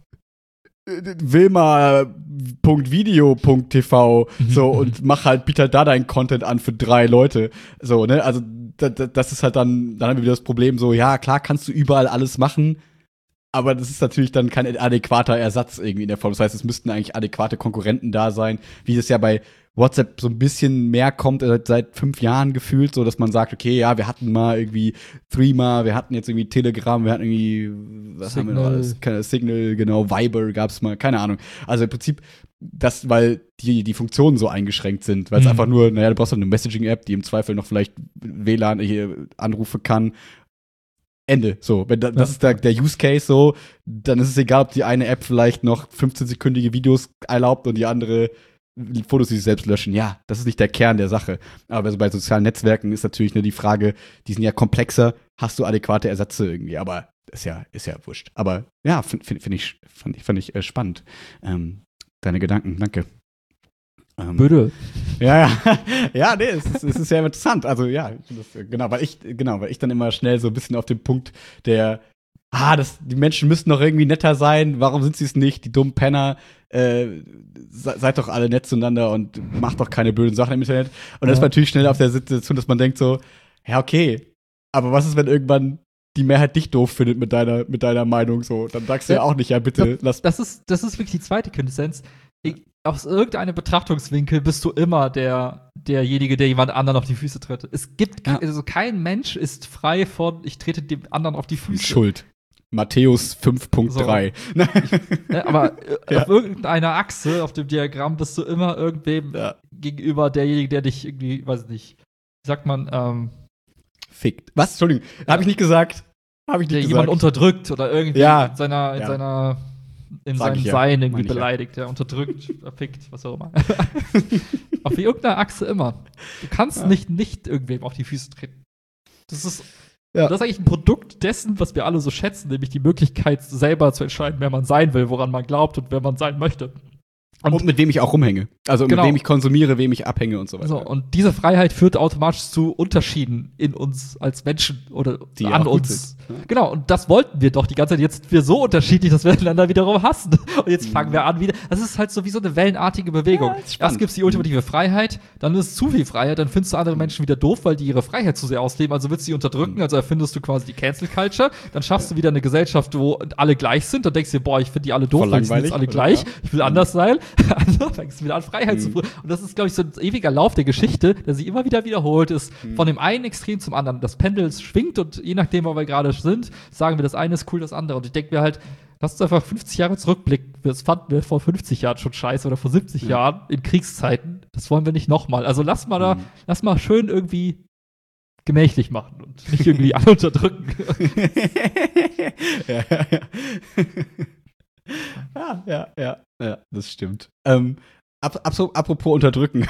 [SPEAKER 1] wilma Punkt video Punkt t v so und mach halt, biet halt da deinen Content an für drei Leute. So, ne? Also da, da, das ist halt dann, dann haben wir wieder das Problem, so, ja, klar kannst du überall alles machen, aber das ist natürlich dann kein adäquater Ersatz irgendwie in der Form. Das heißt, es müssten eigentlich adäquate Konkurrenten da sein, wie das ja bei WhatsApp so ein bisschen mehr kommt, äh, seit fünf Jahren gefühlt, so dass man sagt, okay, ja, wir hatten mal irgendwie Threema, wir hatten jetzt irgendwie Telegram, wir hatten irgendwie, was
[SPEAKER 2] Signal.
[SPEAKER 1] haben wir noch alles? Keine Signal, genau, Viber gab's mal, keine Ahnung. Also im Prinzip, das, weil die, die Funktionen so eingeschränkt sind, weil es
[SPEAKER 2] Mhm.
[SPEAKER 1] einfach nur, naja, du brauchst halt eine Messaging-App, die im Zweifel noch vielleicht W L A N hier Anrufe kann. Ende. So, wenn da, das
[SPEAKER 2] Ja.
[SPEAKER 1] ist der, der Use Case so, dann ist es egal, ob die eine App vielleicht noch fünfzehn-sekündige Videos erlaubt und die andere Fotos, die sich selbst löschen. Ja, das ist nicht der Kern der Sache. Aber also bei sozialen Netzwerken ist natürlich nur die Frage, die sind ja komplexer, hast du adäquate Ersätze irgendwie, aber ist ja, ist ja wurscht. Aber ja, finde find, find ich, fand ich, fand ich äh, spannend. Ähm, deine Gedanken, danke. Ähm,
[SPEAKER 2] Bitte.
[SPEAKER 1] Ja, ja, ja, nee, es ist, es ist sehr interessant. Also ja, das, genau, weil ich, genau, weil ich dann immer schnell so ein bisschen auf den Punkt der, ah, das, die Menschen müssten doch irgendwie netter sein, warum sind sie es nicht, die dummen Penner, äh, se, seid doch alle nett zueinander und macht doch keine blöden Sachen im Internet. Und das ist
[SPEAKER 2] Ja.
[SPEAKER 1] natürlich schnell auf der Situation, dass man denkt so, ja, okay, aber was ist, wenn irgendwann die Mehrheit dich doof findet mit deiner, mit deiner Meinung so? Dann sagst du ja,
[SPEAKER 2] Ja.
[SPEAKER 1] auch nicht, ja, bitte, lass.
[SPEAKER 2] Das ist, das ist wirklich die zweite Quintessenz. Ich, aus irgendeinem Betrachtungswinkel bist du immer der, derjenige, der jemand anderen auf die Füße tritt. Es gibt,
[SPEAKER 1] Ja.
[SPEAKER 2] also kein Mensch ist frei von, ich trete dem anderen auf die Füße.
[SPEAKER 1] Schuld. Matthäus fünf Punkt drei.
[SPEAKER 2] Ne, aber äh,
[SPEAKER 1] Ja.
[SPEAKER 2] auf irgendeiner Achse auf dem Diagramm bist du immer irgendwem
[SPEAKER 1] Ja.
[SPEAKER 2] gegenüber derjenige, der dich irgendwie, weiß nicht, wie sagt man, ähm,
[SPEAKER 1] Fickt. Was? Entschuldigung, habe ich nicht gesagt. Habe ich
[SPEAKER 2] der
[SPEAKER 1] nicht
[SPEAKER 2] jemand
[SPEAKER 1] gesagt.
[SPEAKER 2] unterdrückt oder irgendwie
[SPEAKER 1] Ja.
[SPEAKER 2] in seiner, in
[SPEAKER 1] Ja.
[SPEAKER 2] seiner, in
[SPEAKER 1] Sag
[SPEAKER 2] seinem
[SPEAKER 1] ich ja.
[SPEAKER 2] Sein irgendwie
[SPEAKER 1] Meine ich ja.
[SPEAKER 2] beleidigt, ja, unterdrückt, erfickt, was auch immer. Auf irgendeiner Achse immer. Du kannst
[SPEAKER 1] Ja.
[SPEAKER 2] nicht nicht irgendwem auf die Füße treten. Das ist,
[SPEAKER 1] Ja.
[SPEAKER 2] das ist eigentlich ein Produkt dessen, was wir alle so schätzen, nämlich die Möglichkeit, selber zu entscheiden, wer man sein will, woran man glaubt und wer man sein möchte.
[SPEAKER 1] Und,
[SPEAKER 2] Und-
[SPEAKER 1] mit wem ich auch rumhänge. Also
[SPEAKER 2] Genau.
[SPEAKER 1] mit wem ich konsumiere, wem ich abhänge und so weiter.
[SPEAKER 2] So, und diese Freiheit führt automatisch zu Unterschieden in uns als Menschen oder
[SPEAKER 1] Die
[SPEAKER 2] an
[SPEAKER 1] auch gut
[SPEAKER 2] uns.
[SPEAKER 1] sind, ne?
[SPEAKER 2] Genau, und das wollten wir doch die ganze Zeit. Jetzt sind wir so unterschiedlich, dass wir einander wiederum hassen. Und jetzt fangen wir an wieder. Das ist halt so wie so eine wellenartige Bewegung.
[SPEAKER 1] Ja, ist spannend.
[SPEAKER 2] Erst gibt's die ultimative Freiheit, dann ist zu viel Freiheit, dann findest du andere Menschen wieder doof, weil die ihre Freiheit zu sehr ausleben, also willst du sie unterdrücken, also erfindest du quasi die Cancel Culture, dann schaffst du wieder eine Gesellschaft, wo alle gleich sind, dann denkst du dir, boah, ich finde die alle doof,
[SPEAKER 1] Voll
[SPEAKER 2] weil die sind jetzt
[SPEAKER 1] langweilig,
[SPEAKER 2] alle
[SPEAKER 1] oder?
[SPEAKER 2] gleich,
[SPEAKER 1] Ja.
[SPEAKER 2] ich will anders sein. Also fängst du wieder an, Freiheit zu prüfen. Und das ist, glaube ich, so ein ewiger Lauf der Geschichte, der sich immer wieder wiederholt ist, von dem einen Extrem zum anderen. Das Pendel schwingt und je nachdem, wo wir gerade sind, sagen wir, das eine ist cool, das andere. Und ich denke mir halt, lass uns einfach fünfzig Jahre zurückblicken. Das fanden wir vor fünfzig Jahren schon scheiße oder vor siebzig
[SPEAKER 1] Ja.
[SPEAKER 2] Jahren in Kriegszeiten. Das wollen wir nicht nochmal. Also lass mal da,
[SPEAKER 1] Mhm.
[SPEAKER 2] lass mal schön irgendwie gemächlich machen und nicht irgendwie alle unterdrücken.
[SPEAKER 1] ja, ja, ja. ja, ja, ja, ja, das stimmt. Ähm, ab, ab, apropos unterdrücken.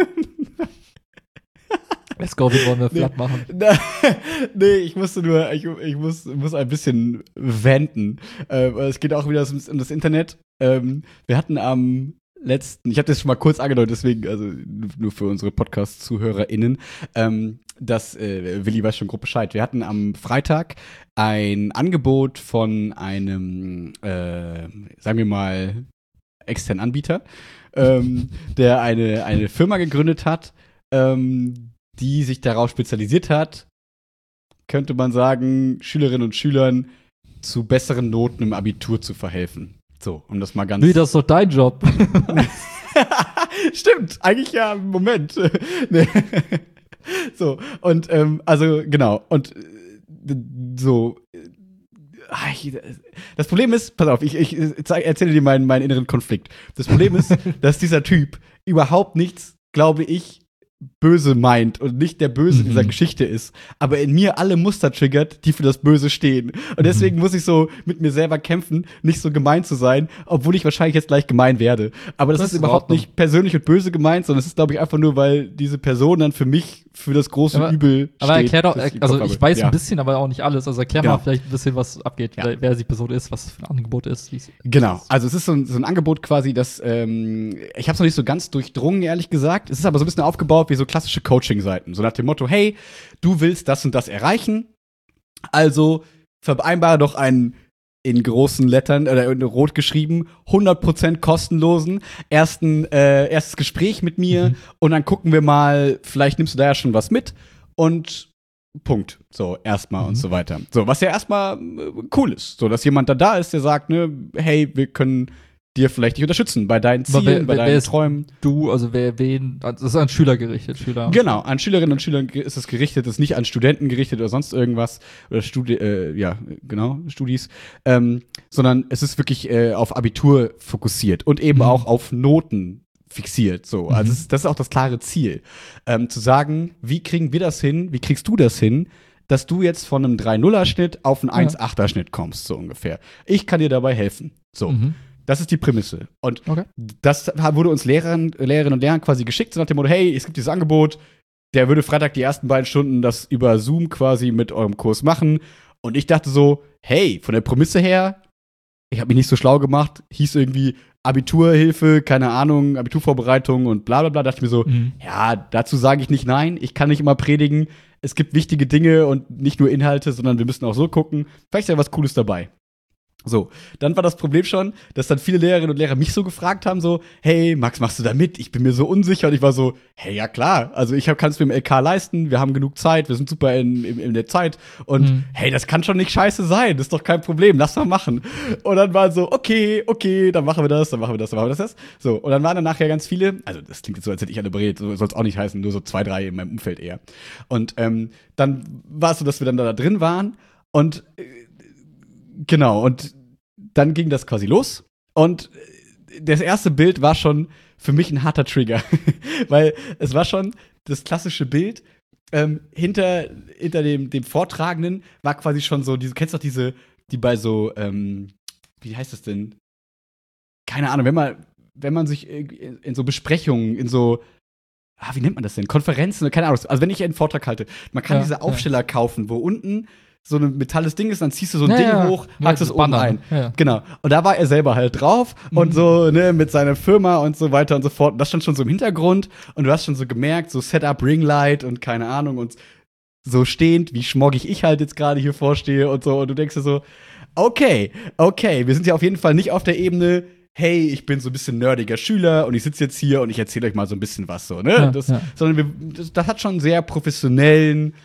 [SPEAKER 2] Let's go, wie wollen wir
[SPEAKER 1] Nee.
[SPEAKER 2] flat machen?
[SPEAKER 1] Na, nee, ich musste nur, ich, ich muss, muss ein bisschen wenden. Äh, es geht auch wieder um, um das Internet. Ähm, wir hatten am letzten, ich habe das schon mal kurz angedeutet, deswegen, also nur für unsere Podcast-ZuhörerInnen, ähm, dass äh, Willi weiß schon grob Bescheid. Wir hatten am Freitag ein Angebot von einem, äh, sagen wir mal, externen Anbieter, ähm, der eine, eine Firma gegründet hat, ähm, die sich darauf spezialisiert hat, könnte man sagen, Schülerinnen und Schülern zu besseren Noten im Abitur zu verhelfen. So, um das mal ganz.
[SPEAKER 2] Nee, das ist doch dein Job.
[SPEAKER 1] Stimmt, eigentlich ja, Moment. Nee. So, und ähm, also genau, und äh, so. äh, ah, ich- Das Problem ist, pass auf, ich, ich zeig, erzähle dir meinen, meinen inneren Konflikt. Das Problem ist, dass dieser Typ überhaupt nichts, glaube ich, böse meint und nicht der Böse in
[SPEAKER 2] Mhm.
[SPEAKER 1] dieser Geschichte ist, aber in mir alle Muster triggert, die für das Böse stehen. Und deswegen muss ich so mit mir selber kämpfen, nicht so gemein zu sein, obwohl ich wahrscheinlich jetzt gleich gemein werde. Aber das,
[SPEAKER 2] Das
[SPEAKER 1] ist
[SPEAKER 2] ist in
[SPEAKER 1] überhaupt
[SPEAKER 2] Ordnung.
[SPEAKER 1] nicht persönlich und böse gemeint, sondern es ist, glaube ich, einfach nur, weil diese Person dann für mich für das große
[SPEAKER 2] Aber-
[SPEAKER 1] Übel
[SPEAKER 2] Aber
[SPEAKER 1] steht.
[SPEAKER 2] erklär doch,
[SPEAKER 1] das im
[SPEAKER 2] also
[SPEAKER 1] Kopf
[SPEAKER 2] ich
[SPEAKER 1] habe.
[SPEAKER 2] weiß
[SPEAKER 1] Ja.
[SPEAKER 2] ein bisschen, aber auch nicht alles. Also erklär
[SPEAKER 1] Genau.
[SPEAKER 2] mal vielleicht ein bisschen, was abgeht,
[SPEAKER 1] Ja.
[SPEAKER 2] wer, wer die Person ist, was es für ein Angebot ist. wie's-
[SPEAKER 1] Genau, also es ist so ein, so ein Angebot quasi, das, ähm, ich habe es noch nicht so ganz durchdrungen, ehrlich gesagt. Es ist aber so ein bisschen aufgebaut, wie so klassische Coaching-Seiten. So nach dem Motto, hey, du willst das und das erreichen, also vereinbare doch einen in großen Lettern oder in rot geschrieben, hundert Prozent kostenlosen ersten, äh, erstes Gespräch mit mir mhm. und dann gucken wir mal, vielleicht nimmst du da ja schon was mit und Punkt. So, erstmal mhm. und so weiter. So, was ja erstmal äh, cool ist. So, dass jemand da da ist, der sagt, ne, hey, wir können dir vielleicht dich unterstützen bei deinen Zielen,
[SPEAKER 2] wer,
[SPEAKER 1] bei
[SPEAKER 2] wer,
[SPEAKER 1] deinen
[SPEAKER 2] wer
[SPEAKER 1] Träumen.
[SPEAKER 2] Du, also wer, wen, also das ist an Schüler gerichtet, Schüler.
[SPEAKER 1] Genau, an Schülerinnen und Schülern ist es gerichtet, ist nicht an Studenten gerichtet oder sonst irgendwas oder Studi äh, ja, genau, Studis, ähm, sondern es ist wirklich äh, auf Abitur fokussiert und eben mhm. auch auf Noten fixiert, so. Also
[SPEAKER 2] mhm.
[SPEAKER 1] es, das ist auch das klare Ziel, ähm, zu sagen, wie kriegen wir das hin, wie kriegst du das hin, dass du jetzt von einem drei Null er Schnitt auf einen
[SPEAKER 2] ja.
[SPEAKER 1] eins Komma acht er Schnitt kommst, so ungefähr. Ich kann dir dabei helfen, so. Mhm. Das ist die Prämisse. Und okay. das wurde uns Lehrern, Lehrerinnen und Lehrern quasi geschickt, so nach dem Motto, hey, es gibt dieses Angebot, der würde Freitag die ersten beiden Stunden das über Zoom quasi mit eurem Kurs machen. Und ich dachte so, hey, von der Prämisse her, ich habe mich nicht so schlau gemacht, hieß irgendwie Abiturhilfe, keine Ahnung, Abiturvorbereitung und bla bla bla. Dachte ich mir so, mhm. ja, dazu sage ich nicht nein, ich kann nicht immer predigen. Es gibt wichtige Dinge und nicht nur Inhalte, sondern wir müssen auch so gucken. Vielleicht ist ja was Cooles dabei. So, dann war das Problem schon, dass dann viele Lehrerinnen und Lehrer mich so gefragt haben, so, hey, Max, machst du da mit? Ich bin mir so unsicher. Und ich war so, hey, ja klar, also ich kann es mir im L K leisten, wir haben genug Zeit, wir sind super in, in, in der Zeit. Und mhm. hey, das kann schon nicht scheiße sein, das ist doch kein Problem, lass mal machen. Und dann war so, okay, okay, dann machen wir das, dann machen wir das, dann machen wir das. So, und dann waren dann nachher ganz viele, also das klingt jetzt so, als hätte ich alle berät, so soll es auch nicht heißen, nur so zwei, drei in meinem Umfeld eher. Und ähm, dann war es so, dass wir dann da drin waren und äh, genau, und dann ging das quasi los. Und das erste Bild war schon für mich ein harter Trigger. Weil es war schon das klassische Bild. Ähm, hinter hinter dem, dem Vortragenden war quasi schon so, diese, kennst du doch diese, die bei so, ähm, wie heißt das denn? Keine Ahnung, wenn man, wenn man sich in, in so Besprechungen, in so, ah, wie nennt man das denn? Konferenzen, keine Ahnung. Also wenn ich einen Vortrag halte, man kann ja, diese Aufsteller ja. kaufen, wo unten so ein metalles Ding ist, dann ziehst du so ein ja, Ding ja. hoch, hackst ja, es oben ein. Ja. Genau. Und da war er selber halt drauf mhm. und so, ne, mit seiner Firma und so weiter und so fort. Und das stand schon so im Hintergrund und du hast schon so gemerkt, so Setup, Ringlight und keine Ahnung und so stehend, wie schmoggig ich halt jetzt gerade hier vorstehe und so. Und du denkst dir so, okay, okay, wir sind ja auf jeden Fall nicht auf der Ebene, hey, ich bin so ein bisschen nerdiger Schüler und ich sitze jetzt hier und ich erzähle euch mal so ein bisschen was so, ne? Ja, das, ja. Sondern wir, das, das hat schon einen sehr professionellen,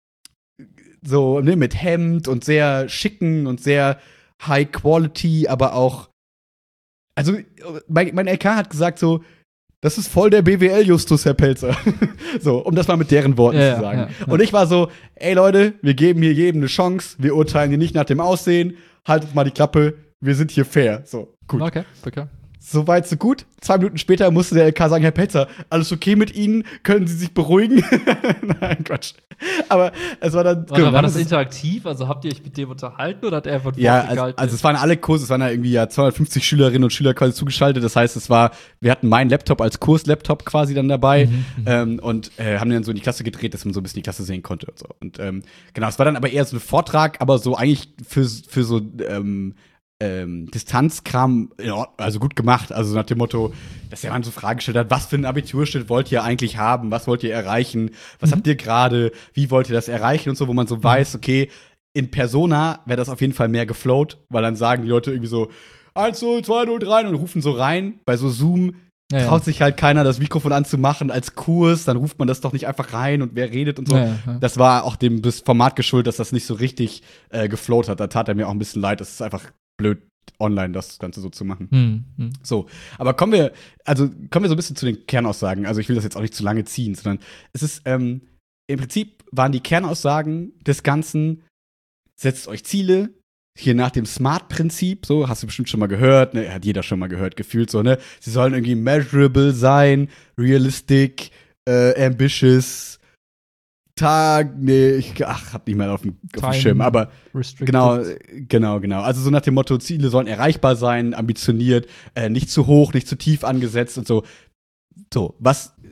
[SPEAKER 1] so, ne, mit Hemd und sehr schicken und sehr high quality, aber auch, also, mein, mein L K hat gesagt so, das ist voll der B W L-Justus, Herr Pelzer. So, um das mal mit deren Worten ja, zu sagen. Ja, ja. Und ich war so, ey Leute, wir geben hier jedem eine Chance, wir urteilen hier nicht nach dem Aussehen, haltet mal die Klappe, wir sind hier fair. So, gut.
[SPEAKER 2] Okay, okay.
[SPEAKER 1] So weit, so gut. Zwei Minuten später musste der L K sagen, Herr Pelzer, alles okay mit Ihnen? Können Sie sich beruhigen? Nein, Quatsch. Aber es war dann.
[SPEAKER 2] War, genau, war das interaktiv? Also habt ihr euch mit dem unterhalten oder hat er einfach
[SPEAKER 1] Ja, also, also es waren alle Kurse, es waren ja irgendwie ja zweihundertfünfzig Schülerinnen und Schüler quasi zugeschaltet. Das heißt, es war, wir hatten meinen Laptop als Kurslaptop quasi dann dabei mhm, ähm, und äh, haben dann so in die Klasse gedreht, dass man so ein bisschen die Klasse sehen konnte und so. Und ähm, genau, es war dann aber eher so ein Vortrag, aber so eigentlich für, für so ähm, Ähm, Distanzkram, also gut gemacht, also nach dem Motto, dass der Mann so Fragen gestellt hat, was für einen Abiturschnitt wollt ihr eigentlich haben, was wollt ihr erreichen, was mhm. habt ihr gerade, wie wollt ihr das erreichen und so, wo man so mhm. weiß, okay, in Persona wäre das auf jeden Fall mehr geflowt, weil dann sagen die Leute irgendwie so eins, null, zwei, null, drei und rufen so rein, bei so Zoom ja, traut ja. sich halt keiner, das Mikrofon anzumachen als Kurs, dann ruft man das doch nicht einfach rein und wer redet und so. Ja, ja. Das war auch dem Format geschuldet, dass das nicht so richtig äh, geflowt hat, da tat er mir auch ein bisschen leid, das ist einfach blöd, online das Ganze so zu machen. Hm, hm. So, aber kommen wir, also kommen wir so ein bisschen zu den Kernaussagen. Also ich will das jetzt auch nicht zu lange ziehen, sondern es ist, ähm, im Prinzip waren die Kernaussagen des Ganzen, setzt euch Ziele, hier nach dem SMART-Prinzip, so, hast du bestimmt schon mal gehört, ne, hat jeder schon mal gehört, gefühlt so, ne, sie sollen irgendwie measurable sein, realistic, äh, ambitious, Tag, nee, ich ach, hab nicht mehr auf dem, auf dem Schirm, aber genau, genau, genau. Also so nach dem Motto, Ziele sollen erreichbar sein, ambitioniert, äh, nicht zu hoch, nicht zu tief angesetzt und so. So, was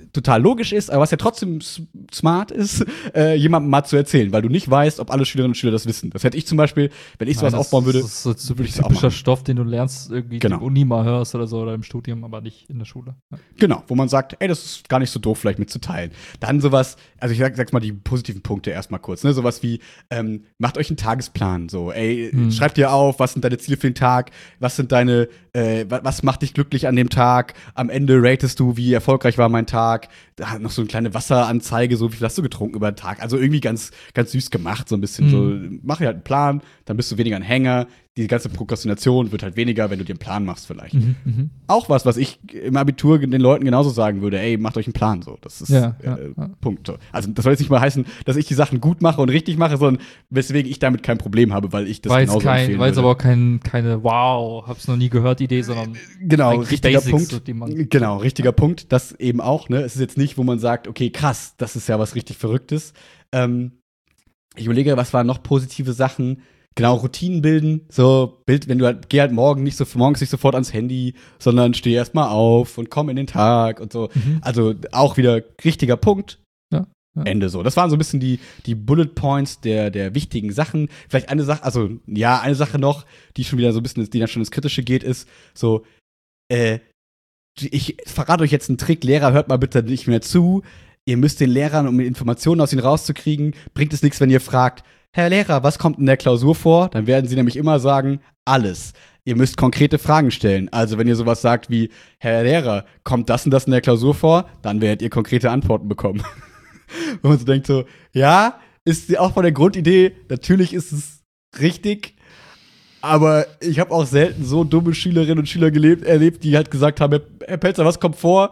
[SPEAKER 1] total logisch ist, aber was ja trotzdem smart ist, äh, jemandem mal zu erzählen, weil du nicht weißt, ob alle Schülerinnen und Schüler das wissen. Das hätte ich zum Beispiel, wenn ich sowas
[SPEAKER 2] Nein, das,
[SPEAKER 1] aufbauen würde,
[SPEAKER 2] das ist so, so
[SPEAKER 1] würde ich das auch
[SPEAKER 2] typischer
[SPEAKER 1] machen.
[SPEAKER 2] Stoff, den du lernst, irgendwie
[SPEAKER 1] Genau.
[SPEAKER 2] in der Uni mal hörst oder so oder im Studium, aber nicht in der Schule. Ja.
[SPEAKER 1] Genau, wo man sagt, ey, das ist gar nicht so doof, vielleicht mitzuteilen. Dann sowas, also ich sag, sag's mal die positiven Punkte erstmal kurz, ne? Sowas wie, ähm, macht euch einen Tagesplan, so, ey,
[SPEAKER 2] Hm.
[SPEAKER 1] schreibt dir auf, was sind deine Ziele für den Tag, was sind deine, äh, wa- was macht dich glücklich an dem Tag, am Ende ratest du, wie erfolgreich war mein Tag, da noch so eine kleine Wasseranzeige, so wie viel hast du getrunken über den Tag, also irgendwie ganz, ganz süß gemacht, so ein bisschen,
[SPEAKER 2] Hm.
[SPEAKER 1] so, mach dir halt einen Plan, dann bist du weniger ein Hänger, die ganze Prokrastination wird halt weniger, wenn du dir einen Plan machst vielleicht.
[SPEAKER 2] Mhm, mhm.
[SPEAKER 1] Auch was, was ich im Abitur den Leuten genauso sagen würde, ey, macht euch einen Plan, so. Das ist
[SPEAKER 2] Ja, ja,
[SPEAKER 1] äh,
[SPEAKER 2] ja.
[SPEAKER 1] Punkt. So. Also das soll jetzt nicht mal heißen, dass ich die Sachen gut mache und richtig mache, sondern weswegen ich damit kein Problem habe, weil ich das
[SPEAKER 2] War jetzt
[SPEAKER 1] genauso
[SPEAKER 2] kein,
[SPEAKER 1] empfehlen
[SPEAKER 2] war jetzt
[SPEAKER 1] würde.
[SPEAKER 2] aber auch kein, keine Wow, hab's noch nie gehört Idee, sondern
[SPEAKER 1] Genau,
[SPEAKER 2] eigentlich
[SPEAKER 1] richtiger
[SPEAKER 2] Basics,
[SPEAKER 1] Punkt.
[SPEAKER 2] so, die man-
[SPEAKER 1] Genau, richtiger Punkt. Das eben auch, ne? Es ist jetzt nicht, wo man sagt, okay, krass, das ist ja was richtig Verrücktes. Ähm, ich überlege, was waren noch positive Sachen? Genau, Routinen bilden. So, Bild, wenn du halt, geh halt morgen nicht so, morgens nicht sofort ans Handy, sondern steh erst mal auf und komm in den Tag und so.
[SPEAKER 2] Mhm.
[SPEAKER 1] Also auch wieder richtiger Punkt.
[SPEAKER 2] Ja, ja.
[SPEAKER 1] Ende so. Das waren so ein bisschen die, die Bullet Points der, der wichtigen Sachen. Vielleicht eine Sache, also ja, eine Sache noch, die schon wieder so ein bisschen, die dann schon ins Kritische geht, ist so, äh, ich verrate euch jetzt einen Trick, Lehrer, hört mal bitte nicht mehr zu. Ihr müsst den Lehrern, um Informationen aus ihnen rauszukriegen, bringt es nichts, wenn ihr fragt, Herr Lehrer, was kommt in der Klausur vor? Dann werden sie nämlich immer sagen, alles. Ihr müsst konkrete Fragen stellen. Also wenn ihr sowas sagt wie, Herr Lehrer, kommt das und das in der Klausur vor? Dann werdet ihr konkrete Antworten bekommen. Wenn man so denkt so, ja, ist auch von der Grundidee, natürlich ist es richtig, aber ich habe auch selten so dumme Schülerinnen und Schüler gelebt, erlebt, die halt gesagt haben, Herr Pelzer, was kommt vor?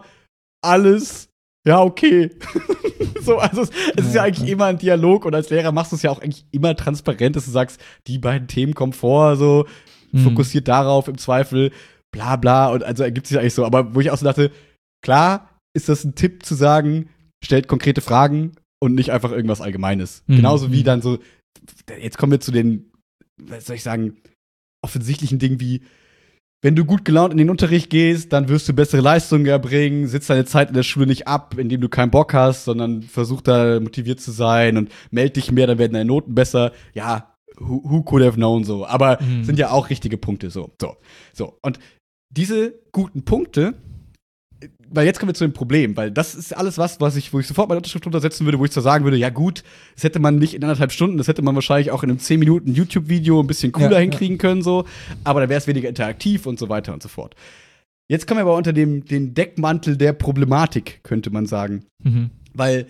[SPEAKER 1] Alles. Ja, okay. So, also es, es ist ja eigentlich immer ein Dialog und als Lehrer machst du es ja auch eigentlich immer transparent, dass du sagst, die beiden Themen kommen vor, so
[SPEAKER 2] Mhm.
[SPEAKER 1] fokussiert darauf im Zweifel, bla bla und also ergibt sich eigentlich so. Aber wo ich auch so dachte, klar ist das ein Tipp zu sagen, stellt konkrete Fragen und nicht einfach irgendwas Allgemeines.
[SPEAKER 2] Mhm.
[SPEAKER 1] Genauso wie dann so, jetzt kommen wir zu den, was soll ich sagen, offensichtlichen Dingen wie, wenn du gut gelaunt in den Unterricht gehst, dann wirst du bessere Leistungen erbringen, sitzt deine Zeit in der Schule nicht ab, indem du keinen Bock hast, sondern versuch da motiviert zu sein und meld dich mehr, dann werden deine Noten besser. Ja, who, who could have known so. Aber
[SPEAKER 2] Mhm.
[SPEAKER 1] sind ja auch richtige Punkte so. So, so. Und diese guten Punkte, weil jetzt kommen wir zu dem Problem, weil das ist alles was, was ich, wo ich sofort meine Unterschrift untersetzen würde, wo ich zwar sagen würde, ja gut, das hätte man nicht in anderthalb Stunden, das hätte man wahrscheinlich auch in einem zehn Minuten YouTube-Video ein bisschen cooler
[SPEAKER 2] Ja,
[SPEAKER 1] hinkriegen können, so, aber dann wäre es weniger interaktiv und so weiter und so fort. Jetzt kommen wir aber unter dem den Deckmantel der Problematik, könnte man sagen.
[SPEAKER 2] Mhm.
[SPEAKER 1] Weil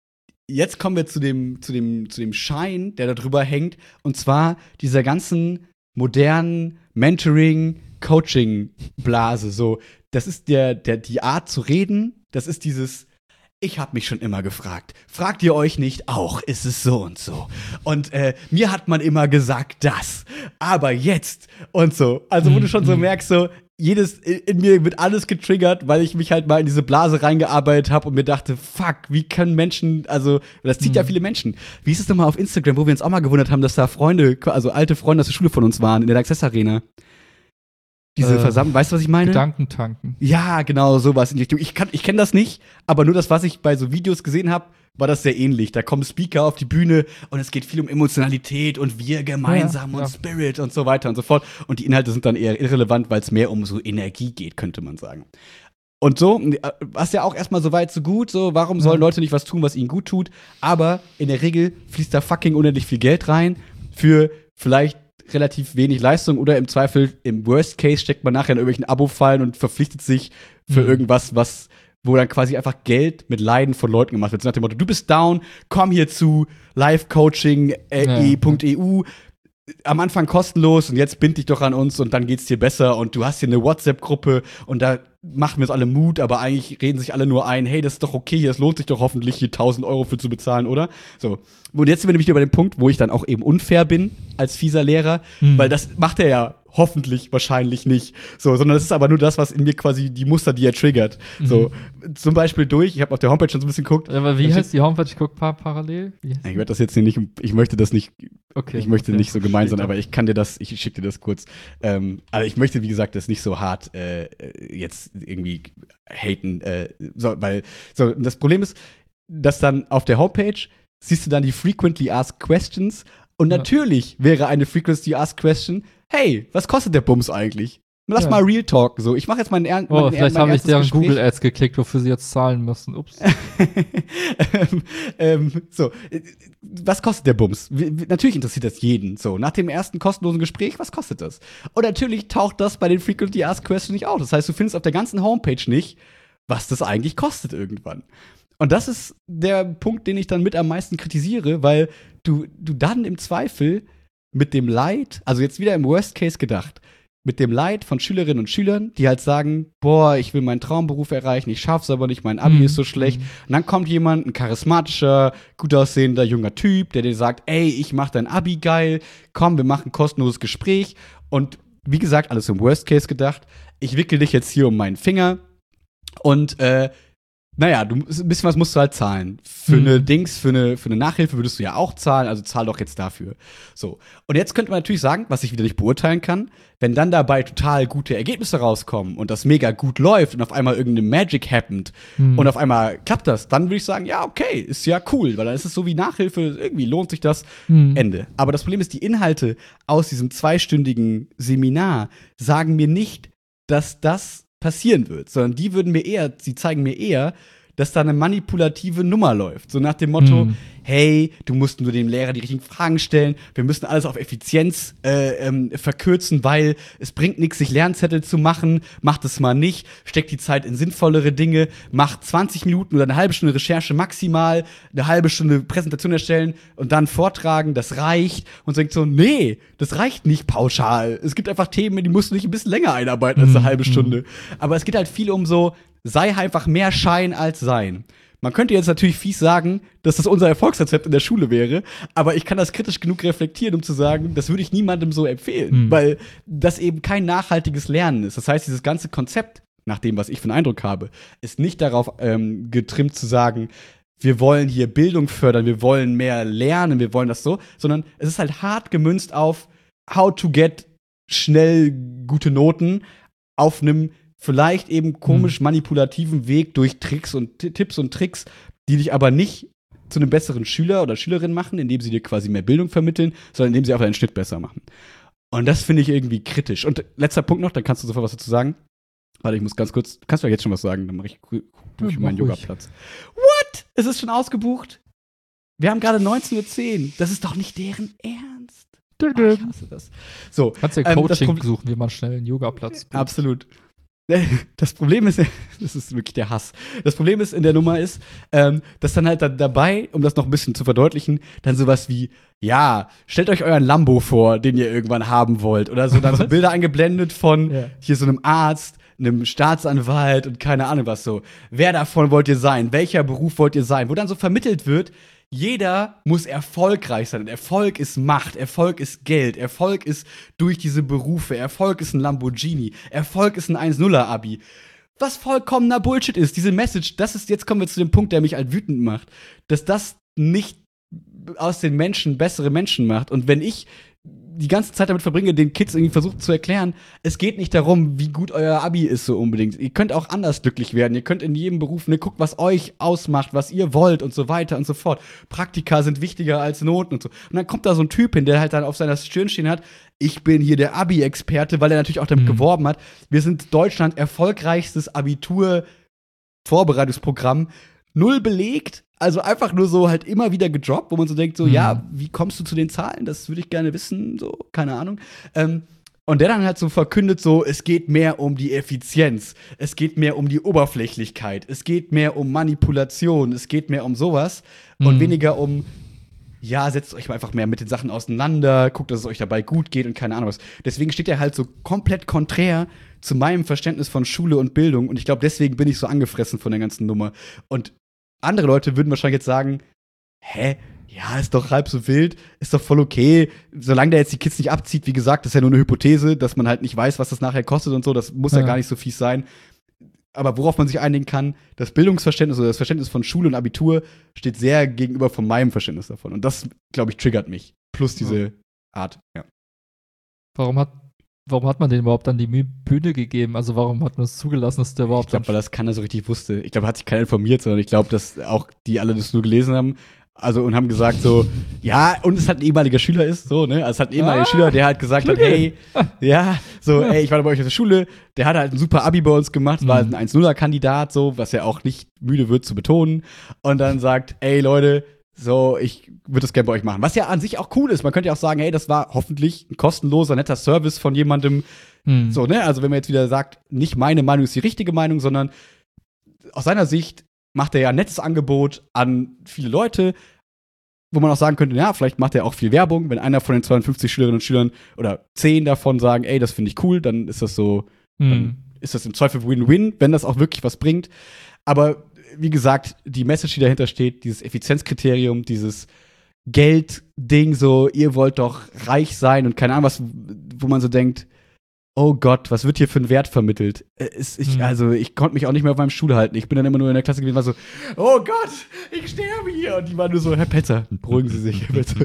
[SPEAKER 1] jetzt kommen wir zu dem, zu dem, zu dem Schein, der da drüber hängt, und zwar dieser ganzen modernen Mentoring, Coaching-Blase. So, das ist der, der, die Art zu reden, das ist dieses, ich habe mich schon immer gefragt, fragt ihr euch nicht auch, ist es so und so? Und äh, mir hat man immer gesagt das, aber jetzt und so. Also wo du schon so merkst, so, jedes, in, in mir wird alles getriggert, weil ich mich halt mal in diese Blase reingearbeitet habe und mir dachte, fuck, wie können Menschen, also, das zieht ja viele Menschen. Wie ist es nochmal auf Instagram, wo wir uns auch mal gewundert haben, dass da Freunde, also alte Freunde aus der Schule von uns waren, in der Access Arena. Diese
[SPEAKER 2] Äh,
[SPEAKER 1] Versammlung, weißt du, was ich meine?
[SPEAKER 2] Gedankentanken.
[SPEAKER 1] Ja, genau, sowas in die Richtung. Ich, kann- ich kenne das nicht, aber nur das, was ich bei so Videos gesehen habe, war das sehr ähnlich. Da kommen Speaker auf die Bühne und es geht viel um Emotionalität und wir gemeinsam
[SPEAKER 2] Ja,
[SPEAKER 1] und
[SPEAKER 2] ja.
[SPEAKER 1] Spirit und so weiter und so fort. Und die Inhalte sind dann eher irrelevant, weil es mehr um so Energie geht, könnte man sagen. Und so, was ja auch erstmal so weit, so gut, so, warum sollen
[SPEAKER 2] Ja.
[SPEAKER 1] Leute nicht was tun, was ihnen gut tut? Aber in der Regel fließt da fucking unendlich viel Geld rein für vielleicht relativ wenig Leistung oder im Zweifel, im Worst Case steckt man nachher in irgendwelchen Abo-Fallen und verpflichtet sich für
[SPEAKER 2] Mhm.
[SPEAKER 1] irgendwas, was, wo dann quasi einfach Geld mit Leiden von Leuten gemacht wird. So nach dem Motto, du bist down, komm hier zu livecoaching punkt e u, am Anfang kostenlos und jetzt bind dich doch an uns und dann geht's dir besser und du hast hier eine WhatsApp-Gruppe und da machen wir uns alle Mut, aber eigentlich reden sich alle nur ein, hey, das ist doch okay, das lohnt sich doch hoffentlich, hier tausend Euro für zu bezahlen, oder? So. Und jetzt sind wir nämlich über den Punkt, wo ich dann auch eben unfair bin als fieser Lehrer,
[SPEAKER 2] Mhm.
[SPEAKER 1] weil das macht er ja Hoffentlich, wahrscheinlich nicht. So, sondern das ist aber nur das, was in mir quasi die Muster, die er triggert. Mhm. So, zum Beispiel durch, ich habe auf der Homepage schon so ein bisschen geguckt.
[SPEAKER 2] Aber wie heißt die Homepage? Ich gucke par parallel.
[SPEAKER 1] Ich werde das jetzt hier nicht, ich möchte das nicht,
[SPEAKER 2] okay,
[SPEAKER 1] ich möchte
[SPEAKER 2] okay.
[SPEAKER 1] nicht so gemein sein, aber ich kann dir das, ich schicke dir das kurz. Ähm, also ich möchte, wie gesagt, das nicht so hart äh, jetzt irgendwie haten, äh, so, weil, so, das Problem ist, dass dann auf der Homepage siehst du dann die Frequently Asked Questions und
[SPEAKER 2] ja.
[SPEAKER 1] natürlich wäre eine Frequently Asked Question, hey, was kostet der Bums eigentlich? Lass ja. mal Real Talk, so. Ich mache jetzt meinen Ernst.
[SPEAKER 2] Oh, vielleicht habe ich deren Google Ads geklickt, wofür sie jetzt zahlen müssen. Ups.
[SPEAKER 1] ähm, ähm, so, was kostet der Bums? Natürlich interessiert das jeden. So, nach dem ersten kostenlosen Gespräch, was kostet das? Und natürlich taucht das bei den Frequently Asked Questions nicht auf. Das heißt, du findest auf der ganzen Homepage nicht, was das eigentlich kostet irgendwann. Und das ist der Punkt, den ich dann mit am meisten kritisiere, weil du, du dann im Zweifel mit dem Leid, also jetzt wieder im Worst Case gedacht, mit dem Leid von Schülerinnen und Schülern, die halt sagen, boah, ich will meinen Traumberuf erreichen, ich schaff's aber nicht, mein Abi mhm. ist so schlecht. Und dann kommt jemand, ein charismatischer, gut aussehender junger Typ, der dir sagt, ey, ich mach dein Abi geil, komm, wir machen ein kostenloses Gespräch. Und wie gesagt, alles im Worst Case gedacht, ich wickel dich jetzt hier um meinen Finger und äh, naja, du, ein bisschen was musst du halt zahlen. Für mhm. eine Dings, für eine, für eine Nachhilfe würdest du ja auch zahlen, also zahl doch jetzt dafür. So. Und jetzt könnte man natürlich sagen, was ich wieder nicht beurteilen kann, wenn dann dabei total gute Ergebnisse rauskommen und das mega gut läuft und auf einmal irgendeine Magic happened mhm. und auf einmal klappt das, dann würde ich sagen, ja, okay, ist ja cool, weil dann ist es so wie Nachhilfe, irgendwie lohnt sich das, mhm. Ende. Aber das Problem ist, die Inhalte aus diesem zweistündigen Seminar sagen mir nicht, dass das passieren wird, sondern die würden mir eher, sie zeigen mir eher, dass da eine manipulative Nummer läuft. So nach dem Motto, mm. hey, du musst nur dem Lehrer die richtigen Fragen stellen, wir müssen alles auf Effizienz äh, ähm, verkürzen, weil es bringt nichts, sich Lernzettel zu machen, mach das mal nicht, steck die Zeit in sinnvollere Dinge, mach zwanzig Minuten oder eine halbe Stunde Recherche maximal, eine halbe Stunde Präsentation erstellen und dann vortragen, das reicht. Und so denkt so, nee, das reicht nicht pauschal. Es gibt einfach Themen, die musst du dich ein bisschen länger einarbeiten als eine mm. halbe Stunde. Aber es geht halt viel um so, sei einfach mehr Schein als Sein. Man könnte jetzt natürlich fies sagen, dass das unser Erfolgsrezept in der Schule wäre, aber ich kann das kritisch genug reflektieren, um zu sagen, das würde ich niemandem so empfehlen, mhm. weil das eben kein nachhaltiges Lernen ist. Das heißt, dieses ganze Konzept, nach dem, was ich für einen Eindruck habe, ist nicht darauf ähm, getrimmt zu sagen, wir wollen hier Bildung fördern, wir wollen mehr lernen, wir wollen das so, sondern es ist halt hart gemünzt auf how to get schnell gute Noten auf einem vielleicht eben komisch manipulativen Weg durch Tricks und T- Tipps und Tricks, die dich aber nicht zu einem besseren Schüler oder Schülerin machen, indem sie dir quasi mehr Bildung vermitteln, sondern indem sie einfach deinen Schnitt besser machen. Und das finde ich irgendwie kritisch. Und letzter Punkt noch, dann kannst du sofort was dazu sagen. Warte, ich muss ganz kurz, kannst du ja jetzt schon was sagen, dann mache ich durch ja, meinen Yogaplatz. What? Es ist schon ausgebucht? Wir haben gerade neunzehn Uhr zehn. Das ist doch nicht deren Ernst. Ach, ich hasse das. So,
[SPEAKER 2] kannst du ja Coaching ähm, suchen, wie man schnell einen Yogaplatz bucht.
[SPEAKER 1] Absolut. Das Problem ist, das ist wirklich der Hass. Das Problem ist in der Nummer ist, ähm, dass dann halt da, dabei, um das noch ein bisschen zu verdeutlichen, dann sowas wie, ja, stellt euch euren Lambo vor, den ihr irgendwann haben wollt. Oder so dann so Bilder eingeblendet von ja. hier so einem Arzt, einem Staatsanwalt und keine Ahnung was so. Wer davon wollt ihr sein? Welcher Beruf wollt ihr sein? Wo dann so vermittelt wird, jeder muss erfolgreich sein. Und Erfolg ist Macht, Erfolg ist Geld, Erfolg ist durch diese Berufe, Erfolg ist ein Lamborghini, Erfolg ist ein eins nuller Abi. Was vollkommener Bullshit ist, diese Message, das ist, jetzt kommen wir zu dem Punkt, der mich halt wütend macht, dass das nicht aus den Menschen bessere Menschen macht. Und wenn ich die ganze Zeit damit verbringe, den Kids irgendwie versuchen zu erklären, es geht nicht darum, wie gut euer Abi ist so unbedingt. Ihr könnt auch anders glücklich werden. Ihr könnt in jedem Beruf, ne, guckt, was euch ausmacht, was ihr wollt und so weiter und so fort. Praktika sind wichtiger als Noten und so. Und dann kommt da so ein Typ hin, der halt dann auf seiner Stirn stehen hat, ich bin hier der Abi-Experte, weil er natürlich auch damit mhm. geworben hat. Wir sind Deutschland erfolgreichstes Abitur-Vorbereitungsprogramm. Null belegt, also einfach nur so halt immer wieder gedroppt, wo man so denkt, so, mhm. ja, wie kommst du zu den Zahlen? Das würde ich gerne wissen, so, keine Ahnung. Ähm, und der dann halt so verkündet, so, es geht mehr um die Effizienz, es geht mehr um die Oberflächlichkeit, es geht mehr um Manipulation, es geht mehr um sowas mhm. und weniger um, ja, setzt euch einfach mehr mit den Sachen auseinander, guckt, dass es euch dabei gut geht und keine Ahnung was. Deswegen steht er halt so komplett konträr zu meinem Verständnis von Schule und Bildung und ich glaube, deswegen bin ich so angefressen von der ganzen Nummer. Und andere Leute würden wahrscheinlich jetzt sagen, hä, ja, ist doch halb so wild, ist doch voll okay, solange der jetzt die Kids nicht abzieht, wie gesagt, das ist ja nur eine Hypothese, dass man halt nicht weiß, was das nachher kostet und so, das muss ja, ja gar nicht so fies sein. Aber worauf man sich einigen kann, das Bildungsverständnis oder das Verständnis von Schule und Abitur steht sehr gegenüber von meinem Verständnis davon. Und das, glaube ich, triggert mich. Plus diese ja. Art, ja.
[SPEAKER 2] Warum hat, warum hat man den überhaupt dann die Bühne gegeben? Also warum hat man es zugelassen, dass der überhaupt
[SPEAKER 1] Ich glaube, weil das keiner so richtig wusste. Ich glaube, hat sich keiner informiert, sondern ich glaube, dass auch die alle das nur gelesen haben. Also und haben gesagt so, ja, und es halt ein ehemaliger Schüler ist, so, ne? Also es hat ein ehemaliger ah, Schüler, der halt gesagt hat, hey, ja, so, ey, ich war bei euch auf der Schule, der hat halt ein super Abi bei uns gemacht, war halt ein eins null-Kandidat, so, was er auch nicht müde wird zu betonen. Und dann sagt, ey, Leute, so, ich würde das gerne bei euch machen. Was ja an sich auch cool ist. Man könnte ja auch sagen, hey, das war hoffentlich ein kostenloser, netter Service von jemandem. Mhm. So, ne? Also wenn man jetzt wieder sagt, nicht meine Meinung ist die richtige Meinung, sondern aus seiner Sicht macht er ja ein nettes Angebot an viele Leute, wo man auch sagen könnte, ja, vielleicht macht er auch viel Werbung. Wenn einer von den zweiundfünfzig Schülerinnen und Schülern oder zehn davon sagen, ey, das finde ich cool, dann ist das so, mhm. dann ist das im Zweifel Win-Win, wenn das auch wirklich was bringt. Aber wie gesagt, die Message, die dahinter steht, dieses Effizienzkriterium, dieses Geld-Ding, so, ihr wollt doch reich sein und keine Ahnung, was, wo man so denkt, oh Gott, was wird hier für einen Wert vermittelt? Es, ich, mhm. Also, ich konnte mich auch nicht mehr auf meinem Stuhl halten. Ich bin dann immer nur in der Klasse gewesen, war so, oh Gott, ich sterbe hier. Und die waren nur so, Herr Petzer, beruhigen Sie sich, bitte.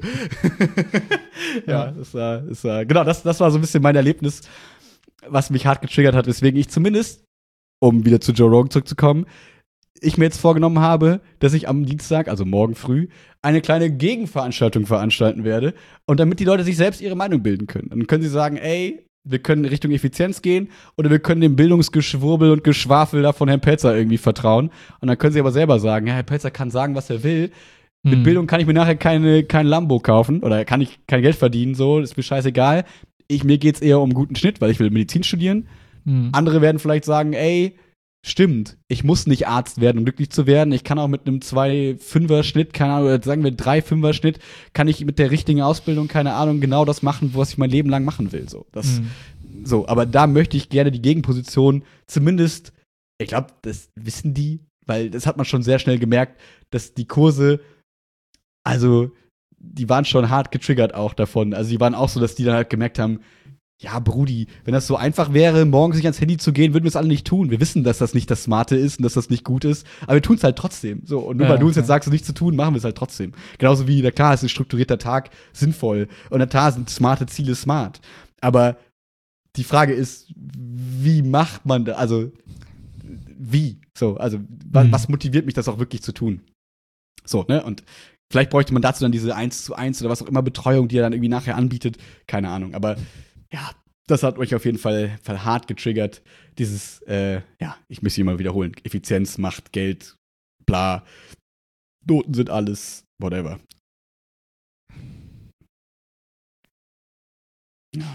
[SPEAKER 1] Ja, das war, das war, genau, das, das war so ein bisschen mein Erlebnis, was mich hart getriggert hat, weswegen ich zumindest, um wieder zu Joe Rogan zurückzukommen, ich mir jetzt vorgenommen habe, dass ich am Dienstag, also morgen früh, eine kleine Gegenveranstaltung veranstalten werde. Und damit die Leute sich selbst ihre Meinung bilden können. Dann können sie sagen, ey, wir können Richtung Effizienz gehen oder wir können dem Bildungsgeschwurbel und Geschwafel da von Herrn Pelzer irgendwie vertrauen. Und dann können sie aber selber sagen, ja, Herr Pelzer kann sagen, was er will. Hm. Mit Bildung kann ich mir nachher keine, kein Lambo kaufen oder kann ich kein Geld verdienen, so, ist mir scheißegal. Ich, mir geht's eher um guten Schnitt, weil ich will Medizin studieren. Hm. Andere werden vielleicht sagen, ey, stimmt, ich muss nicht Arzt werden, um glücklich zu werden. Ich kann auch mit einem zwei Fünfer Schnitt, keine Ahnung, oder sagen wir drei Fünfer Schnitt, kann ich mit der richtigen Ausbildung, keine Ahnung, genau das machen, was ich mein Leben lang machen will. So, das, mhm. so, aber da möchte ich gerne die Gegenposition zumindest, ich glaube, das wissen die, weil das hat man schon sehr schnell gemerkt, dass die Kurse, also, die waren schon hart getriggert auch davon. Also, die waren auch so, dass die dann halt gemerkt haben, ja, Brudi, wenn das so einfach wäre, morgens nicht ans Handy zu gehen, würden wir es alle nicht tun. Wir wissen, dass das nicht das Smarte ist und dass das nicht gut ist, aber wir tun es halt trotzdem. So, und nur ja, weil du uns okay. jetzt sagst, es nicht zu tun, machen wir es halt trotzdem. Genauso wie, na klar, ist ein strukturierter Tag sinnvoll und na klar sind smarte Ziele smart. Aber die Frage ist, wie macht man das? Also, wie? So, also, mhm. was, was motiviert mich, das auch wirklich zu tun? So, ne? Und vielleicht bräuchte man dazu dann diese eins zu eins oder was auch immer Betreuung, die er dann irgendwie nachher anbietet. Keine Ahnung, aber ja, das hat euch auf jeden Fall, Fall hart getriggert. Dieses, äh, ja, ich muss hier mal wiederholen. Effizienz, Macht, Geld, bla. Noten sind alles, whatever. Ja.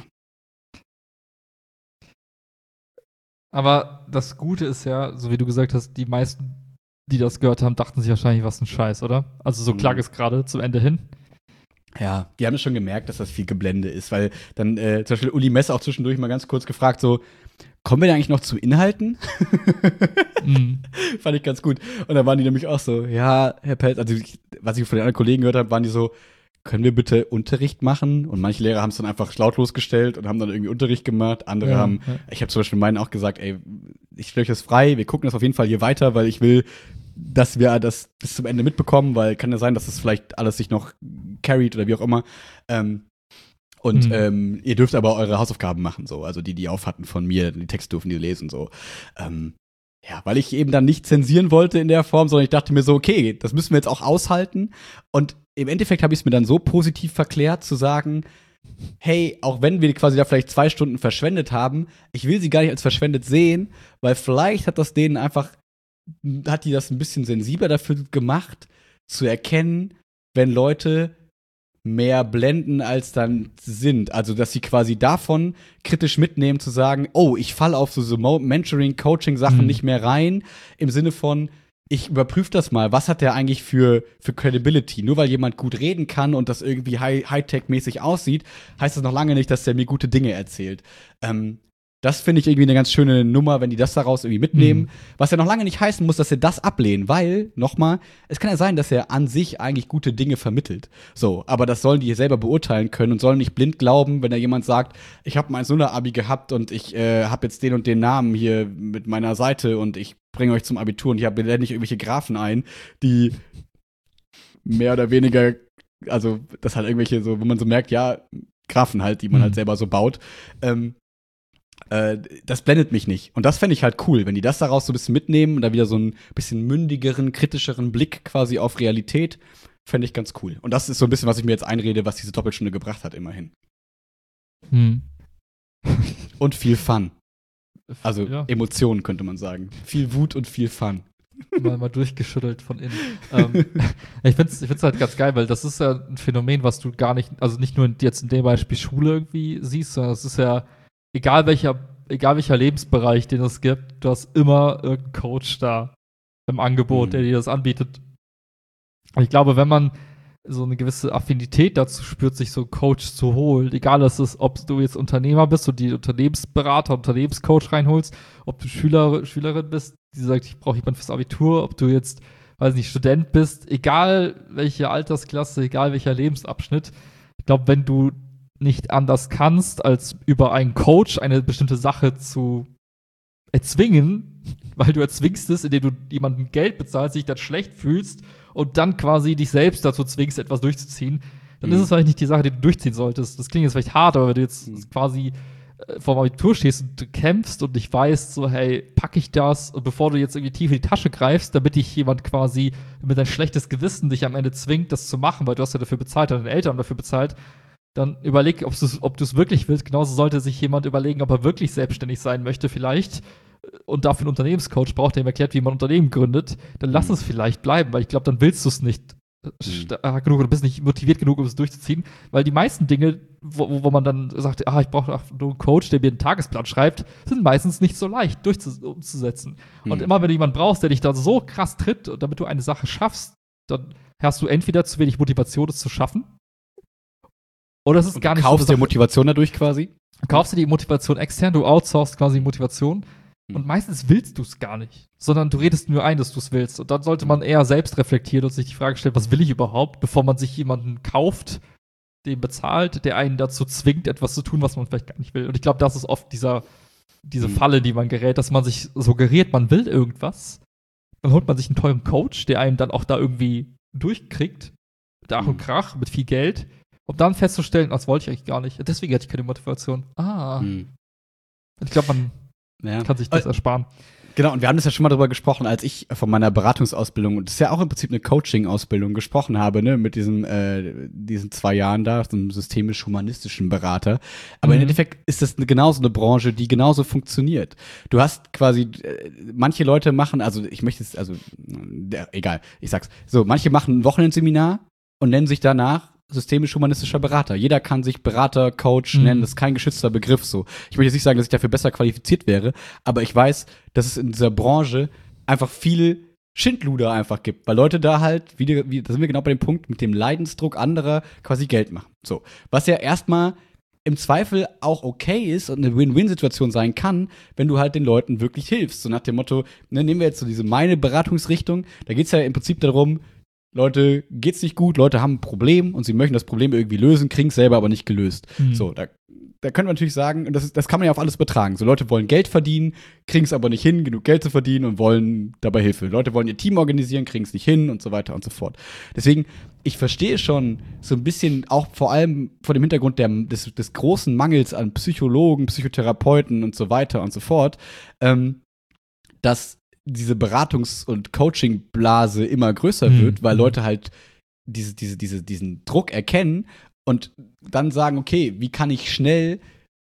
[SPEAKER 2] Aber das Gute ist ja, so wie du gesagt hast, die meisten, die das gehört haben, dachten sich wahrscheinlich, was ein Scheiß, oder? Also so klang es gerade zum Ende hin.
[SPEAKER 1] Ja, die haben es schon gemerkt, dass das viel Geblende ist, weil dann äh, zum Beispiel Uli Messe auch zwischendurch mal ganz kurz gefragt, so, kommen wir da eigentlich noch zu Inhalten? mm. Fand ich ganz gut. Und dann waren die nämlich auch so, ja, Herr Pelz, also ich, was ich von den anderen Kollegen gehört habe, waren die so, können wir bitte Unterricht machen? Und manche Lehrer haben es dann einfach lautlos gestellt und haben dann irgendwie Unterricht gemacht. Andere ja, haben, ja. ich habe zum Beispiel meinen auch gesagt, ey, ich stelle euch das frei, wir gucken das auf jeden Fall hier weiter, weil ich will, dass wir das bis zum Ende mitbekommen, weil kann ja sein, dass das vielleicht alles sich noch carried oder wie auch immer. Ähm, und mhm. ähm, ihr dürft aber eure Hausaufgaben machen, so. Also die, die auf hatten von mir, die Texte dürfen die lesen, so. Ähm, ja, weil ich eben dann nicht zensieren wollte in der Form, sondern ich dachte mir so, okay, das müssen wir jetzt auch aushalten. Und im Endeffekt habe ich es mir dann so positiv verklärt, zu sagen, hey, auch wenn wir quasi da vielleicht zwei Stunden verschwendet haben, ich will sie gar nicht als verschwendet sehen, weil vielleicht hat das denen einfach hat die das ein bisschen sensibler dafür gemacht, zu erkennen, wenn Leute mehr blenden, als dann sind. Also, dass sie quasi davon kritisch mitnehmen, zu sagen, oh, ich falle auf so, so Mentoring, Coaching-Sachen mhm. nicht mehr rein, im Sinne von, ich überprüfe das mal, was hat der eigentlich für, für Credibility? Nur weil jemand gut reden kann und das irgendwie High- Hightech-mäßig aussieht, heißt das noch lange nicht, dass der mir gute Dinge erzählt. Ähm, Das finde ich irgendwie eine ganz schöne Nummer, wenn die das daraus irgendwie mitnehmen. Mhm. Was ja noch lange nicht heißen muss, dass sie das ablehnen, weil, nochmal, es kann ja sein, dass er an sich eigentlich gute Dinge vermittelt. So, aber das sollen die selber beurteilen können und sollen nicht blind glauben, wenn da jemand sagt, ich habe mal so eine Abi gehabt und ich äh, habe jetzt den und den Namen hier mit meiner Seite und ich bringe euch zum Abitur und ich habe nicht irgendwelche Graphen ein, die mehr oder weniger, also das halt irgendwelche so, wo man so merkt, ja, Graphen halt, die man mhm. halt selber so baut. Ähm, Äh, das blendet mich nicht. Und das fände ich halt cool, wenn die das daraus so ein bisschen mitnehmen und da wieder so einen bisschen mündigeren, kritischeren Blick quasi auf Realität, fände ich ganz cool. Und das ist so ein bisschen, was ich mir jetzt einrede, was diese Doppelstunde gebracht hat, immerhin.
[SPEAKER 2] Hm.
[SPEAKER 1] Und viel Fun. Also
[SPEAKER 2] ja.
[SPEAKER 1] Emotionen, könnte man sagen. Viel Wut und viel Fun.
[SPEAKER 2] Mal, mal durchgeschüttelt von innen. ähm, ich finde es ich find's halt ganz geil, weil das ist ja ein Phänomen, was du gar nicht, also nicht nur jetzt in dem Beispiel Schule irgendwie siehst, sondern es ist ja Egal welcher, egal welcher Lebensbereich, den es gibt, du hast immer irgendeinen Coach da im Angebot, mhm. der dir das anbietet. Und ich glaube, wenn man so eine gewisse Affinität dazu spürt, sich so einen Coach zu holen, egal es ist, ob du jetzt Unternehmer bist und die Unternehmensberater, Unternehmenscoach reinholst, ob du Schüler, Schülerin bist, die sagt, ich brauche jemanden fürs Abitur, ob du jetzt, weiß nicht, Student bist, egal welche Altersklasse, egal welcher Lebensabschnitt. Ich glaube, wenn du nicht anders kannst, als über einen Coach eine bestimmte Sache zu erzwingen, weil du erzwingst es, indem du jemandem Geld bezahlst, dich dann schlecht fühlst und dann quasi dich selbst dazu zwingst, etwas durchzuziehen, dann mhm. ist es vielleicht nicht die Sache, die du durchziehen solltest. Das klingt jetzt vielleicht hart, aber wenn du jetzt mhm. quasi äh, vor dem Abitur stehst und du kämpfst und nicht weißt, so, hey, packe ich das? Und bevor du jetzt irgendwie tief in die Tasche greifst, damit dich jemand quasi mit dein schlechtes Gewissen dich am Ende zwingt, das zu machen, weil du hast ja dafür bezahlt, deine Eltern haben dafür bezahlt, dann überleg, ob du es wirklich willst. Genauso sollte sich jemand überlegen, ob er wirklich selbstständig sein möchte vielleicht und dafür einen Unternehmenscoach braucht, der ihm erklärt, wie man ein Unternehmen gründet. Dann lass mhm. es vielleicht bleiben, weil ich glaube, dann willst du es nicht stark genug oder bist nicht motiviert genug, um es durchzuziehen. Weil die meisten Dinge, wo, wo man dann sagt, ah, ich brauche nur einen Coach, der mir einen Tagesplan schreibt, sind meistens nicht so leicht umzusetzen. Mhm. Und immer, wenn du jemanden brauchst, der dich da so krass tritt, damit du eine Sache schaffst, dann hast du entweder zu wenig Motivation, es zu schaffen, oder es ist
[SPEAKER 1] und
[SPEAKER 2] gar nicht
[SPEAKER 1] so. Kaufst du dir Motivation dadurch quasi?
[SPEAKER 2] Kaufst du die Motivation extern, du outsourcest quasi Motivation. Hm. Und meistens willst du es gar nicht, sondern du redest nur ein, dass du es willst. Und dann sollte man eher selbst reflektieren und sich die Frage stellen, was will ich überhaupt, bevor man sich jemanden kauft, den bezahlt, der einen dazu zwingt, etwas zu tun, was man vielleicht gar nicht will. Und ich glaube, das ist oft dieser, diese hm. Falle, die man gerät, dass man sich suggeriert, man will irgendwas. Dann holt man sich einen teuren Coach, der einen dann auch da irgendwie durchkriegt, mit Ach hm. und Krach, mit viel Geld. Um dann festzustellen, das wollte ich eigentlich gar nicht. Deswegen hatte ich keine Motivation. Ah. Hm. Ich glaube, man ja. kann sich das äh, ersparen.
[SPEAKER 1] Genau, und wir haben das ja schon mal drüber gesprochen, als ich von meiner Beratungsausbildung, und das ist ja auch im Prinzip eine Coaching-Ausbildung, gesprochen habe, ne, mit diesem, äh, diesen zwei Jahren da, so einem systemisch-humanistischen Berater. Aber mhm. im Endeffekt ist das genauso eine Branche, die genauso funktioniert. Du hast quasi, äh, manche Leute machen, also ich möchte es, also, äh, egal, ich sag's, so, manche machen ein Wochenendseminar und nennen sich danach systemisch-humanistischer Berater. Jeder kann sich Berater, Coach mhm. nennen, das ist kein geschützter Begriff so. Ich möchte jetzt nicht sagen, dass ich dafür besser qualifiziert wäre, aber ich weiß, dass es in dieser Branche einfach viel Schindluder einfach gibt, weil Leute da halt, wie, die, wie da sind wir genau bei dem Punkt, mit dem Leidensdruck anderer quasi Geld machen. So, was ja erstmal im Zweifel auch okay ist und eine Win-Win-Situation sein kann, wenn du halt den Leuten wirklich hilfst. So nach dem Motto, ne, nehmen wir jetzt so diese meine Beratungsrichtung, da geht's ja im Prinzip darum, Leute, geht's nicht gut, Leute haben ein Problem und sie möchten das Problem irgendwie lösen, kriegen's selber aber nicht gelöst. Mhm. So, da, da können wir natürlich sagen, und das, ist, das kann man ja auf alles betragen. So, Leute wollen Geld verdienen, kriegen's aber nicht hin, genug Geld zu verdienen und wollen dabei Hilfe. Leute wollen ihr Team organisieren, kriegen's nicht hin und so weiter und so fort. Deswegen, ich verstehe schon so ein bisschen, auch vor allem vor dem Hintergrund der, des, des großen Mangels an Psychologen, Psychotherapeuten und so weiter und so fort, ähm, dass diese Beratungs- und Coaching-Blase immer größer mhm. wird, weil Leute halt diese, diese, diese, diesen Druck erkennen und dann sagen, okay, wie kann ich schnell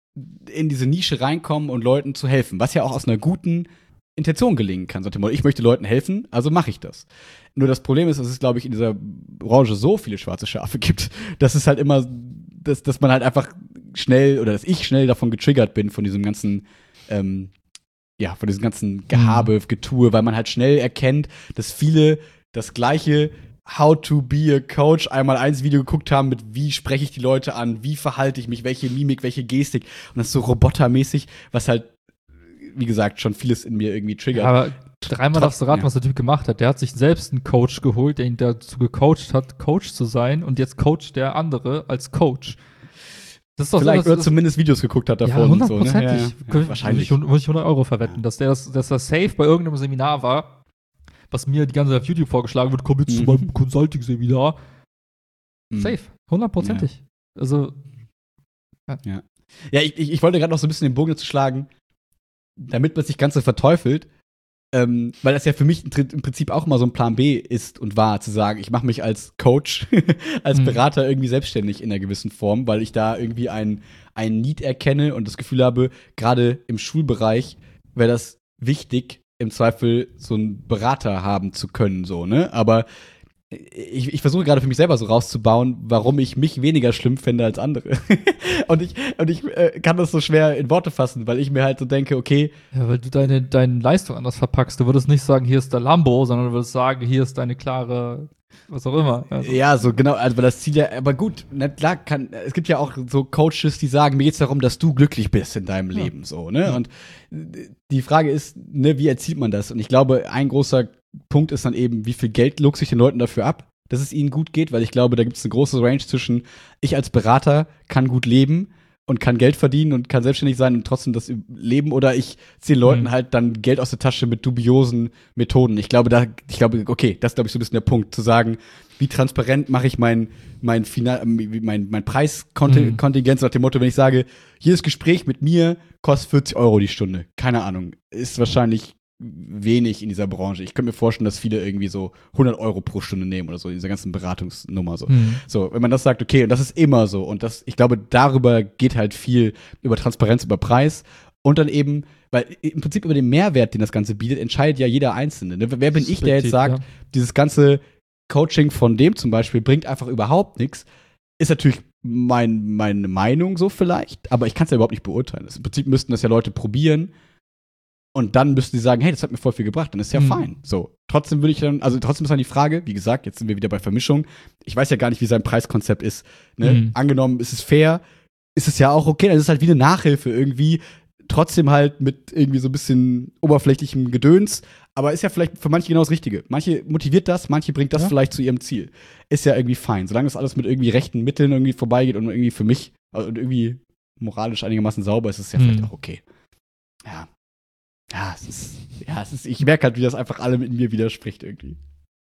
[SPEAKER 1] in diese Nische reinkommen und Leuten zu helfen, was ja auch aus einer guten Intention gelingen kann. So, ich möchte Leuten helfen, also mache ich das. Nur das Problem ist, dass es, glaube ich, in dieser Branche so viele schwarze Schafe gibt, dass es halt immer, dass, dass man halt einfach schnell, oder dass ich schnell davon getriggert bin, von diesem ganzen ähm, ja, von diesem ganzen Gehabe, Getue, weil man halt schnell erkennt, dass viele das Gleiche How to be a Coach einmal eins Video geguckt haben mit wie spreche ich die Leute an, wie verhalte ich mich, welche Mimik, welche Gestik und das ist so robotermäßig, was halt, wie gesagt, schon vieles in mir irgendwie triggert.
[SPEAKER 2] Aber dreimal darfst du raten,
[SPEAKER 1] ja.
[SPEAKER 2] was der Typ gemacht hat. Der hat sich selbst einen Coach geholt, der ihn dazu gecoacht hat, Coach zu sein und jetzt coacht der andere als Coach. Das ist doch
[SPEAKER 1] Vielleicht
[SPEAKER 2] so, dass,
[SPEAKER 1] oder zumindest Videos geguckt hat davon.
[SPEAKER 2] Ja, hundertprozentig.
[SPEAKER 1] So, ne? ja, ja. Ja, wahrscheinlich.
[SPEAKER 2] Muss ich, muss ich hundert Euro verwetten, dass der das, dass das safe bei irgendeinem Seminar war, was mir die ganze Zeit auf YouTube vorgeschlagen wird, komm jetzt zu
[SPEAKER 1] Mhm.
[SPEAKER 2] meinem Consulting-Seminar.
[SPEAKER 1] Mhm.
[SPEAKER 2] Safe, hundertprozentig.
[SPEAKER 1] Ja.
[SPEAKER 2] Also,
[SPEAKER 1] Ja, ich, ich, ich wollte gerade noch so ein bisschen den Bogen dazu schlagen, damit man sich ganz so verteufelt, ähm, weil das ja für mich im Prinzip auch immer so ein Plan B ist und war, zu sagen, ich mache mich als Coach, als
[SPEAKER 2] Mhm.
[SPEAKER 1] Berater irgendwie selbstständig in einer gewissen Form, weil ich da irgendwie ein, ein Need erkenne und das Gefühl habe, gerade im Schulbereich wäre das wichtig, im Zweifel so einen Berater haben zu können, so, ne? Aber ich, ich versuche gerade für mich selber so rauszubauen, warum ich mich weniger schlimm finde als andere. und ich, und ich äh, kann das so schwer in Worte fassen, weil ich mir halt so denke, okay,
[SPEAKER 2] ja, weil du deine, deine Leistung anders verpackst. Du würdest nicht sagen, hier ist der Lambo, sondern du würdest sagen, hier ist deine klare, was auch immer. Also,
[SPEAKER 1] ja, so genau, also weil das Ziel ja, aber gut, na klar, kann, es gibt ja auch so Coaches, die sagen, mir geht's darum, dass du glücklich bist in deinem
[SPEAKER 2] Ja.
[SPEAKER 1] Leben, so, ne?
[SPEAKER 2] Ja.
[SPEAKER 1] Und die Frage ist, ne, wie erzielt man das? Und ich glaube, ein großer Punkt ist dann eben, wie viel Geld luchse ich den Leuten dafür ab, dass es ihnen gut geht, weil ich glaube, da gibt es eine große Range zwischen, ich als Berater kann gut leben und kann Geld verdienen und kann selbstständig sein und trotzdem das leben, oder ich ziehe Leuten
[SPEAKER 2] Mhm.
[SPEAKER 1] halt dann Geld aus der Tasche mit dubiosen Methoden. Ich glaube, da, ich glaube, okay, das ist, glaube ich, so ein bisschen der Punkt, zu sagen, wie transparent mache ich mein, mein, Final, mein, mein Preiskontingent, so nach dem Motto, wenn ich sage, jedes Gespräch mit mir kostet vierzig Euro die Stunde. Keine Ahnung. Ist wahrscheinlich wenig in dieser Branche. Ich könnte mir vorstellen, dass viele irgendwie so hundert Euro pro Stunde nehmen oder so, in dieser ganzen Beratungsnummer so.
[SPEAKER 2] Mhm.
[SPEAKER 1] So, wenn man das sagt, okay, und das ist immer so. Und das, ich glaube, darüber geht halt viel über Transparenz, über Preis. Und dann eben, weil im Prinzip über den Mehrwert, den das Ganze bietet, entscheidet ja jeder Einzelne. Ne? Wer bin ich, der jetzt sagt,
[SPEAKER 2] Ja.
[SPEAKER 1] dieses ganze Coaching von dem zum Beispiel bringt einfach überhaupt nichts, ist natürlich mein, meine Meinung so vielleicht, aber ich kann es ja überhaupt nicht beurteilen. Im Prinzip müssten das ja Leute probieren und dann müssten sie sagen, hey, das hat mir voll viel gebracht, dann ist ja
[SPEAKER 2] Mhm.
[SPEAKER 1] fein. So, trotzdem würde ich dann, also trotzdem ist dann die Frage, wie gesagt, jetzt sind wir wieder bei Vermischung. Ich weiß ja gar nicht, wie sein Preiskonzept ist. Ne?
[SPEAKER 2] Mhm.
[SPEAKER 1] Angenommen, ist es fair, ist es ja auch okay, dann ist es halt wie eine Nachhilfe irgendwie, trotzdem halt mit irgendwie so ein bisschen oberflächlichem Gedöns, aber ist ja vielleicht für manche genau das Richtige. Manche motiviert das, manche bringt das
[SPEAKER 2] Ja.
[SPEAKER 1] vielleicht zu ihrem Ziel. Ist ja irgendwie fein, solange das alles mit irgendwie rechten Mitteln irgendwie vorbeigeht und irgendwie für mich also und irgendwie moralisch einigermaßen sauber ist, ist es ja
[SPEAKER 2] Mhm.
[SPEAKER 1] vielleicht auch okay. Ja. Ja, es ist, ja, es ist, ich merke halt, wie das einfach allem in mir widerspricht irgendwie.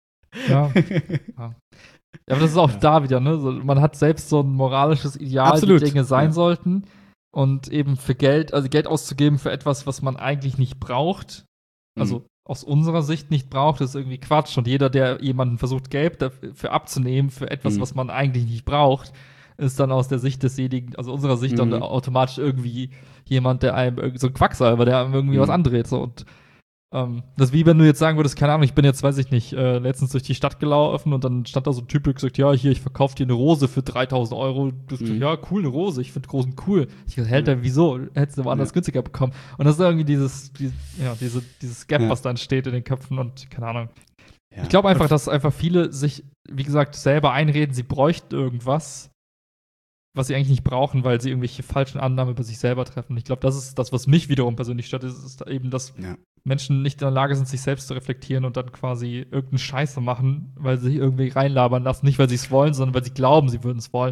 [SPEAKER 2] Ja. Ja. Ja, aber das ist auch
[SPEAKER 1] Ja.
[SPEAKER 2] da wieder, ne? So, man hat selbst so ein moralisches Ideal,
[SPEAKER 1] Absolut.
[SPEAKER 2] wie Dinge sein
[SPEAKER 1] Ja.
[SPEAKER 2] sollten. Und eben für Geld, also Geld auszugeben für etwas, was man eigentlich nicht braucht, also
[SPEAKER 1] Mhm.
[SPEAKER 2] aus unserer Sicht nicht braucht, ist irgendwie Quatsch. Und jeder, der jemanden versucht, Geld dafür abzunehmen, für etwas,
[SPEAKER 1] Mhm.
[SPEAKER 2] was man eigentlich nicht braucht, ist dann aus der Sicht desjenigen, also unserer Sicht,
[SPEAKER 1] Mhm.
[SPEAKER 2] dann automatisch irgendwie jemand, der einem irgendwie so ein Quacksalber, der einem irgendwie
[SPEAKER 1] Mhm.
[SPEAKER 2] was andreht. So. Und ähm, das ist wie wenn du jetzt sagen würdest, keine Ahnung, ich bin jetzt, weiß ich nicht, äh, letztens durch die Stadt gelaufen und dann stand da so ein Typ, der gesagt, ja, hier, ich verkaufe dir eine Rose für dreitausend Euro. Du hast
[SPEAKER 1] Mhm.
[SPEAKER 2] gesagt, ja, cool, eine Rose, ich finde Rosen cool. Ich gesagt, Alter, wieso? Hättest du woanders
[SPEAKER 1] Ja.
[SPEAKER 2] günstiger bekommen. Und das ist irgendwie dieses, dieses ja, diese, dieses Gap,
[SPEAKER 1] Ja.
[SPEAKER 2] was dann steht in den Köpfen und keine Ahnung.
[SPEAKER 1] Ja.
[SPEAKER 2] Ich glaube einfach, dass einfach viele sich, wie gesagt, selber einreden, sie bräuchten irgendwas, was sie eigentlich nicht brauchen, weil sie irgendwelche falschen Annahmen über sich selber treffen. Ich glaube, das ist das, was mich wiederum persönlich stört, ist, ist eben, dass
[SPEAKER 1] Ja.
[SPEAKER 2] Menschen nicht in der Lage sind, sich selbst zu reflektieren und dann quasi irgendeine Scheiße machen, weil sie sich irgendwie reinlabern lassen. Nicht, weil sie es wollen, sondern weil sie glauben, sie würden es wollen.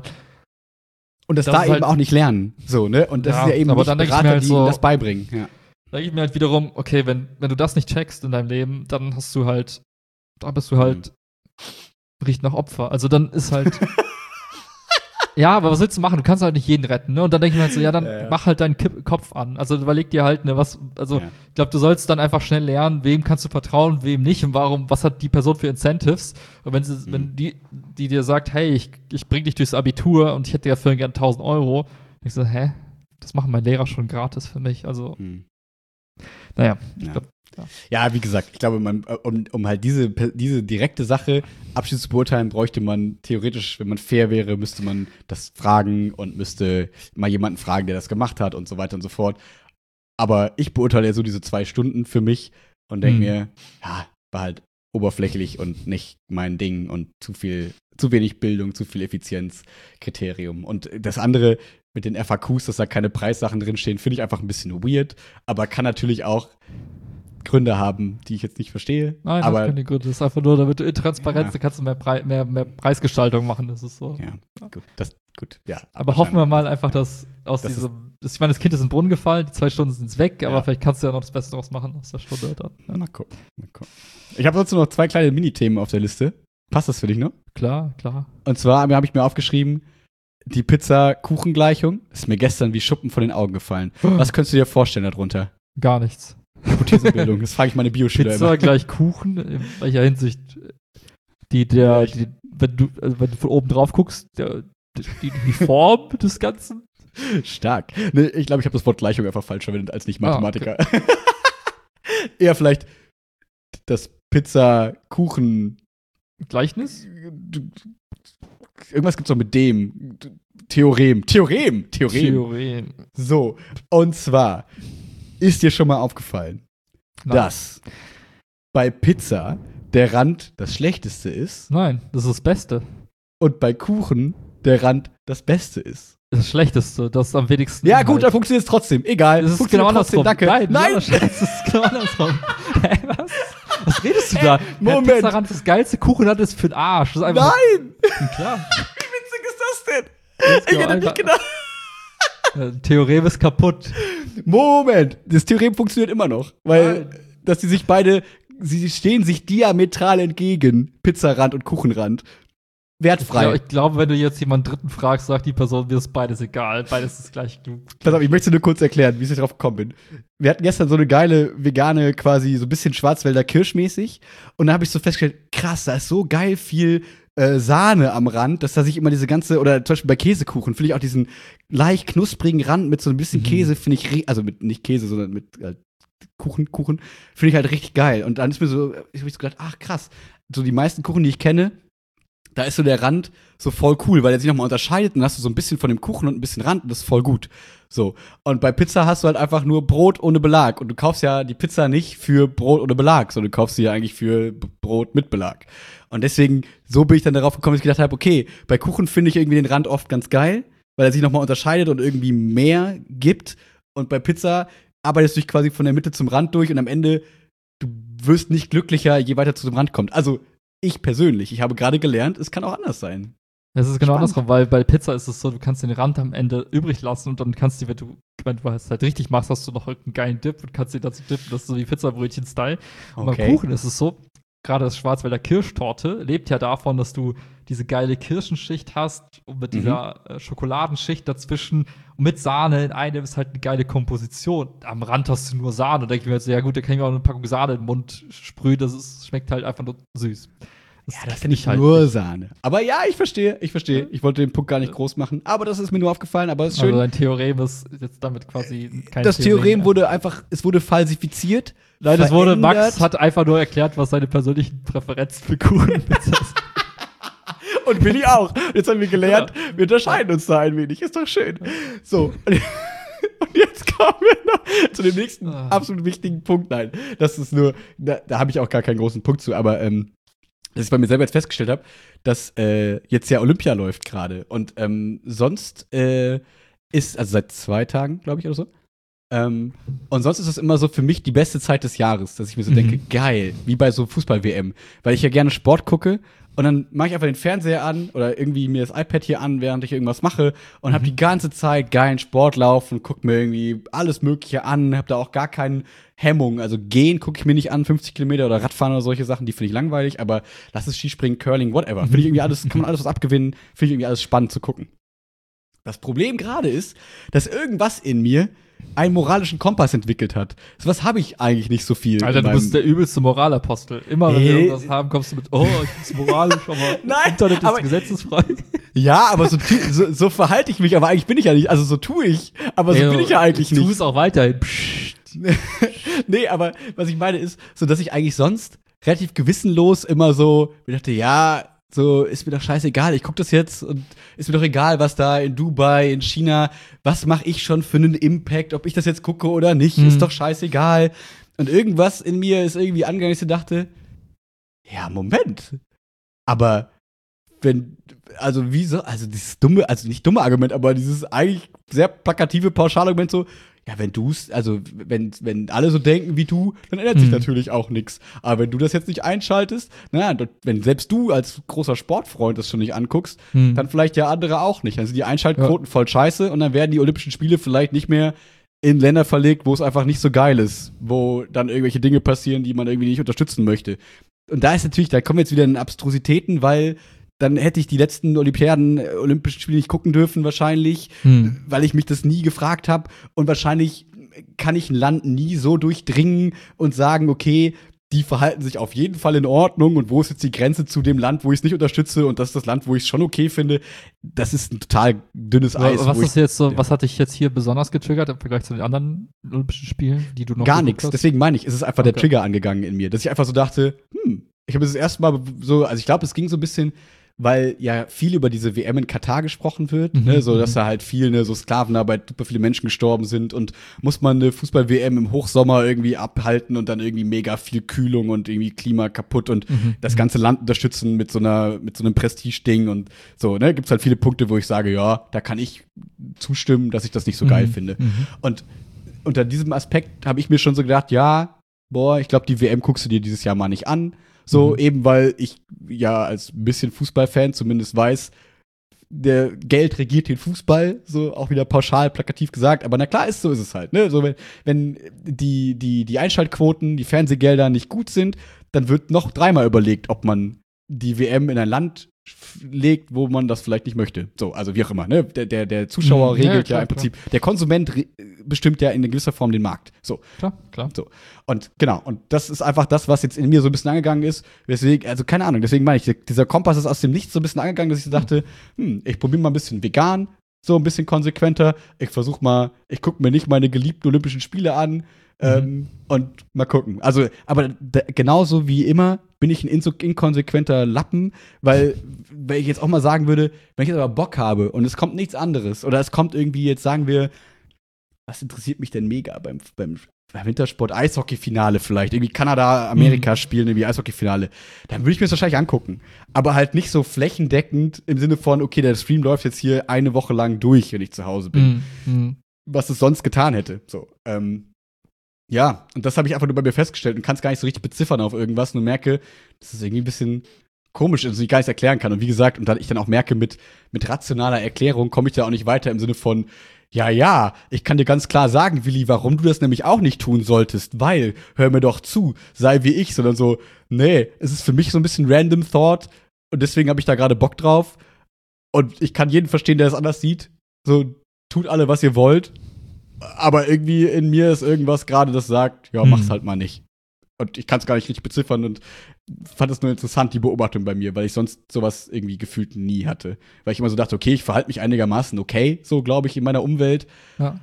[SPEAKER 1] Und das,
[SPEAKER 2] Das
[SPEAKER 1] da
[SPEAKER 2] ist
[SPEAKER 1] eben
[SPEAKER 2] halt-
[SPEAKER 1] auch nicht lernen. So, ne? Und das
[SPEAKER 2] Ja,
[SPEAKER 1] ist ja eben
[SPEAKER 2] aber
[SPEAKER 1] nicht
[SPEAKER 2] dann denk ich mir
[SPEAKER 1] Berater,
[SPEAKER 2] halt
[SPEAKER 1] die
[SPEAKER 2] so-
[SPEAKER 1] ihnen das beibringen. Ja.
[SPEAKER 2] Da denke ich mir halt wiederum, okay, wenn, wenn du das nicht checkst in deinem Leben, dann hast du halt, da bist du halt, riecht nach Opfer. Also dann ist halt. Ja, aber was willst du machen? Du kannst halt nicht jeden retten, ne? Und dann denke ich mir halt so, ja, dann
[SPEAKER 1] Ja, ja.
[SPEAKER 2] mach halt deinen Kipp Kopf an. Also überleg dir halt, ne, was, also
[SPEAKER 1] Ja.
[SPEAKER 2] ich glaube, du sollst dann einfach schnell lernen, wem kannst du vertrauen, wem nicht und warum, was hat die Person für Incentives. Und wenn sie,
[SPEAKER 1] Mhm.
[SPEAKER 2] wenn die, die dir sagt, hey, ich, ich bring dich durchs Abitur und ich hätte ja für gern tausend Euro, denkst du, hä? Das machen meine Lehrer schon gratis für mich. Also,
[SPEAKER 1] Hm.
[SPEAKER 2] naja, ich
[SPEAKER 1] Ja.
[SPEAKER 2] glaube,
[SPEAKER 1] Ja, wie gesagt, ich glaube, man, um, um halt diese, diese direkte Sache abschließend zu beurteilen, bräuchte man theoretisch, wenn man fair wäre, müsste man das fragen und müsste mal jemanden fragen, der das gemacht hat und so weiter und so fort. Aber ich beurteile ja so diese zwei Stunden für mich und denke
[SPEAKER 2] Mhm.
[SPEAKER 1] mir, ja, war halt oberflächlich und nicht mein Ding und zu viel, zu wenig Bildung, zu viel Effizienzkriterium. Und das andere mit den F A Qs, dass da keine Preissachen drinstehen, finde ich einfach ein bisschen weird, aber kann natürlich auch Gründe haben, die ich jetzt nicht verstehe.
[SPEAKER 2] Nein,
[SPEAKER 1] aber
[SPEAKER 2] das keine Gründe. Das ist einfach nur, damit du in Transparenz,
[SPEAKER 1] Ja.
[SPEAKER 2] da kannst du mehr, Pre mehr, mehr Preisgestaltung machen, das ist so.
[SPEAKER 1] ja, gut, das, gut, ja.
[SPEAKER 2] Aber hoffen wir mal einfach, dass aus
[SPEAKER 1] Das
[SPEAKER 2] diesem, das, ich meine, das Kind ist in den Brunnen gefallen, die zwei Stunden sind weg, aber
[SPEAKER 1] Ja.
[SPEAKER 2] vielleicht kannst du ja noch das Beste draus machen aus der Stunde dann. Ja.
[SPEAKER 1] Mal gucken, mal gucken. Ich habe sonst noch zwei kleine Mini-Themen auf der Liste. Passt das für dich noch?
[SPEAKER 2] Klar, klar.
[SPEAKER 1] Und zwar habe ich mir aufgeschrieben, die Pizza-Kuchen-Gleichung ist mir gestern wie Schuppen von den Augen gefallen. Was könntest du dir vorstellen darunter?
[SPEAKER 2] Gar nichts.
[SPEAKER 1] Hypothesenbildung, das frage ich meine Bioschüler
[SPEAKER 2] Pizza
[SPEAKER 1] immer.
[SPEAKER 2] gleich Kuchen, in welcher Hinsicht? Die, der, die, wenn du, also wenn du von oben drauf guckst, der, die, die Form des Ganzen.
[SPEAKER 1] Stark. Nee, ich glaube, ich habe das Wort Gleichung einfach falsch verwendet als nicht Mathematiker.
[SPEAKER 2] Ah,
[SPEAKER 1] Eher vielleicht das Pizza-Kuchen.
[SPEAKER 2] Gleichnis?
[SPEAKER 1] Irgendwas gibt's doch mit dem. Theorem. Theorem. Theorem.
[SPEAKER 2] Theorem.
[SPEAKER 1] So. Und zwar ist dir schon mal aufgefallen,
[SPEAKER 2] Nein.
[SPEAKER 1] dass bei Pizza der Rand das Schlechteste ist
[SPEAKER 2] Nein, das ist das Beste.
[SPEAKER 1] und bei Kuchen der Rand das Beste ist.
[SPEAKER 2] Das Schlechteste, das ist am wenigsten.
[SPEAKER 1] Ja, gut, dann
[SPEAKER 2] Inhalt.
[SPEAKER 1] funktioniert es trotzdem. Egal.
[SPEAKER 2] Das ist
[SPEAKER 1] Funktioniert
[SPEAKER 2] genau
[SPEAKER 1] trotzdem.
[SPEAKER 2] andersrum.
[SPEAKER 1] Danke.
[SPEAKER 2] Nein,
[SPEAKER 1] Nein.
[SPEAKER 2] Das ist genau andersrum. Hä, was? Was redest du da?
[SPEAKER 1] Moment.
[SPEAKER 2] Der Pizzarand ist das geilste, Kuchenrand ist für den Arsch. Das ist einfach
[SPEAKER 1] Nein!
[SPEAKER 2] klar.
[SPEAKER 1] Wie witzig ist das denn?
[SPEAKER 2] Das ist
[SPEAKER 1] Ich hätte
[SPEAKER 2] einfach-
[SPEAKER 1] nicht gedacht.
[SPEAKER 2] Äh, Theorem ist kaputt.
[SPEAKER 1] Moment, das Theorem funktioniert immer noch, weil
[SPEAKER 2] Nein.
[SPEAKER 1] dass sie sich beide, sie stehen sich diametral entgegen, Pizzarand und Kuchenrand. Wertfrei.
[SPEAKER 2] Ja, ich glaube, wenn du jetzt jemanden Dritten fragst, sagt die Person, mir ist beides egal. Beides ist gleich genug.
[SPEAKER 1] Pass auf, ich möchte nur kurz erklären, wie ich drauf gekommen bin. Wir hatten gestern so eine geile vegane, quasi so ein bisschen Schwarzwälder Kirschmäßig. Und da habe ich so festgestellt, krass, da ist so geil viel äh, Sahne am Rand, dass da sich immer diese ganze, oder zum Beispiel bei Käsekuchen, finde ich auch diesen leicht knusprigen Rand mit so ein bisschen
[SPEAKER 2] Mhm.
[SPEAKER 1] Käse, finde ich, ri- also mit, nicht Käse, sondern mit äh, Kuchen, Kuchen, finde ich halt richtig geil. Und dann ist mir so, ich habe so gedacht, ach krass, so die meisten Kuchen, die ich kenne, da ist so der Rand so voll cool, weil er sich nochmal unterscheidet und dann hast du so ein bisschen von dem Kuchen und ein bisschen Rand und das ist voll gut. So. Und bei Pizza hast du halt einfach nur Brot ohne Belag. Und du kaufst ja die Pizza nicht für Brot ohne Belag, sondern du kaufst sie ja eigentlich für B- Brot mit Belag. Und deswegen, so bin ich dann darauf gekommen, dass ich gedacht habe, okay, bei Kuchen finde ich irgendwie den Rand oft ganz geil, weil er sich nochmal unterscheidet und irgendwie mehr gibt. Und bei Pizza arbeitest du dich quasi von der Mitte zum Rand durch und am Ende, du wirst nicht glücklicher, je weiter zu dem Rand kommt. Also, ich persönlich, ich habe gerade gelernt, es kann auch anders sein.
[SPEAKER 2] Das ist genau
[SPEAKER 1] Spannend.
[SPEAKER 2] andersrum, weil bei Pizza ist es so, du kannst den Rand am Ende übrig lassen und dann kannst du, wenn du, wenn du es halt richtig machst, hast du noch irgendeinen geilen Dip und kannst den dazu dippen. Das ist so wie Pizzabrötchen-Style. Und
[SPEAKER 1] Okay.
[SPEAKER 2] beim Kuchen ist es so, gerade das Schwarzwälder Kirschtorte lebt ja davon, dass du diese geile Kirschenschicht hast und mit
[SPEAKER 1] Mhm.
[SPEAKER 2] dieser äh, Schokoladenschicht dazwischen und mit Sahne in einem ist halt eine geile Komposition. Am Rand hast du nur Sahne. Da denke ich mir jetzt, so, ja gut, da kann ich mir auch eine Packung Sahne in den Mund sprühen. Das ist, schmeckt halt einfach nur süß.
[SPEAKER 1] Ja, das ist ja nicht
[SPEAKER 2] halt
[SPEAKER 1] nur
[SPEAKER 2] nicht.
[SPEAKER 1] Sahne. Aber ja, ich verstehe, ich verstehe. Ich wollte den Punkt gar nicht groß machen, aber das ist mir nur aufgefallen, aber es ist schön.
[SPEAKER 2] Also dein Theorem ist jetzt damit quasi kein
[SPEAKER 1] das Theorem
[SPEAKER 2] mehr.
[SPEAKER 1] wurde einfach, es wurde falsifiziert.
[SPEAKER 2] Nein, das wurde, Max
[SPEAKER 1] verändert.
[SPEAKER 2] hat einfach nur erklärt, was seine persönlichen Präferenzen für Kuchen und Pizza sind.
[SPEAKER 1] Und Willi auch. Jetzt haben wir gelernt, wir unterscheiden uns da ein wenig. Ist doch schön. So. Und jetzt kommen wir noch zu dem nächsten
[SPEAKER 2] Ah.
[SPEAKER 1] absolut wichtigen Punkt. Nein, das ist nur, da, da habe ich auch gar keinen großen Punkt zu, aber ähm, dass ich bei mir selber jetzt festgestellt habe, dass äh, jetzt ja Olympia läuft gerade. Und ähm, sonst äh, ist, also seit zwei Tagen, glaube ich, oder so. Ähm, und sonst ist das immer so für mich die beste Zeit des Jahres, dass ich mir so
[SPEAKER 2] Mhm.
[SPEAKER 1] denke, geil, wie bei so Fußball-W M. Weil ich ja gerne Sport gucke und dann mache ich einfach den Fernseher an oder irgendwie mir das iPad hier an, während ich irgendwas mache und habe die ganze Zeit geilen Sport laufen, guck mir irgendwie alles Mögliche an, habe da auch gar keine Hemmung. Also gehen gucke ich mir nicht an, fünfzig Kilometer oder Radfahren oder solche Sachen, die finde ich langweilig, aber lass es Skispringen, Curling, whatever. Finde ich irgendwie alles, kann man alles was abgewinnen, finde ich irgendwie alles spannend zu gucken. Das Problem gerade ist, dass irgendwas in mir einen moralischen Kompass entwickelt hat. So was habe ich eigentlich nicht so viel.
[SPEAKER 2] Alter,
[SPEAKER 1] in
[SPEAKER 2] du
[SPEAKER 1] meinem-
[SPEAKER 2] bist der übelste Moralapostel. Immer wenn wir
[SPEAKER 1] Hey.
[SPEAKER 2] irgendwas haben, kommst du mit, oh, ich bin's moralisch, aber
[SPEAKER 1] Nein,
[SPEAKER 2] Internet ist
[SPEAKER 1] aber-
[SPEAKER 2] gesetzesfrei.
[SPEAKER 1] Ja, aber so, tu- so, so verhalte ich mich, aber eigentlich bin ich ja nicht. Also so tue ich, aber so bin ich ja eigentlich
[SPEAKER 2] Tu
[SPEAKER 1] nicht.
[SPEAKER 2] es auch weiterhin. Psst.
[SPEAKER 1] Nee, aber was ich meine ist, so dass ich eigentlich sonst relativ gewissenlos immer so, ich dachte, ja, so ist mir doch scheißegal, ich guck das jetzt und ist mir doch egal, was da in Dubai, in China, was mache ich schon für einen Impact, ob ich das jetzt gucke oder nicht,
[SPEAKER 2] Mhm.
[SPEAKER 1] ist doch scheißegal. Und irgendwas in mir ist irgendwie angegangen, dass ich dachte, ja, Moment. Aber wenn, also wieso, also dieses dumme, also nicht dumme Argument, aber dieses eigentlich sehr plakative Pauschalargument so, ja, wenn du's, also wenn, wenn alle so denken wie du, dann ändert sich
[SPEAKER 2] Mhm.
[SPEAKER 1] natürlich auch nichts. Aber wenn du das jetzt nicht einschaltest, naja, wenn selbst du als großer Sportfreund das schon nicht anguckst,
[SPEAKER 2] Mhm.
[SPEAKER 1] dann vielleicht ja andere auch nicht. Dann sind die Einschaltquoten voll scheiße und dann werden die Olympischen Spiele vielleicht nicht mehr in Länder verlegt, wo es einfach nicht so geil ist, wo dann irgendwelche Dinge passieren, die man irgendwie nicht unterstützen möchte. Und da ist natürlich, da kommen wir jetzt wieder in Abstrusitäten, weil dann hätte ich die letzten Olympiaden, äh, Olympischen Spiele nicht gucken dürfen wahrscheinlich,
[SPEAKER 2] Mhm.
[SPEAKER 1] weil ich mich das nie gefragt habe. Und wahrscheinlich kann ich ein Land nie so durchdringen und sagen, okay, die verhalten sich auf jeden Fall in Ordnung und wo ist jetzt die Grenze zu dem Land, wo ich es nicht unterstütze und das ist das Land, wo ich es schon okay finde. Das ist ein total dünnes Eis.
[SPEAKER 2] was
[SPEAKER 1] wo
[SPEAKER 2] ist
[SPEAKER 1] ich,
[SPEAKER 2] jetzt so,
[SPEAKER 1] ja.
[SPEAKER 2] was hat dich jetzt hier besonders getriggert im Vergleich zu den anderen Olympischen Spielen, die du noch
[SPEAKER 1] Gar
[SPEAKER 2] geguckt
[SPEAKER 1] nichts.
[SPEAKER 2] hast?
[SPEAKER 1] Deswegen meine ich, es ist einfach der
[SPEAKER 2] Okay.
[SPEAKER 1] Trigger angegangen in mir, dass ich einfach so dachte, hm, ich habe das erste Mal so, also ich glaube, es ging so ein bisschen, weil ja viel über diese W M in Katar gesprochen wird,
[SPEAKER 2] Mhm,
[SPEAKER 1] ne, so dass
[SPEAKER 2] mhm.
[SPEAKER 1] da halt viel, ne, so Sklavenarbeit, super viele Menschen gestorben sind und muss man eine Fußball-W M im Hochsommer irgendwie abhalten und dann irgendwie mega viel Kühlung und irgendwie Klima kaputt und
[SPEAKER 2] Mhm,
[SPEAKER 1] das
[SPEAKER 2] mhm.
[SPEAKER 1] ganze Land unterstützen mit so einer, mit so einem Prestige-Ding und so, ne, gibt's halt viele Punkte, wo ich sage, ja, da kann ich zustimmen, dass ich das nicht so geil
[SPEAKER 2] Mhm,
[SPEAKER 1] finde.
[SPEAKER 2] mhm.
[SPEAKER 1] Und unter diesem Aspekt habe ich mir schon so gedacht, ja, boah, ich glaube, die W M guckst du dir dieses Jahr mal nicht an. So,
[SPEAKER 2] Mhm.
[SPEAKER 1] eben weil ich ja als ein bisschen Fußballfan zumindest weiß, der Geld regiert den Fußball, so auch wieder pauschal plakativ gesagt, aber na klar ist, so ist es halt, ne? So, wenn, wenn die, die, die Einschaltquoten, die Fernsehgelder nicht gut sind, dann wird noch dreimal überlegt, ob man die W M in ein Land f- legt, wo man das vielleicht nicht möchte. So, also wie auch immer, ne? Der, der, der Zuschauer
[SPEAKER 2] Mhm, ja,
[SPEAKER 1] regelt ja,
[SPEAKER 2] klar,
[SPEAKER 1] im Prinzip, der Konsument re- bestimmt ja in gewisser Form den Markt. So.
[SPEAKER 2] Klar, klar.
[SPEAKER 1] So. Und genau, und das ist einfach das, was jetzt in mir so ein bisschen angegangen ist. Deswegen, also keine Ahnung, deswegen meine ich, dieser Kompass ist aus dem Nichts so ein bisschen angegangen, dass ich so dachte, hm, ich probiere mal ein bisschen vegan, so ein bisschen konsequenter. Ich versuche mal, ich gucke mir nicht meine geliebten Olympischen Spiele an ähm, und mal gucken. Also, aber da, genauso wie immer bin ich ein inso- inkonsequenter Lappen, weil, wenn ich jetzt auch mal sagen würde, wenn ich jetzt aber Bock habe und es kommt nichts anderes oder es kommt irgendwie, jetzt sagen wir, was interessiert mich denn mega beim, beim Wintersport, Eishockey-Finale vielleicht, irgendwie Kanada, Amerika spielen, irgendwie Eishockey-Finale, dann würde ich mir das wahrscheinlich angucken. Aber halt nicht so flächendeckend im Sinne von, okay, der Stream läuft jetzt hier eine Woche lang durch, wenn ich zu Hause bin.
[SPEAKER 2] Mhm. Mhm.
[SPEAKER 1] Was es sonst getan hätte. So, ähm, ja, und das habe ich einfach nur bei mir festgestellt und kann es gar nicht so richtig beziffern auf irgendwas, nur merke, dass es irgendwie ein bisschen komisch ist und ich gar nicht erklären kann. Und wie gesagt, und dann ich dann auch merke, mit, mit rationaler Erklärung komme ich da auch nicht weiter im Sinne von, ja, ja, ich kann dir ganz klar sagen, Willi, warum du das nämlich auch nicht tun solltest, weil, hör mir doch zu, sei wie ich, sondern so, nee, es ist für mich so ein bisschen random Thought und deswegen habe ich da gerade Bock drauf und ich kann jeden verstehen, der es anders sieht. So, tut alle, was ihr wollt, aber irgendwie in mir ist irgendwas gerade, das sagt, ja, mach's
[SPEAKER 2] Hm.
[SPEAKER 1] halt mal nicht. Und ich kann es gar nicht richtig beziffern und fand es nur interessant, die Beobachtung bei mir, weil ich sonst sowas irgendwie gefühlt nie hatte. Weil ich immer so dachte, okay, ich verhalte mich einigermaßen okay, so glaube ich, in meiner Umwelt.
[SPEAKER 2] Ja.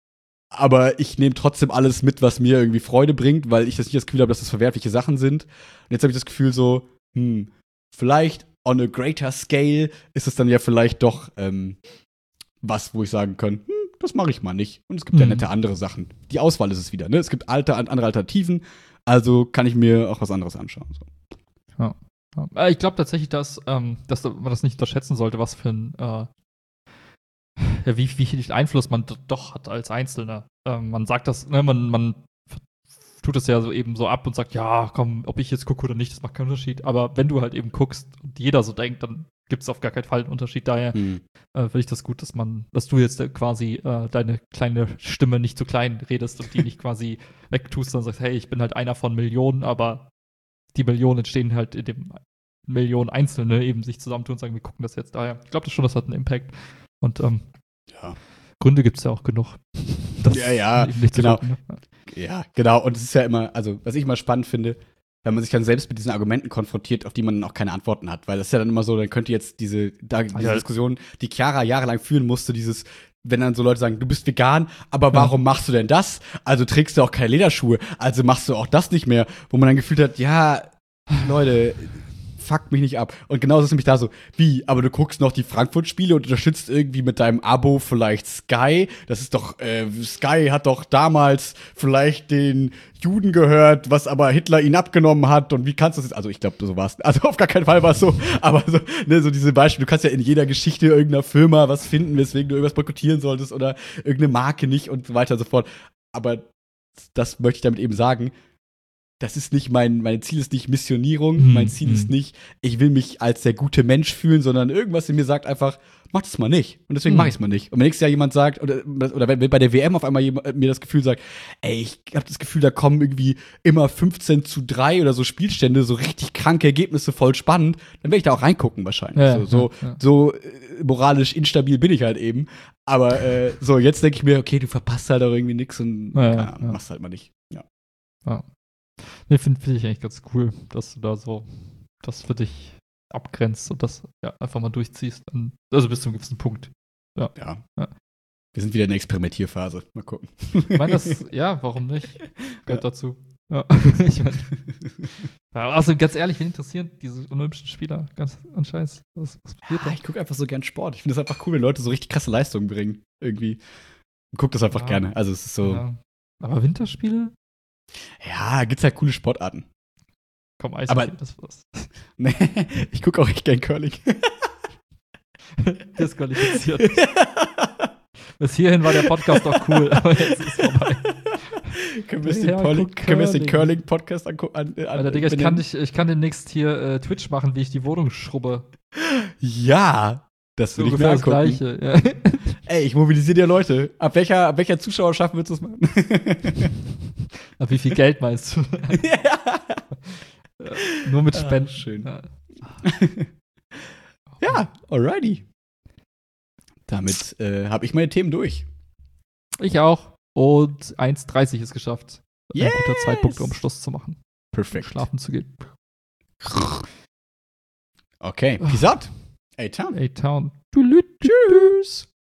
[SPEAKER 1] Aber ich nehme trotzdem alles mit, was mir irgendwie Freude bringt, weil ich das nicht das Gefühl habe, dass das verwerfliche Sachen sind. Und jetzt habe ich das Gefühl so, hm, vielleicht on a greater scale ist es dann ja vielleicht doch ähm, was, wo ich sagen kann, hm, das mache ich mal nicht. Und es gibt ja
[SPEAKER 2] Mhm.
[SPEAKER 1] nette andere Sachen. Die Auswahl ist es wieder, ne? Es gibt alte, andere Alternativen, also kann ich mir auch was anderes anschauen. So.
[SPEAKER 2] Ja. Äh, Ich glaube tatsächlich, dass, ähm, dass man das nicht unterschätzen sollte, was für ein äh, ja, wie, wie viel Einfluss man d- doch hat als Einzelner. Ähm, man sagt das, ne, man, man f- tut es ja so eben so ab und sagt, ja, komm, ob ich jetzt gucke oder nicht, das macht keinen Unterschied. Aber wenn du halt eben guckst und jeder so denkt, dann gibt es auf gar keinen Fall einen Unterschied. Daher
[SPEAKER 1] Hm.
[SPEAKER 2] äh, finde ich das gut, dass man, dass du jetzt äh, quasi äh, deine kleine Stimme nicht zu klein redest und die nicht quasi wegtust, sondern sagst, hey, ich bin halt einer von Millionen, aber die Millionen entstehen halt in dem Millionen Einzelne eben sich zusammentun und sagen, wir gucken das jetzt daher. Ich glaube das schon, das hat einen Impact. Und ähm,
[SPEAKER 1] Ja.
[SPEAKER 2] Gründe gibt es ja auch genug. Das
[SPEAKER 1] Ja, ja,
[SPEAKER 2] eben nicht zu
[SPEAKER 1] genau.
[SPEAKER 2] gucken, ne?
[SPEAKER 1] Ja, genau. Und es ist ja immer, also, was ich immer spannend finde, wenn man sich dann selbst mit diesen Argumenten konfrontiert, auf die man dann auch keine Antworten hat. Weil das ist ja dann immer so, dann könnte jetzt diese, da, diese
[SPEAKER 2] ja.
[SPEAKER 1] Diskussion, die Chiara jahrelang führen musste, dieses, wenn dann so Leute sagen, du bist vegan, aber
[SPEAKER 2] Ja.
[SPEAKER 1] warum machst du denn das? Also trägst du auch keine Lederschuhe, also machst du auch das nicht mehr. Wo man dann gefühlt hat, ja, Leute, fuckt mich nicht ab. Und genauso ist nämlich da so, wie, aber du guckst noch die Frankfurt-Spiele und unterstützt irgendwie mit deinem Abo vielleicht Sky. Das ist doch, äh, Sky hat doch damals vielleicht den Juden gehört, was aber Hitler ihn abgenommen hat. Und wie kannst du das jetzt? Also ich glaube, so war es. Also auf gar keinen Fall war es so. Aber so, ne, so diese Beispiele, du kannst ja in jeder Geschichte irgendeiner Firma was finden, weswegen du irgendwas boykottieren solltest oder irgendeine Marke nicht und so weiter und so fort. Aber das möchte ich damit eben sagen. Das ist nicht mein, mein Ziel ist nicht Missionierung,
[SPEAKER 2] Hm,
[SPEAKER 1] mein Ziel
[SPEAKER 2] hm.
[SPEAKER 1] ist nicht, ich will mich als der gute Mensch fühlen, sondern irgendwas in mir sagt einfach, mach das mal nicht. Und deswegen
[SPEAKER 2] Hm.
[SPEAKER 1] mache ich es mal nicht. Und wenn nächstes Jahr jemand sagt, oder, oder wenn bei der W M auf einmal jemand, mir das Gefühl sagt, ey, ich habe das Gefühl, da kommen irgendwie immer fünfzehn zu drei oder so Spielstände, so richtig kranke Ergebnisse, voll spannend, dann werde ich da auch reingucken wahrscheinlich.
[SPEAKER 2] Ja,
[SPEAKER 1] so so,
[SPEAKER 2] ja, ja.
[SPEAKER 1] so äh, moralisch instabil bin ich halt eben. Aber äh, so, jetzt denke ich mir, okay, du verpasst halt auch irgendwie nix und
[SPEAKER 2] Ja, ja,
[SPEAKER 1] keine Ahnung,
[SPEAKER 2] ja.
[SPEAKER 1] machst halt mal nicht. Ja.
[SPEAKER 2] Ja. Nee, finde find ich eigentlich ganz cool, dass du da so das für dich abgrenzt und das ja, einfach mal durchziehst. Und, also bis zu einem gewissen Punkt.
[SPEAKER 1] Ja.
[SPEAKER 2] Ja.
[SPEAKER 1] Wir sind wieder in der Experimentierphase. Mal gucken.
[SPEAKER 2] Ich meine, das, ja, warum nicht? Gehört
[SPEAKER 1] Ja.
[SPEAKER 2] dazu. Ja. Ich mein, ja, also ganz ehrlich, wen interessieren diese Olympischen Spieler? Ganz an Scheiß. Was, was passiert
[SPEAKER 1] Ja,
[SPEAKER 2] da?
[SPEAKER 1] ich gucke einfach so gern Sport. Ich finde es einfach cool, wenn Leute so richtig krasse Leistungen bringen. Irgendwie. Ich guck das einfach
[SPEAKER 2] Ja.
[SPEAKER 1] gerne. Also es ist so. Ja,
[SPEAKER 2] Ja. Aber Winterspiele?
[SPEAKER 1] gibt's halt coole Sportarten.
[SPEAKER 2] Komm, Eis,
[SPEAKER 1] Aber-
[SPEAKER 2] das was.
[SPEAKER 1] Nee, ich gucke auch echt gern Curling.
[SPEAKER 2] Disqualifiziert. Bis hierhin war der Podcast doch cool, aber jetzt ist es vorbei.
[SPEAKER 1] können wir uns
[SPEAKER 2] Ja,
[SPEAKER 1] den, Poli-
[SPEAKER 2] guck,
[SPEAKER 1] können wir uns den
[SPEAKER 2] Curling.
[SPEAKER 1] Curling-Podcast angucken? An, an,
[SPEAKER 2] Alter, Digga, ich
[SPEAKER 1] benennen?
[SPEAKER 2] kann, dich, ich kann demnächst hier äh, Twitch machen, wie ich die Wohnung schrubbe.
[SPEAKER 1] Ja, das will ich mir
[SPEAKER 2] das
[SPEAKER 1] angucken.
[SPEAKER 2] Gleiche. Ja.
[SPEAKER 1] Ey, ich mobilisiere dir Leute. Ab welcher, ab welcher Zuschauerschaft willst du es machen?
[SPEAKER 2] Aber wie viel Geld meinst du? Ja, nur mit
[SPEAKER 1] Ah,
[SPEAKER 2] Spenden.
[SPEAKER 1] schön.
[SPEAKER 2] Ja.
[SPEAKER 1] Ja, alrighty. Damit äh, habe ich meine Themen durch.
[SPEAKER 2] Ich auch. Und eins dreißig ist geschafft.
[SPEAKER 1] Yes!
[SPEAKER 2] Ein guter Zeitpunkt, um Schluss zu machen.
[SPEAKER 1] Perfekt.
[SPEAKER 2] Schlafen zu gehen.
[SPEAKER 1] Okay, peace out. Ey, Tom.
[SPEAKER 2] A-Town. Tschüss.